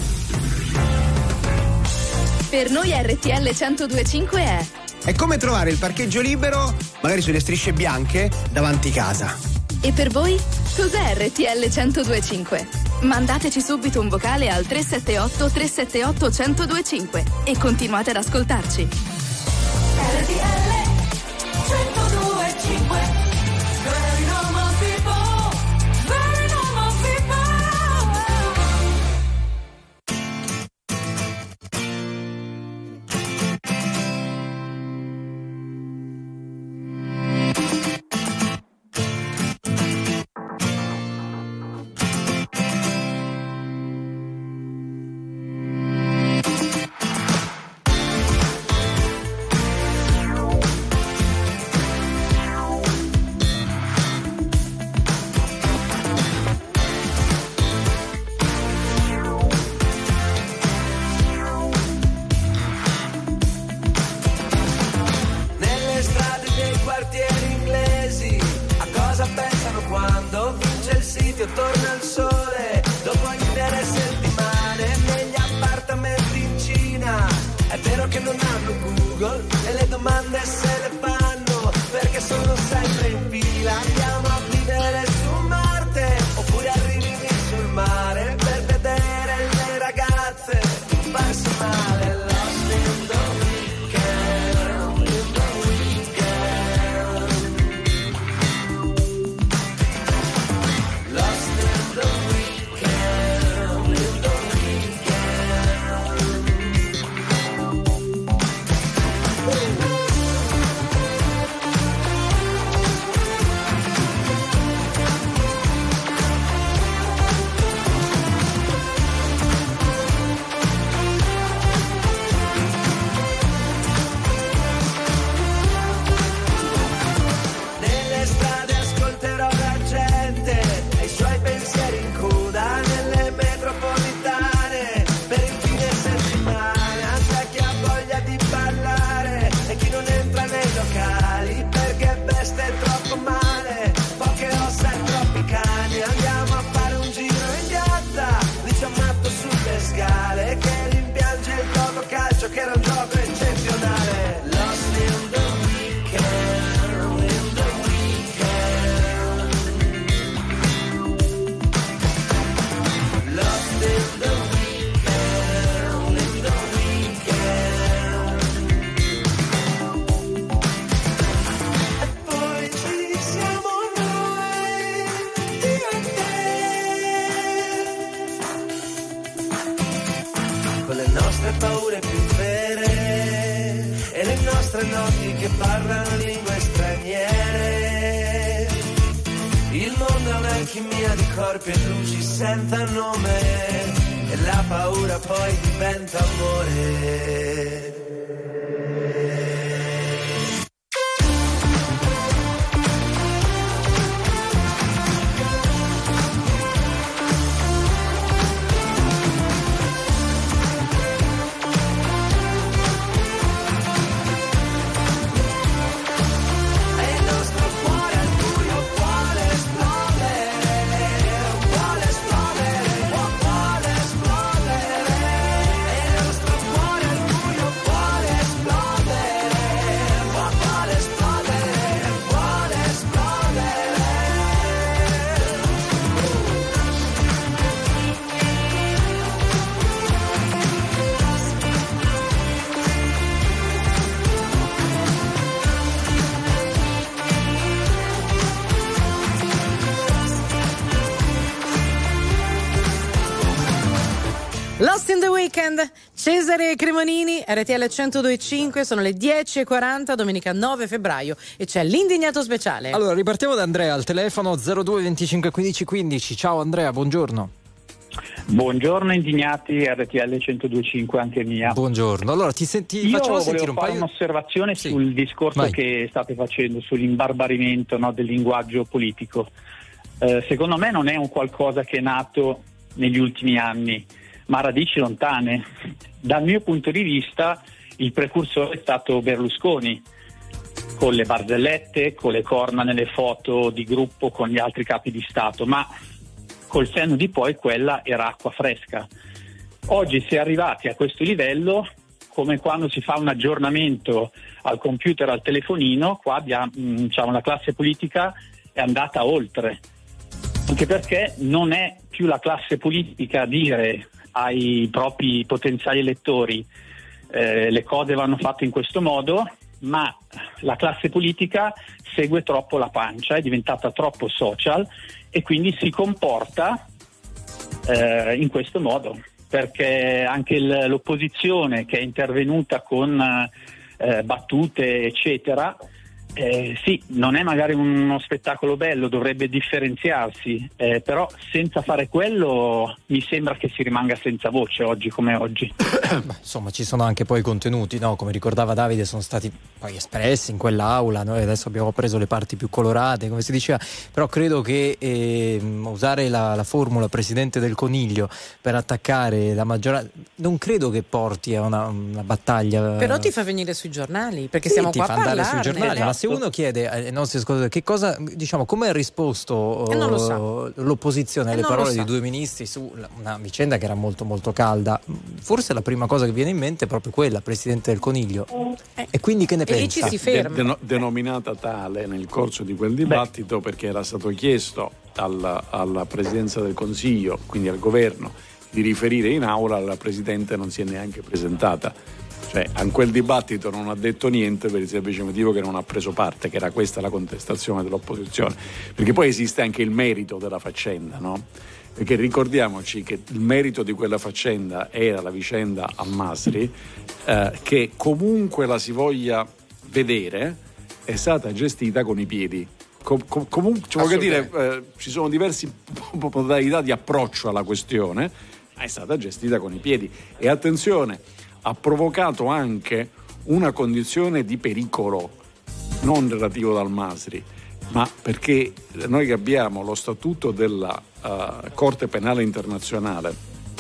[SPEAKER 11] Per noi R T L centodue e cinque è...
[SPEAKER 6] È come trovare il parcheggio libero, magari sulle strisce bianche, davanti casa.
[SPEAKER 11] E per voi? Cos'è R T L centodue e cinque? Mandateci subito un vocale al tre sette otto tre sette otto uno zero due cinque e continuate ad ascoltarci.
[SPEAKER 7] R T L centodue e cinque. Very normal people, very normal people.
[SPEAKER 8] Torna il sole dopo intere settimane negli appartamenti in Cina. È vero che non hanno Google e le domande se le fanno perché sono sempre in fila. Andiamo a vivere su Marte oppure arrivi lì sul mare per vedere le ragazze farsi male. Lost in the weekend, in the weekend. Lost in the weekend. un'alchimia di corpi e luci senza nome, e la paura poi diventa amore.
[SPEAKER 2] Lost in the Weekend, Cesare Cremonini, R T L centodue e cinque, sono le dieci e quaranta, domenica nove febbraio, e c'è l'indignato speciale.
[SPEAKER 1] Allora, ripartiamo da Andrea al telefono zero due venticinque quindici quindici. Ciao Andrea, buongiorno.
[SPEAKER 12] Buongiorno indignati, R T L centodue e cinque anche mia.
[SPEAKER 1] Buongiorno, allora ti, senti,
[SPEAKER 12] Io
[SPEAKER 1] facciamo
[SPEAKER 12] volevo
[SPEAKER 1] sentire un
[SPEAKER 12] fare
[SPEAKER 1] paio...
[SPEAKER 12] un'osservazione
[SPEAKER 1] Sì.
[SPEAKER 12] sul discorso
[SPEAKER 1] Vai.
[SPEAKER 12] che state facendo sull'imbarbarimento, no, del linguaggio politico. Eh, secondo me non è un qualcosa che è nato negli ultimi anni, ma a radici lontane. Dal mio punto di vista il precursore è stato Berlusconi, con le barzellette, con le corna nelle foto di gruppo con gli altri capi di Stato, ma col senno di poi quella era acqua fresca. Oggi si è arrivati a questo livello come quando si fa un aggiornamento al computer, al telefonino. Qua abbiamo, diciamo, la classe politica è andata oltre, anche perché non è più la classe politica a dire ai propri potenziali elettori eh, le cose vanno fatte in questo modo, ma la classe politica segue troppo la pancia, è diventata troppo social e quindi si comporta eh, in questo modo, perché anche l- l'opposizione che è intervenuta con eh, battute eccetera, Eh, sì, non è magari uno spettacolo bello, dovrebbe differenziarsi, eh, però senza fare quello mi sembra che si rimanga senza voce oggi come oggi.
[SPEAKER 1] Beh, insomma, ci sono anche poi i contenuti, no? Come ricordava Davide, sono stati poi espressi in quell'aula. Noi adesso abbiamo preso le parti più colorate, come si diceva, però credo che eh, usare la, la formula Presidente del Coniglio per attaccare la maggioranza non credo che porti a una, una battaglia.
[SPEAKER 2] Però ti fa venire sui giornali, perché
[SPEAKER 1] Sì,
[SPEAKER 2] siamo
[SPEAKER 1] ti
[SPEAKER 2] qua
[SPEAKER 1] fa
[SPEAKER 2] a
[SPEAKER 1] andare
[SPEAKER 2] parlarne.
[SPEAKER 1] sui giornali, ma se uno chiede ai nostri ascoltatori che cosa, diciamo, come ha risposto
[SPEAKER 2] E non lo
[SPEAKER 1] uh, l'opposizione
[SPEAKER 2] E
[SPEAKER 1] alle
[SPEAKER 2] non lo
[SPEAKER 1] parole
[SPEAKER 2] sa.
[SPEAKER 1] di due ministri su la- una vicenda che era molto molto calda, forse la prima cosa che viene in mente è proprio quella, Presidente del Coniglio. E quindi che ne
[SPEAKER 2] E lì
[SPEAKER 1] pensa?
[SPEAKER 2] ci si ferma.
[SPEAKER 3] De- deno- denominata tale nel corso di quel dibattito perché era stato chiesto alla, alla Presidenza del Consiglio, quindi al governo, di riferire in aula. La Presidente non si è neanche presentata. Cioè, a quel dibattito non ha detto niente per il semplice motivo che non ha preso parte, che era questa la contestazione dell'opposizione. Perché poi esiste anche il merito della faccenda, no? Perché ricordiamoci che il merito di quella faccenda era la vicenda Al-Masri, eh, che comunque la si voglia vedere è stata gestita con i piedi. Com- com- comunque, cioè, voglio dire, eh, ci sono diverse modalità di approccio alla questione, ma è stata gestita con i piedi. E attenzione, ha provocato anche una condizione di pericolo non relativo ad Al-Masri, ma perché noi che abbiamo lo statuto della uh, Corte Penale Internazionale,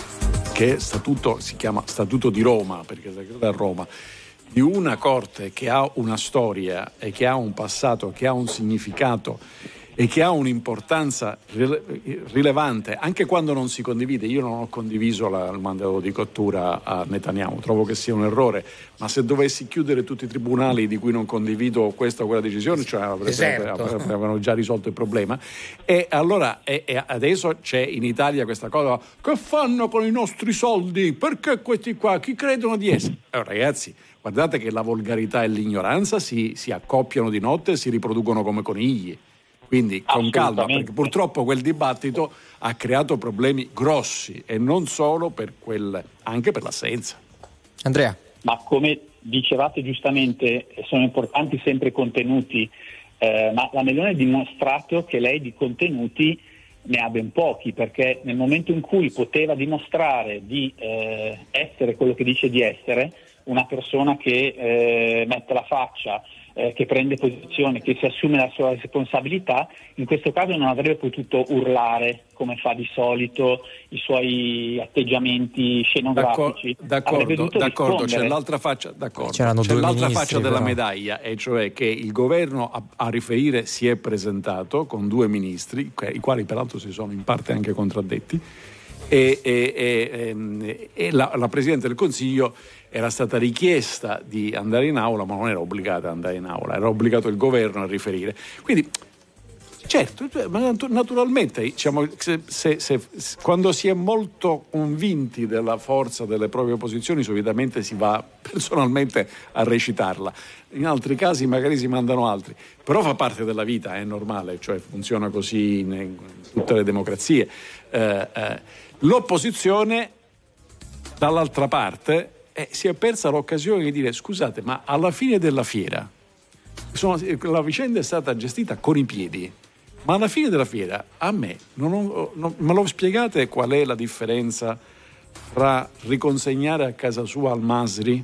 [SPEAKER 3] che statuto si chiama Statuto di Roma perché è creata a Roma, di una corte che ha una storia e che ha un passato, che ha un significato e che ha un'importanza rile- rilevante anche quando non si condivide. Io non ho condiviso la, il mandato di cattura a Netanyahu, trovo che sia un errore, ma se dovessi chiudere tutti i tribunali di cui non condivido questa o quella decisione, cioè avrebbe,
[SPEAKER 4] Esatto.
[SPEAKER 3] avrebbe- avevano già risolto il problema. E allora e, e adesso c'è in Italia questa cosa: che fanno con i nostri soldi? Perché questi qua? Chi credono di essere? Allora, ragazzi, guardate che la volgarità e l'ignoranza si, si accoppiano di notte e si riproducono come conigli. Quindi con calma, perché purtroppo quel dibattito ha creato problemi grossi e non solo per quel, anche per l'assenza.
[SPEAKER 1] Andrea.
[SPEAKER 12] Ma come dicevate giustamente, sono importanti sempre i contenuti, eh, ma la Meloni ha dimostrato che lei di contenuti ne ha ben pochi, perché nel momento in cui poteva dimostrare di eh, essere quello che dice di essere, una persona che eh, mette la faccia, eh, che prende posizione, che si assume la sua responsabilità, in questo caso non avrebbe potuto urlare come fa di solito, i suoi atteggiamenti scenografici.
[SPEAKER 3] D'accordo, d'accordo, c'è l'altra faccia, d'accordo. c'è l'altra
[SPEAKER 1] ministri,
[SPEAKER 3] faccia della
[SPEAKER 1] però.
[SPEAKER 3] medaglia, e cioè che il governo a, a riferire si è presentato con due ministri, i quali peraltro si sono in parte anche contraddetti, e, e, e, e la, la Presidente del Consiglio era stata richiesta di andare in aula, ma non era obbligata ad andare in aula, era obbligato il governo a riferire. Quindi, certo, ma naturalmente, diciamo, se, se, se, quando si è molto convinti della forza delle proprie posizioni, solitamente si va personalmente a recitarla. In altri casi magari si mandano altri, però fa parte della vita, è normale, cioè funziona così in, in tutte le democrazie. Eh, eh, l'opposizione, dall'altra parte, Eh, si è persa l'occasione di dire: scusate, ma alla fine della fiera sono, la vicenda è stata gestita con i piedi, ma alla fine della fiera a me non ho, non, me lo spiegate qual è la differenza tra riconsegnare a casa sua Al-Masri,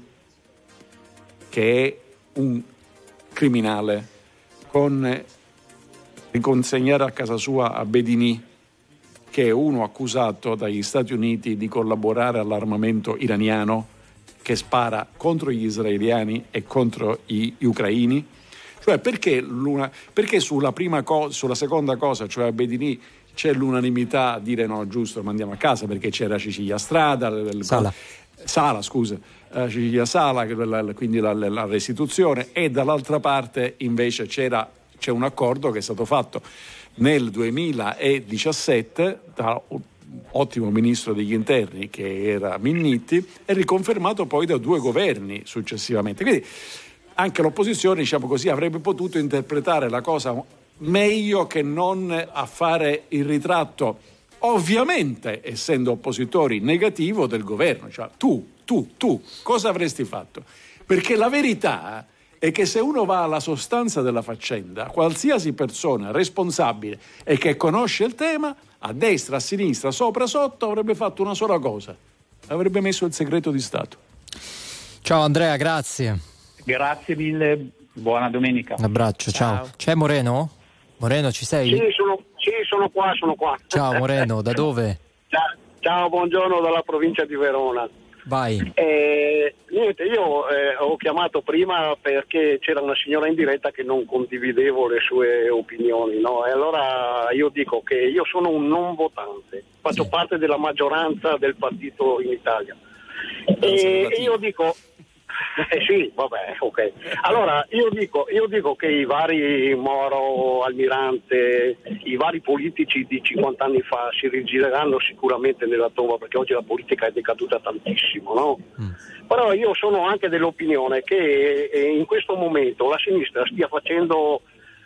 [SPEAKER 3] che è un criminale, con riconsegnare a casa sua Abedini, che è uno accusato dagli Stati Uniti di collaborare all'armamento iraniano, che spara contro gli israeliani e contro gli ucraini? Cioè, perché, l'una, perché sulla prima co- sulla seconda cosa, cioè a Bedini, c'è l'unanimità a dire no, giusto, mandiamo a casa, perché c'era Cecilia Strada, l-
[SPEAKER 1] Sala,
[SPEAKER 3] Sala scusa, uh, Cecilia Sala, quindi la, la restituzione, e dall'altra parte invece c'era, c'è un accordo che è stato fatto nel duemiladiciassette da ottimo ministro degli interni che era Minniti, e riconfermato poi da due governi successivamente. Quindi anche l'opposizione, diciamo così, avrebbe potuto interpretare la cosa meglio che non a fare il ritratto, ovviamente essendo oppositori, negativo del governo. Cioè, tu, tu, tu, cosa avresti fatto? Perché la verità è che se uno va alla sostanza della faccenda, qualsiasi persona responsabile e che conosce il tema, a destra, a sinistra, sopra, sotto, avrebbe fatto una sola cosa: avrebbe messo il segreto di Stato.
[SPEAKER 1] Ciao Andrea, grazie.
[SPEAKER 12] Grazie mille, buona domenica.
[SPEAKER 1] Un abbraccio, ciao. ciao. C'è Moreno? Moreno, ci sei?
[SPEAKER 14] Sì, sono, sì, sono qua, sono qua.
[SPEAKER 1] Ciao Moreno, da dove?
[SPEAKER 14] Ciao, ciao, buongiorno, dalla provincia di Verona.
[SPEAKER 1] Vai.
[SPEAKER 14] Eh, niente, io eh, ho chiamato prima perché c'era una signora in diretta che non condividevo le sue opinioni, no? E allora io dico che io sono un non votante, faccio sì. parte della maggioranza del partito in Italia. E, e io dico... Eh sì, vabbè, ok. Allora io dico, io dico che i vari Moro, Almirante, i vari politici di cinquanta anni fa si rigireranno sicuramente nella tomba, perché oggi la politica è decaduta tantissimo, no? Mm. Però io sono anche dell'opinione che in questo momento la sinistra stia facendo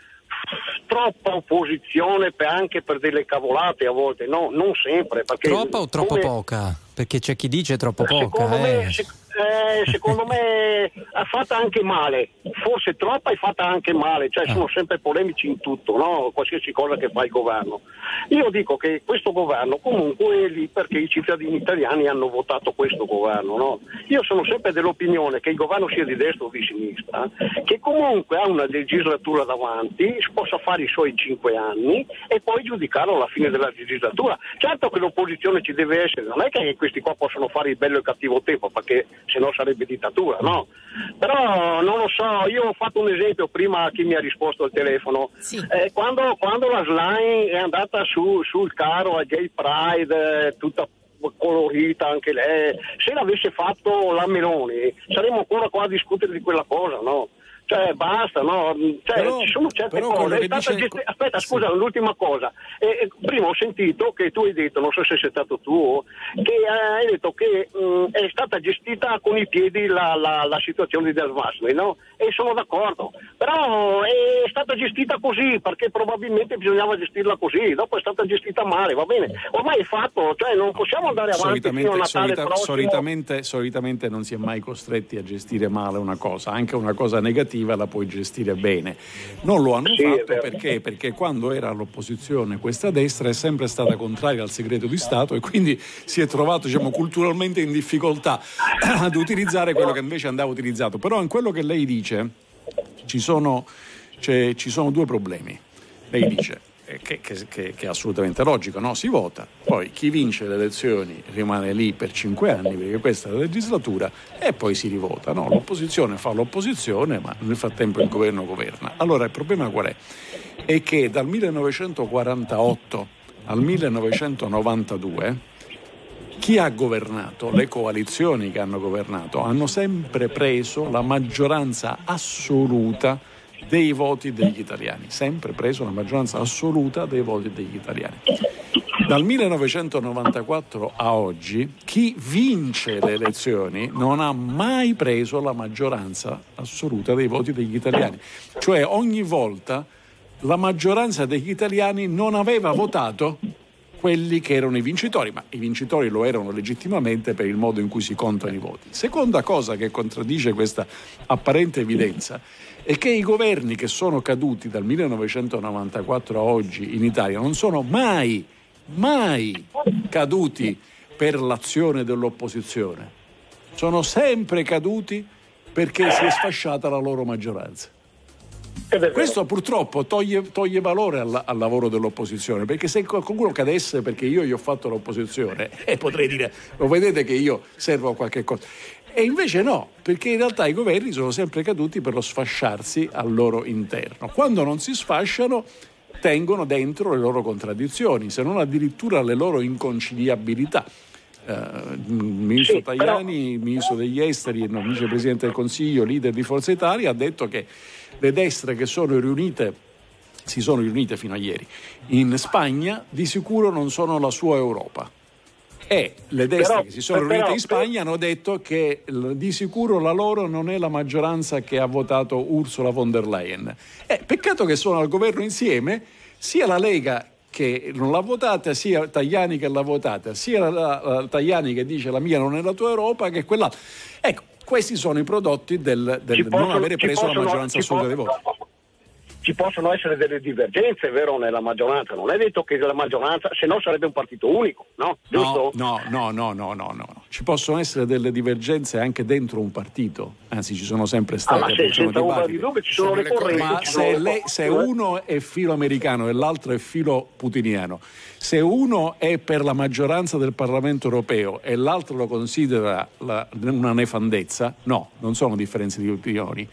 [SPEAKER 14] troppa opposizione per, anche per delle cavolate a volte, no, non sempre. Perché
[SPEAKER 1] troppa o troppo
[SPEAKER 14] come...
[SPEAKER 1] poca? Perché c'è chi dice troppo
[SPEAKER 14] secondo
[SPEAKER 1] poca.
[SPEAKER 14] Me,
[SPEAKER 1] eh.
[SPEAKER 14] se, eh, secondo me ha fatta anche male, forse troppa è fatta anche male, cioè ah. sono sempre polemici in tutto, no? Qualsiasi cosa che fa il governo. Io dico che questo governo comunque è lì perché i cittadini italiani hanno votato questo governo, no? Io sono sempre dell'opinione che il governo sia di destra o di sinistra, che comunque ha una legislatura davanti, possa fare i suoi cinque anni e poi giudicarlo alla fine della legislatura. Certo che l'opposizione ci deve essere, non è che questi qua possono fare il bello e il cattivo tempo, perché se no sarebbe dittatura, no? Però non lo so, io ho fatto un esempio prima a chi mi ha risposto al telefono. Sì. Eh, quando, quando la Slime è andata su, sul carro a Gay Pride, eh, tutta colorita anche lei, se l'avesse fatto la Meloni saremmo ancora qua a discutere di quella cosa, no? Cioè basta, no? Cioè,
[SPEAKER 3] però,
[SPEAKER 14] ci sono certe cose. È stata
[SPEAKER 3] dice...
[SPEAKER 14] gesti... Aspetta, scusa, l'ultima cosa. Eh, prima ho sentito che tu hai detto, non so se sei stato tu, che eh, hai detto che mh, è stata gestita con i piedi la, la, la situazione del Al-Masri, no? E sono d'accordo. Però è stata gestita così, perché probabilmente bisognava gestirla così, dopo è stata gestita male, va bene, ormai è fatto, cioè non possiamo andare avanti fino a Natale
[SPEAKER 3] solita,
[SPEAKER 14] prossimo.
[SPEAKER 3] solitamente, solitamente non si è mai costretti a gestire male una cosa, anche una cosa negativa la puoi gestire bene. Non lo hanno
[SPEAKER 14] Sì,
[SPEAKER 3] fatto perché? Perché quando era all'opposizione questa destra è sempre stata contraria al segreto di Stato e quindi si è trovato, diciamo, culturalmente in difficoltà ad utilizzare quello che invece andava utilizzato. Però in quello che lei dice ci sono, cioè, ci sono due problemi. Lei dice Che, che, che, che è assolutamente logico, no? Si vota, poi chi vince le elezioni rimane lì per cinque anni perché questa è la legislatura e poi si rivota, no? L'opposizione fa l'opposizione ma nel frattempo il governo governa. Allora il problema qual è? È che dal millenovecentoquarantotto al millenovecentonovantadue chi ha governato, le coalizioni che hanno governato hanno sempre preso la maggioranza assoluta dei voti degli italiani, sempre preso la maggioranza assoluta dei voti degli italiani. Dal millenovecentonovantaquattro a oggi chi vince le elezioni non ha mai preso la maggioranza assoluta dei voti degli italiani, cioè ogni volta la maggioranza degli italiani non aveva votato quelli che erano i vincitori, ma i vincitori lo erano legittimamente per il modo in cui si contano i voti. Seconda cosa che contraddice questa apparente evidenza è che i governi che sono caduti dal millenovecentonovantaquattro a oggi in Italia non sono mai, mai caduti per l'azione dell'opposizione. Sono sempre caduti perché si è sfasciata la loro maggioranza. Questo purtroppo toglie, toglie valore al, al lavoro dell'opposizione, perché se qualcuno cadesse perché io gli ho fatto l'opposizione e eh, potrei dire, lo vedete che io servo a qualche cosa. E invece no, perché in realtà i governi sono sempre caduti per lo sfasciarsi al loro interno. Quando non si sfasciano tengono dentro le loro contraddizioni, se non addirittura le loro inconciliabilità. Uh, il ministro sì, Tajani, il ministro degli esteri, il vicepresidente del Consiglio, leader di Forza Italia, ha detto che le destre che sono riunite, si sono riunite fino a ieri, in Spagna di sicuro non sono la sua Europa. E le destre però, che si sono riunite però, in Spagna hanno detto che di sicuro la loro non è la maggioranza che ha votato Ursula von der Leyen. Eh, peccato che sono al governo insieme sia la Lega che non l'ha votata, sia Tajani che l'ha votata, sia la, la, Tajani che dice la mia non è la tua Europa, che quell'altra. Ecco, questi sono i prodotti del, del
[SPEAKER 14] possono,
[SPEAKER 3] non avere preso
[SPEAKER 14] possono,
[SPEAKER 3] la maggioranza assoluta dei voti.
[SPEAKER 14] Ci possono essere delle divergenze, vero, nella maggioranza. Non è detto che la maggioranza, se no sarebbe un partito unico, no? Giusto?
[SPEAKER 3] No, no, no, no, no, no. Ci possono essere delle divergenze anche dentro un partito, anzi ci sono sempre state.
[SPEAKER 14] Ah, ma se, senza ombra di dubbio ci sono le correnti.
[SPEAKER 3] Ma se, lei, se uno è filo americano e l'altro è filo putiniano, se uno è per la maggioranza del Parlamento europeo e l'altro lo considera la, una nefandezza, no, non sono differenze di opinioni,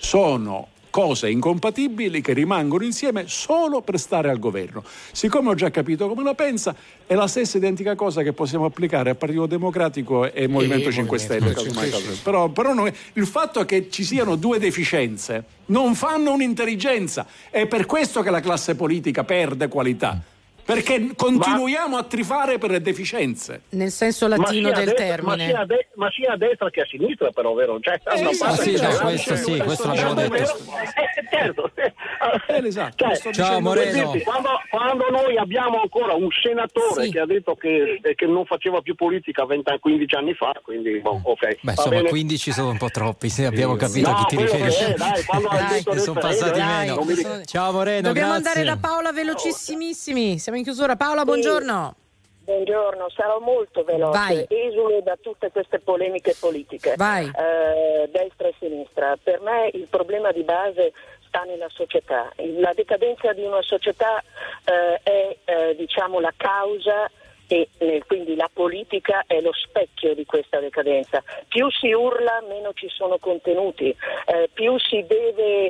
[SPEAKER 3] sono cose incompatibili che rimangono insieme solo per stare al governo. Siccome ho già capito come la pensa, è la stessa identica cosa che possiamo applicare al Partito Democratico e Movimento cinque Stelle. Però, però non è, il fatto che ci siano due deficienze non fanno un'intelligenza. È per questo che la classe politica perde qualità. Perché continuiamo ma, a trifare per le deficienze.
[SPEAKER 2] Nel senso latino del
[SPEAKER 14] destra,
[SPEAKER 2] termine.
[SPEAKER 14] Ma sia, de, ma sia a destra che a sinistra, però, vero? Cioè,
[SPEAKER 1] eh, sì, sì, no, questo sì, questo, questo l'abbiamo detto.
[SPEAKER 14] Eh, certo.
[SPEAKER 3] Eh, esatto.
[SPEAKER 14] Cioè,
[SPEAKER 1] ciao Moreno.
[SPEAKER 14] Quando, quando noi abbiamo ancora un senatore sì. che ha detto che, che non faceva più politica venti, quindici anni fa, quindi boh, ok.
[SPEAKER 1] Beh, insomma, bene. quindici sono un po' troppi, se abbiamo capito
[SPEAKER 14] no,
[SPEAKER 1] a chi ti riferisci.
[SPEAKER 14] È, dai, quando dai,
[SPEAKER 1] hai detto sono passati
[SPEAKER 14] dai,
[SPEAKER 1] meno.
[SPEAKER 14] Mi...
[SPEAKER 1] Ciao Moreno,
[SPEAKER 2] dobbiamo
[SPEAKER 1] grazie.
[SPEAKER 2] andare da Paola velocissimissimi. Siamo in chiusura. Paola, buongiorno.
[SPEAKER 15] Buongiorno, sarò molto veloce.
[SPEAKER 2] Vai.
[SPEAKER 15] Esulo da tutte queste polemiche politiche.
[SPEAKER 2] Vai.
[SPEAKER 15] Eh, destra e sinistra. Per me il problema di base sta nella società. La decadenza di una società eh, è eh, diciamo la causa e eh, quindi la politica è lo specchio di questa decadenza. Più si urla, meno ci sono contenuti, eh, più si deve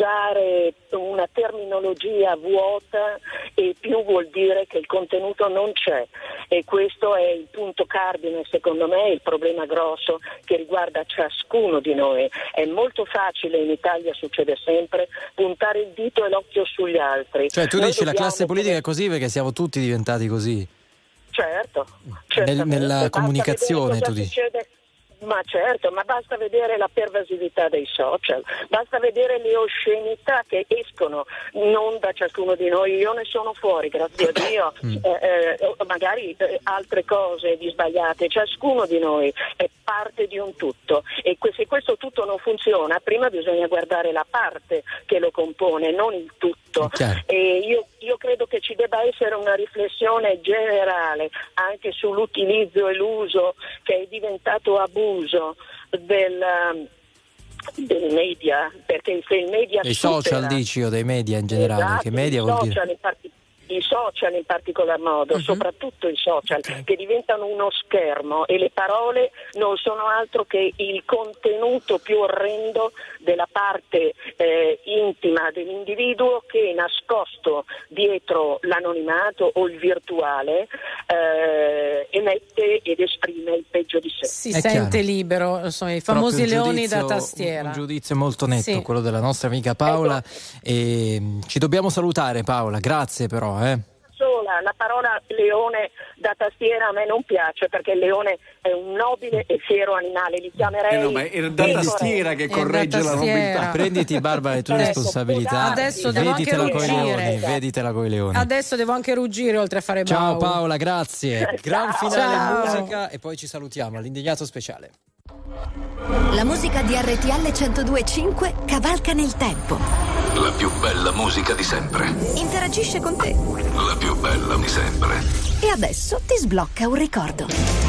[SPEAKER 15] usare una terminologia vuota e più vuol dire che il contenuto non c'è, e questo è il punto cardine, secondo me, il problema grosso che riguarda ciascuno di noi. È molto facile, in Italia succede sempre, puntare il dito e l'occhio sugli altri.
[SPEAKER 1] Cioè tu
[SPEAKER 15] Noi
[SPEAKER 1] dici
[SPEAKER 15] dobbiamo...
[SPEAKER 1] la classe politica è così perché siamo tutti diventati così?
[SPEAKER 15] Certo,
[SPEAKER 1] Nel, nella
[SPEAKER 15] Basta
[SPEAKER 1] comunicazione
[SPEAKER 15] vedere cosa
[SPEAKER 1] tu dici?
[SPEAKER 15] succede. Ma certo, ma basta vedere la pervasività dei social, basta vedere le oscenità che escono non da ciascuno di noi. Io ne sono fuori, grazie a Dio, eh, eh, magari eh, altre cose di sbagliate, ciascuno di noi è parte di un tutto, e que- se questo tutto non funziona, prima bisogna guardare la parte che lo compone, non il tutto. E io, io credo che ci debba essere una riflessione generale anche sull'utilizzo e l'uso che è diventato abuso del, del media, perché se il media
[SPEAKER 1] dei
[SPEAKER 15] supera,
[SPEAKER 1] social dici, o dei media in generale?
[SPEAKER 15] esatto,
[SPEAKER 1] Che media
[SPEAKER 15] i
[SPEAKER 1] vuol
[SPEAKER 15] social
[SPEAKER 1] dire?
[SPEAKER 15] in parti- i social in particolar modo, uh-huh. soprattutto i social, okay. che diventano uno schermo, e le parole non sono altro che il contenuto più orrendo della parte eh, intima dell'individuo, che nascosto dietro l'anonimato o il virtuale eh, emette ed esprime il peggio di sé.
[SPEAKER 2] Si
[SPEAKER 1] È
[SPEAKER 2] sente
[SPEAKER 1] chiaro.
[SPEAKER 2] libero, insomma, i famosi
[SPEAKER 1] Proprio un
[SPEAKER 2] leoni da
[SPEAKER 1] giudizio-
[SPEAKER 2] tastiera.
[SPEAKER 1] Un giudizio molto netto,
[SPEAKER 2] Sì.
[SPEAKER 1] quello della nostra amica Paola. E mm, ci dobbiamo salutare, Paola, grazie però. Eh.
[SPEAKER 15] Sola, la parola leone da tastiera a me non piace, perché il leone è un nobile e fiero animale, li chiamerei
[SPEAKER 3] Eh no, ma è da
[SPEAKER 15] pecore.
[SPEAKER 3] tastiera che
[SPEAKER 2] È
[SPEAKER 3] corregge
[SPEAKER 2] da
[SPEAKER 3] la
[SPEAKER 2] tastiera.
[SPEAKER 3] nobiltà.
[SPEAKER 1] Prenditi, Barbara, le tue
[SPEAKER 15] Ecco,
[SPEAKER 1] responsabilità.
[SPEAKER 2] Adesso devo anche
[SPEAKER 1] veditela coi
[SPEAKER 2] ruggire.
[SPEAKER 1] leoni, veditela coi leoni.
[SPEAKER 2] Adesso devo anche ruggire oltre a fare
[SPEAKER 1] Ciao
[SPEAKER 2] bau.
[SPEAKER 1] Paola, grazie. Gran
[SPEAKER 15] Ciao.
[SPEAKER 1] finale
[SPEAKER 2] Ciao.
[SPEAKER 1] musica e poi ci salutiamo all'indignato speciale.
[SPEAKER 10] La musica di R T L centodue e cinque cavalca nel tempo.
[SPEAKER 13] La più bella musica di sempre.
[SPEAKER 10] Interagisce con te.
[SPEAKER 13] La più bella di sempre.
[SPEAKER 10] E adesso ti sblocca un ricordo.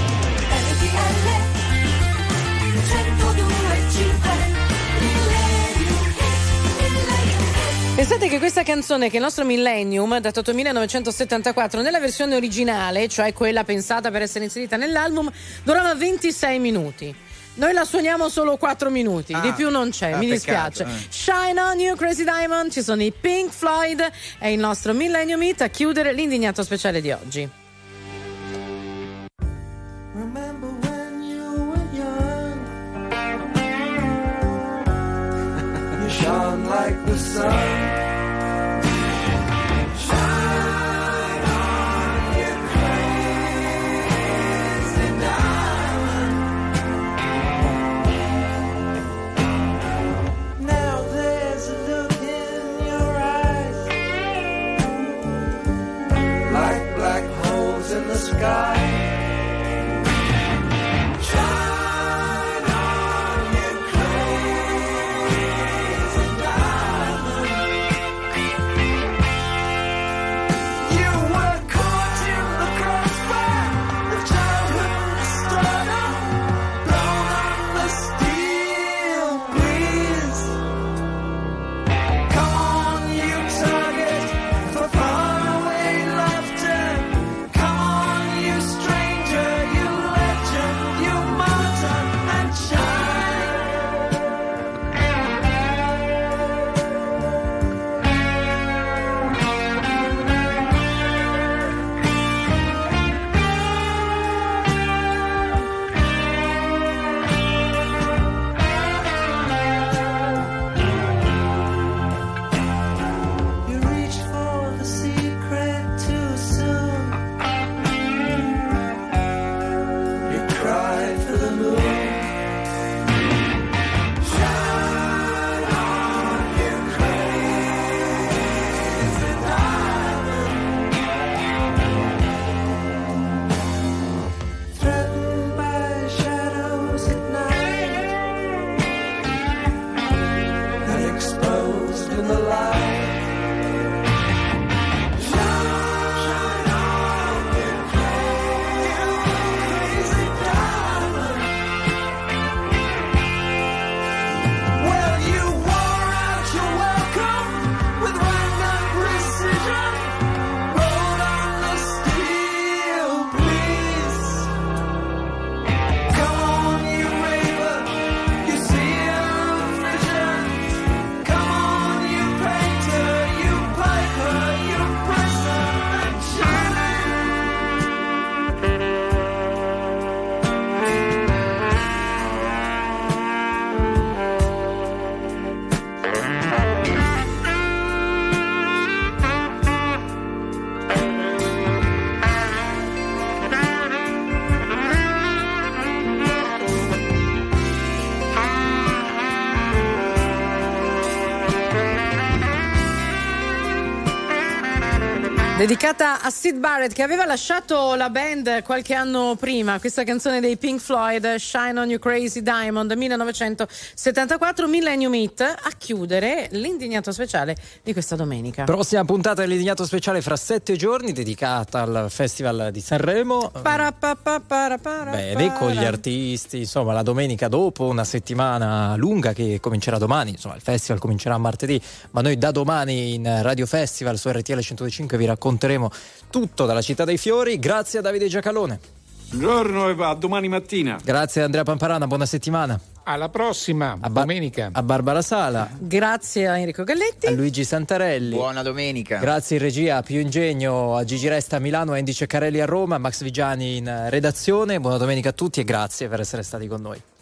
[SPEAKER 2] Pensate che questa canzone, che è il nostro Millennium, datato millenovecentosettantaquattro, nella versione originale, cioè quella pensata per essere inserita nell'album, durava ventisei minuti. Noi la suoniamo solo quattro minuti,
[SPEAKER 9] Ah,
[SPEAKER 2] di più non c'è,
[SPEAKER 9] ah,
[SPEAKER 2] mi
[SPEAKER 9] peccato,
[SPEAKER 2] dispiace.
[SPEAKER 9] eh.
[SPEAKER 2] Shine on you Crazy Diamond, ci sono i Pink Floyd e il nostro Millennium Hit a chiudere l'indignato speciale di oggi.
[SPEAKER 8] Remember when you were young? You shone like the sun. Shine on, you crazy diamond. Now there's a look in your eyes, like black holes in the sky. Shine on, you crazy diamond.
[SPEAKER 2] Dedicata a Syd Barrett, che aveva lasciato la band qualche anno prima. Questa canzone dei Pink Floyd, Shine on You Crazy Diamond, millenovecentosettantaquattro, Millennium Hit, a chiudere l'indignato speciale di questa domenica.
[SPEAKER 1] Prossima puntata dell'indignato speciale fra sette giorni, dedicata al Festival di Sanremo.
[SPEAKER 2] Para, pa, pa, para, para,
[SPEAKER 1] Bene,
[SPEAKER 2] para.
[SPEAKER 1] con gli artisti, insomma, la domenica dopo, una settimana lunga che comincerà domani. Insomma, il festival comincerà martedì, ma noi da domani in Radio Festival su R T L centodue e cinque vi racconteremo tutto dalla Città dei Fiori. Grazie a Davide Giacalone.
[SPEAKER 3] Buongiorno e a domani mattina.
[SPEAKER 1] Grazie a Andrea Pamparana, buona settimana.
[SPEAKER 4] Alla prossima,
[SPEAKER 1] a ba-
[SPEAKER 4] domenica.
[SPEAKER 1] A Barbara Sala.
[SPEAKER 2] Grazie a Enrico Galletti.
[SPEAKER 1] A Luigi Santarelli.
[SPEAKER 9] Buona domenica.
[SPEAKER 1] Grazie in regia a Pio Ingegno, a Gigi Resta a Milano, a Indice Carelli a Roma, a Max Vigiani in redazione. Buona domenica a tutti e grazie per essere stati con noi.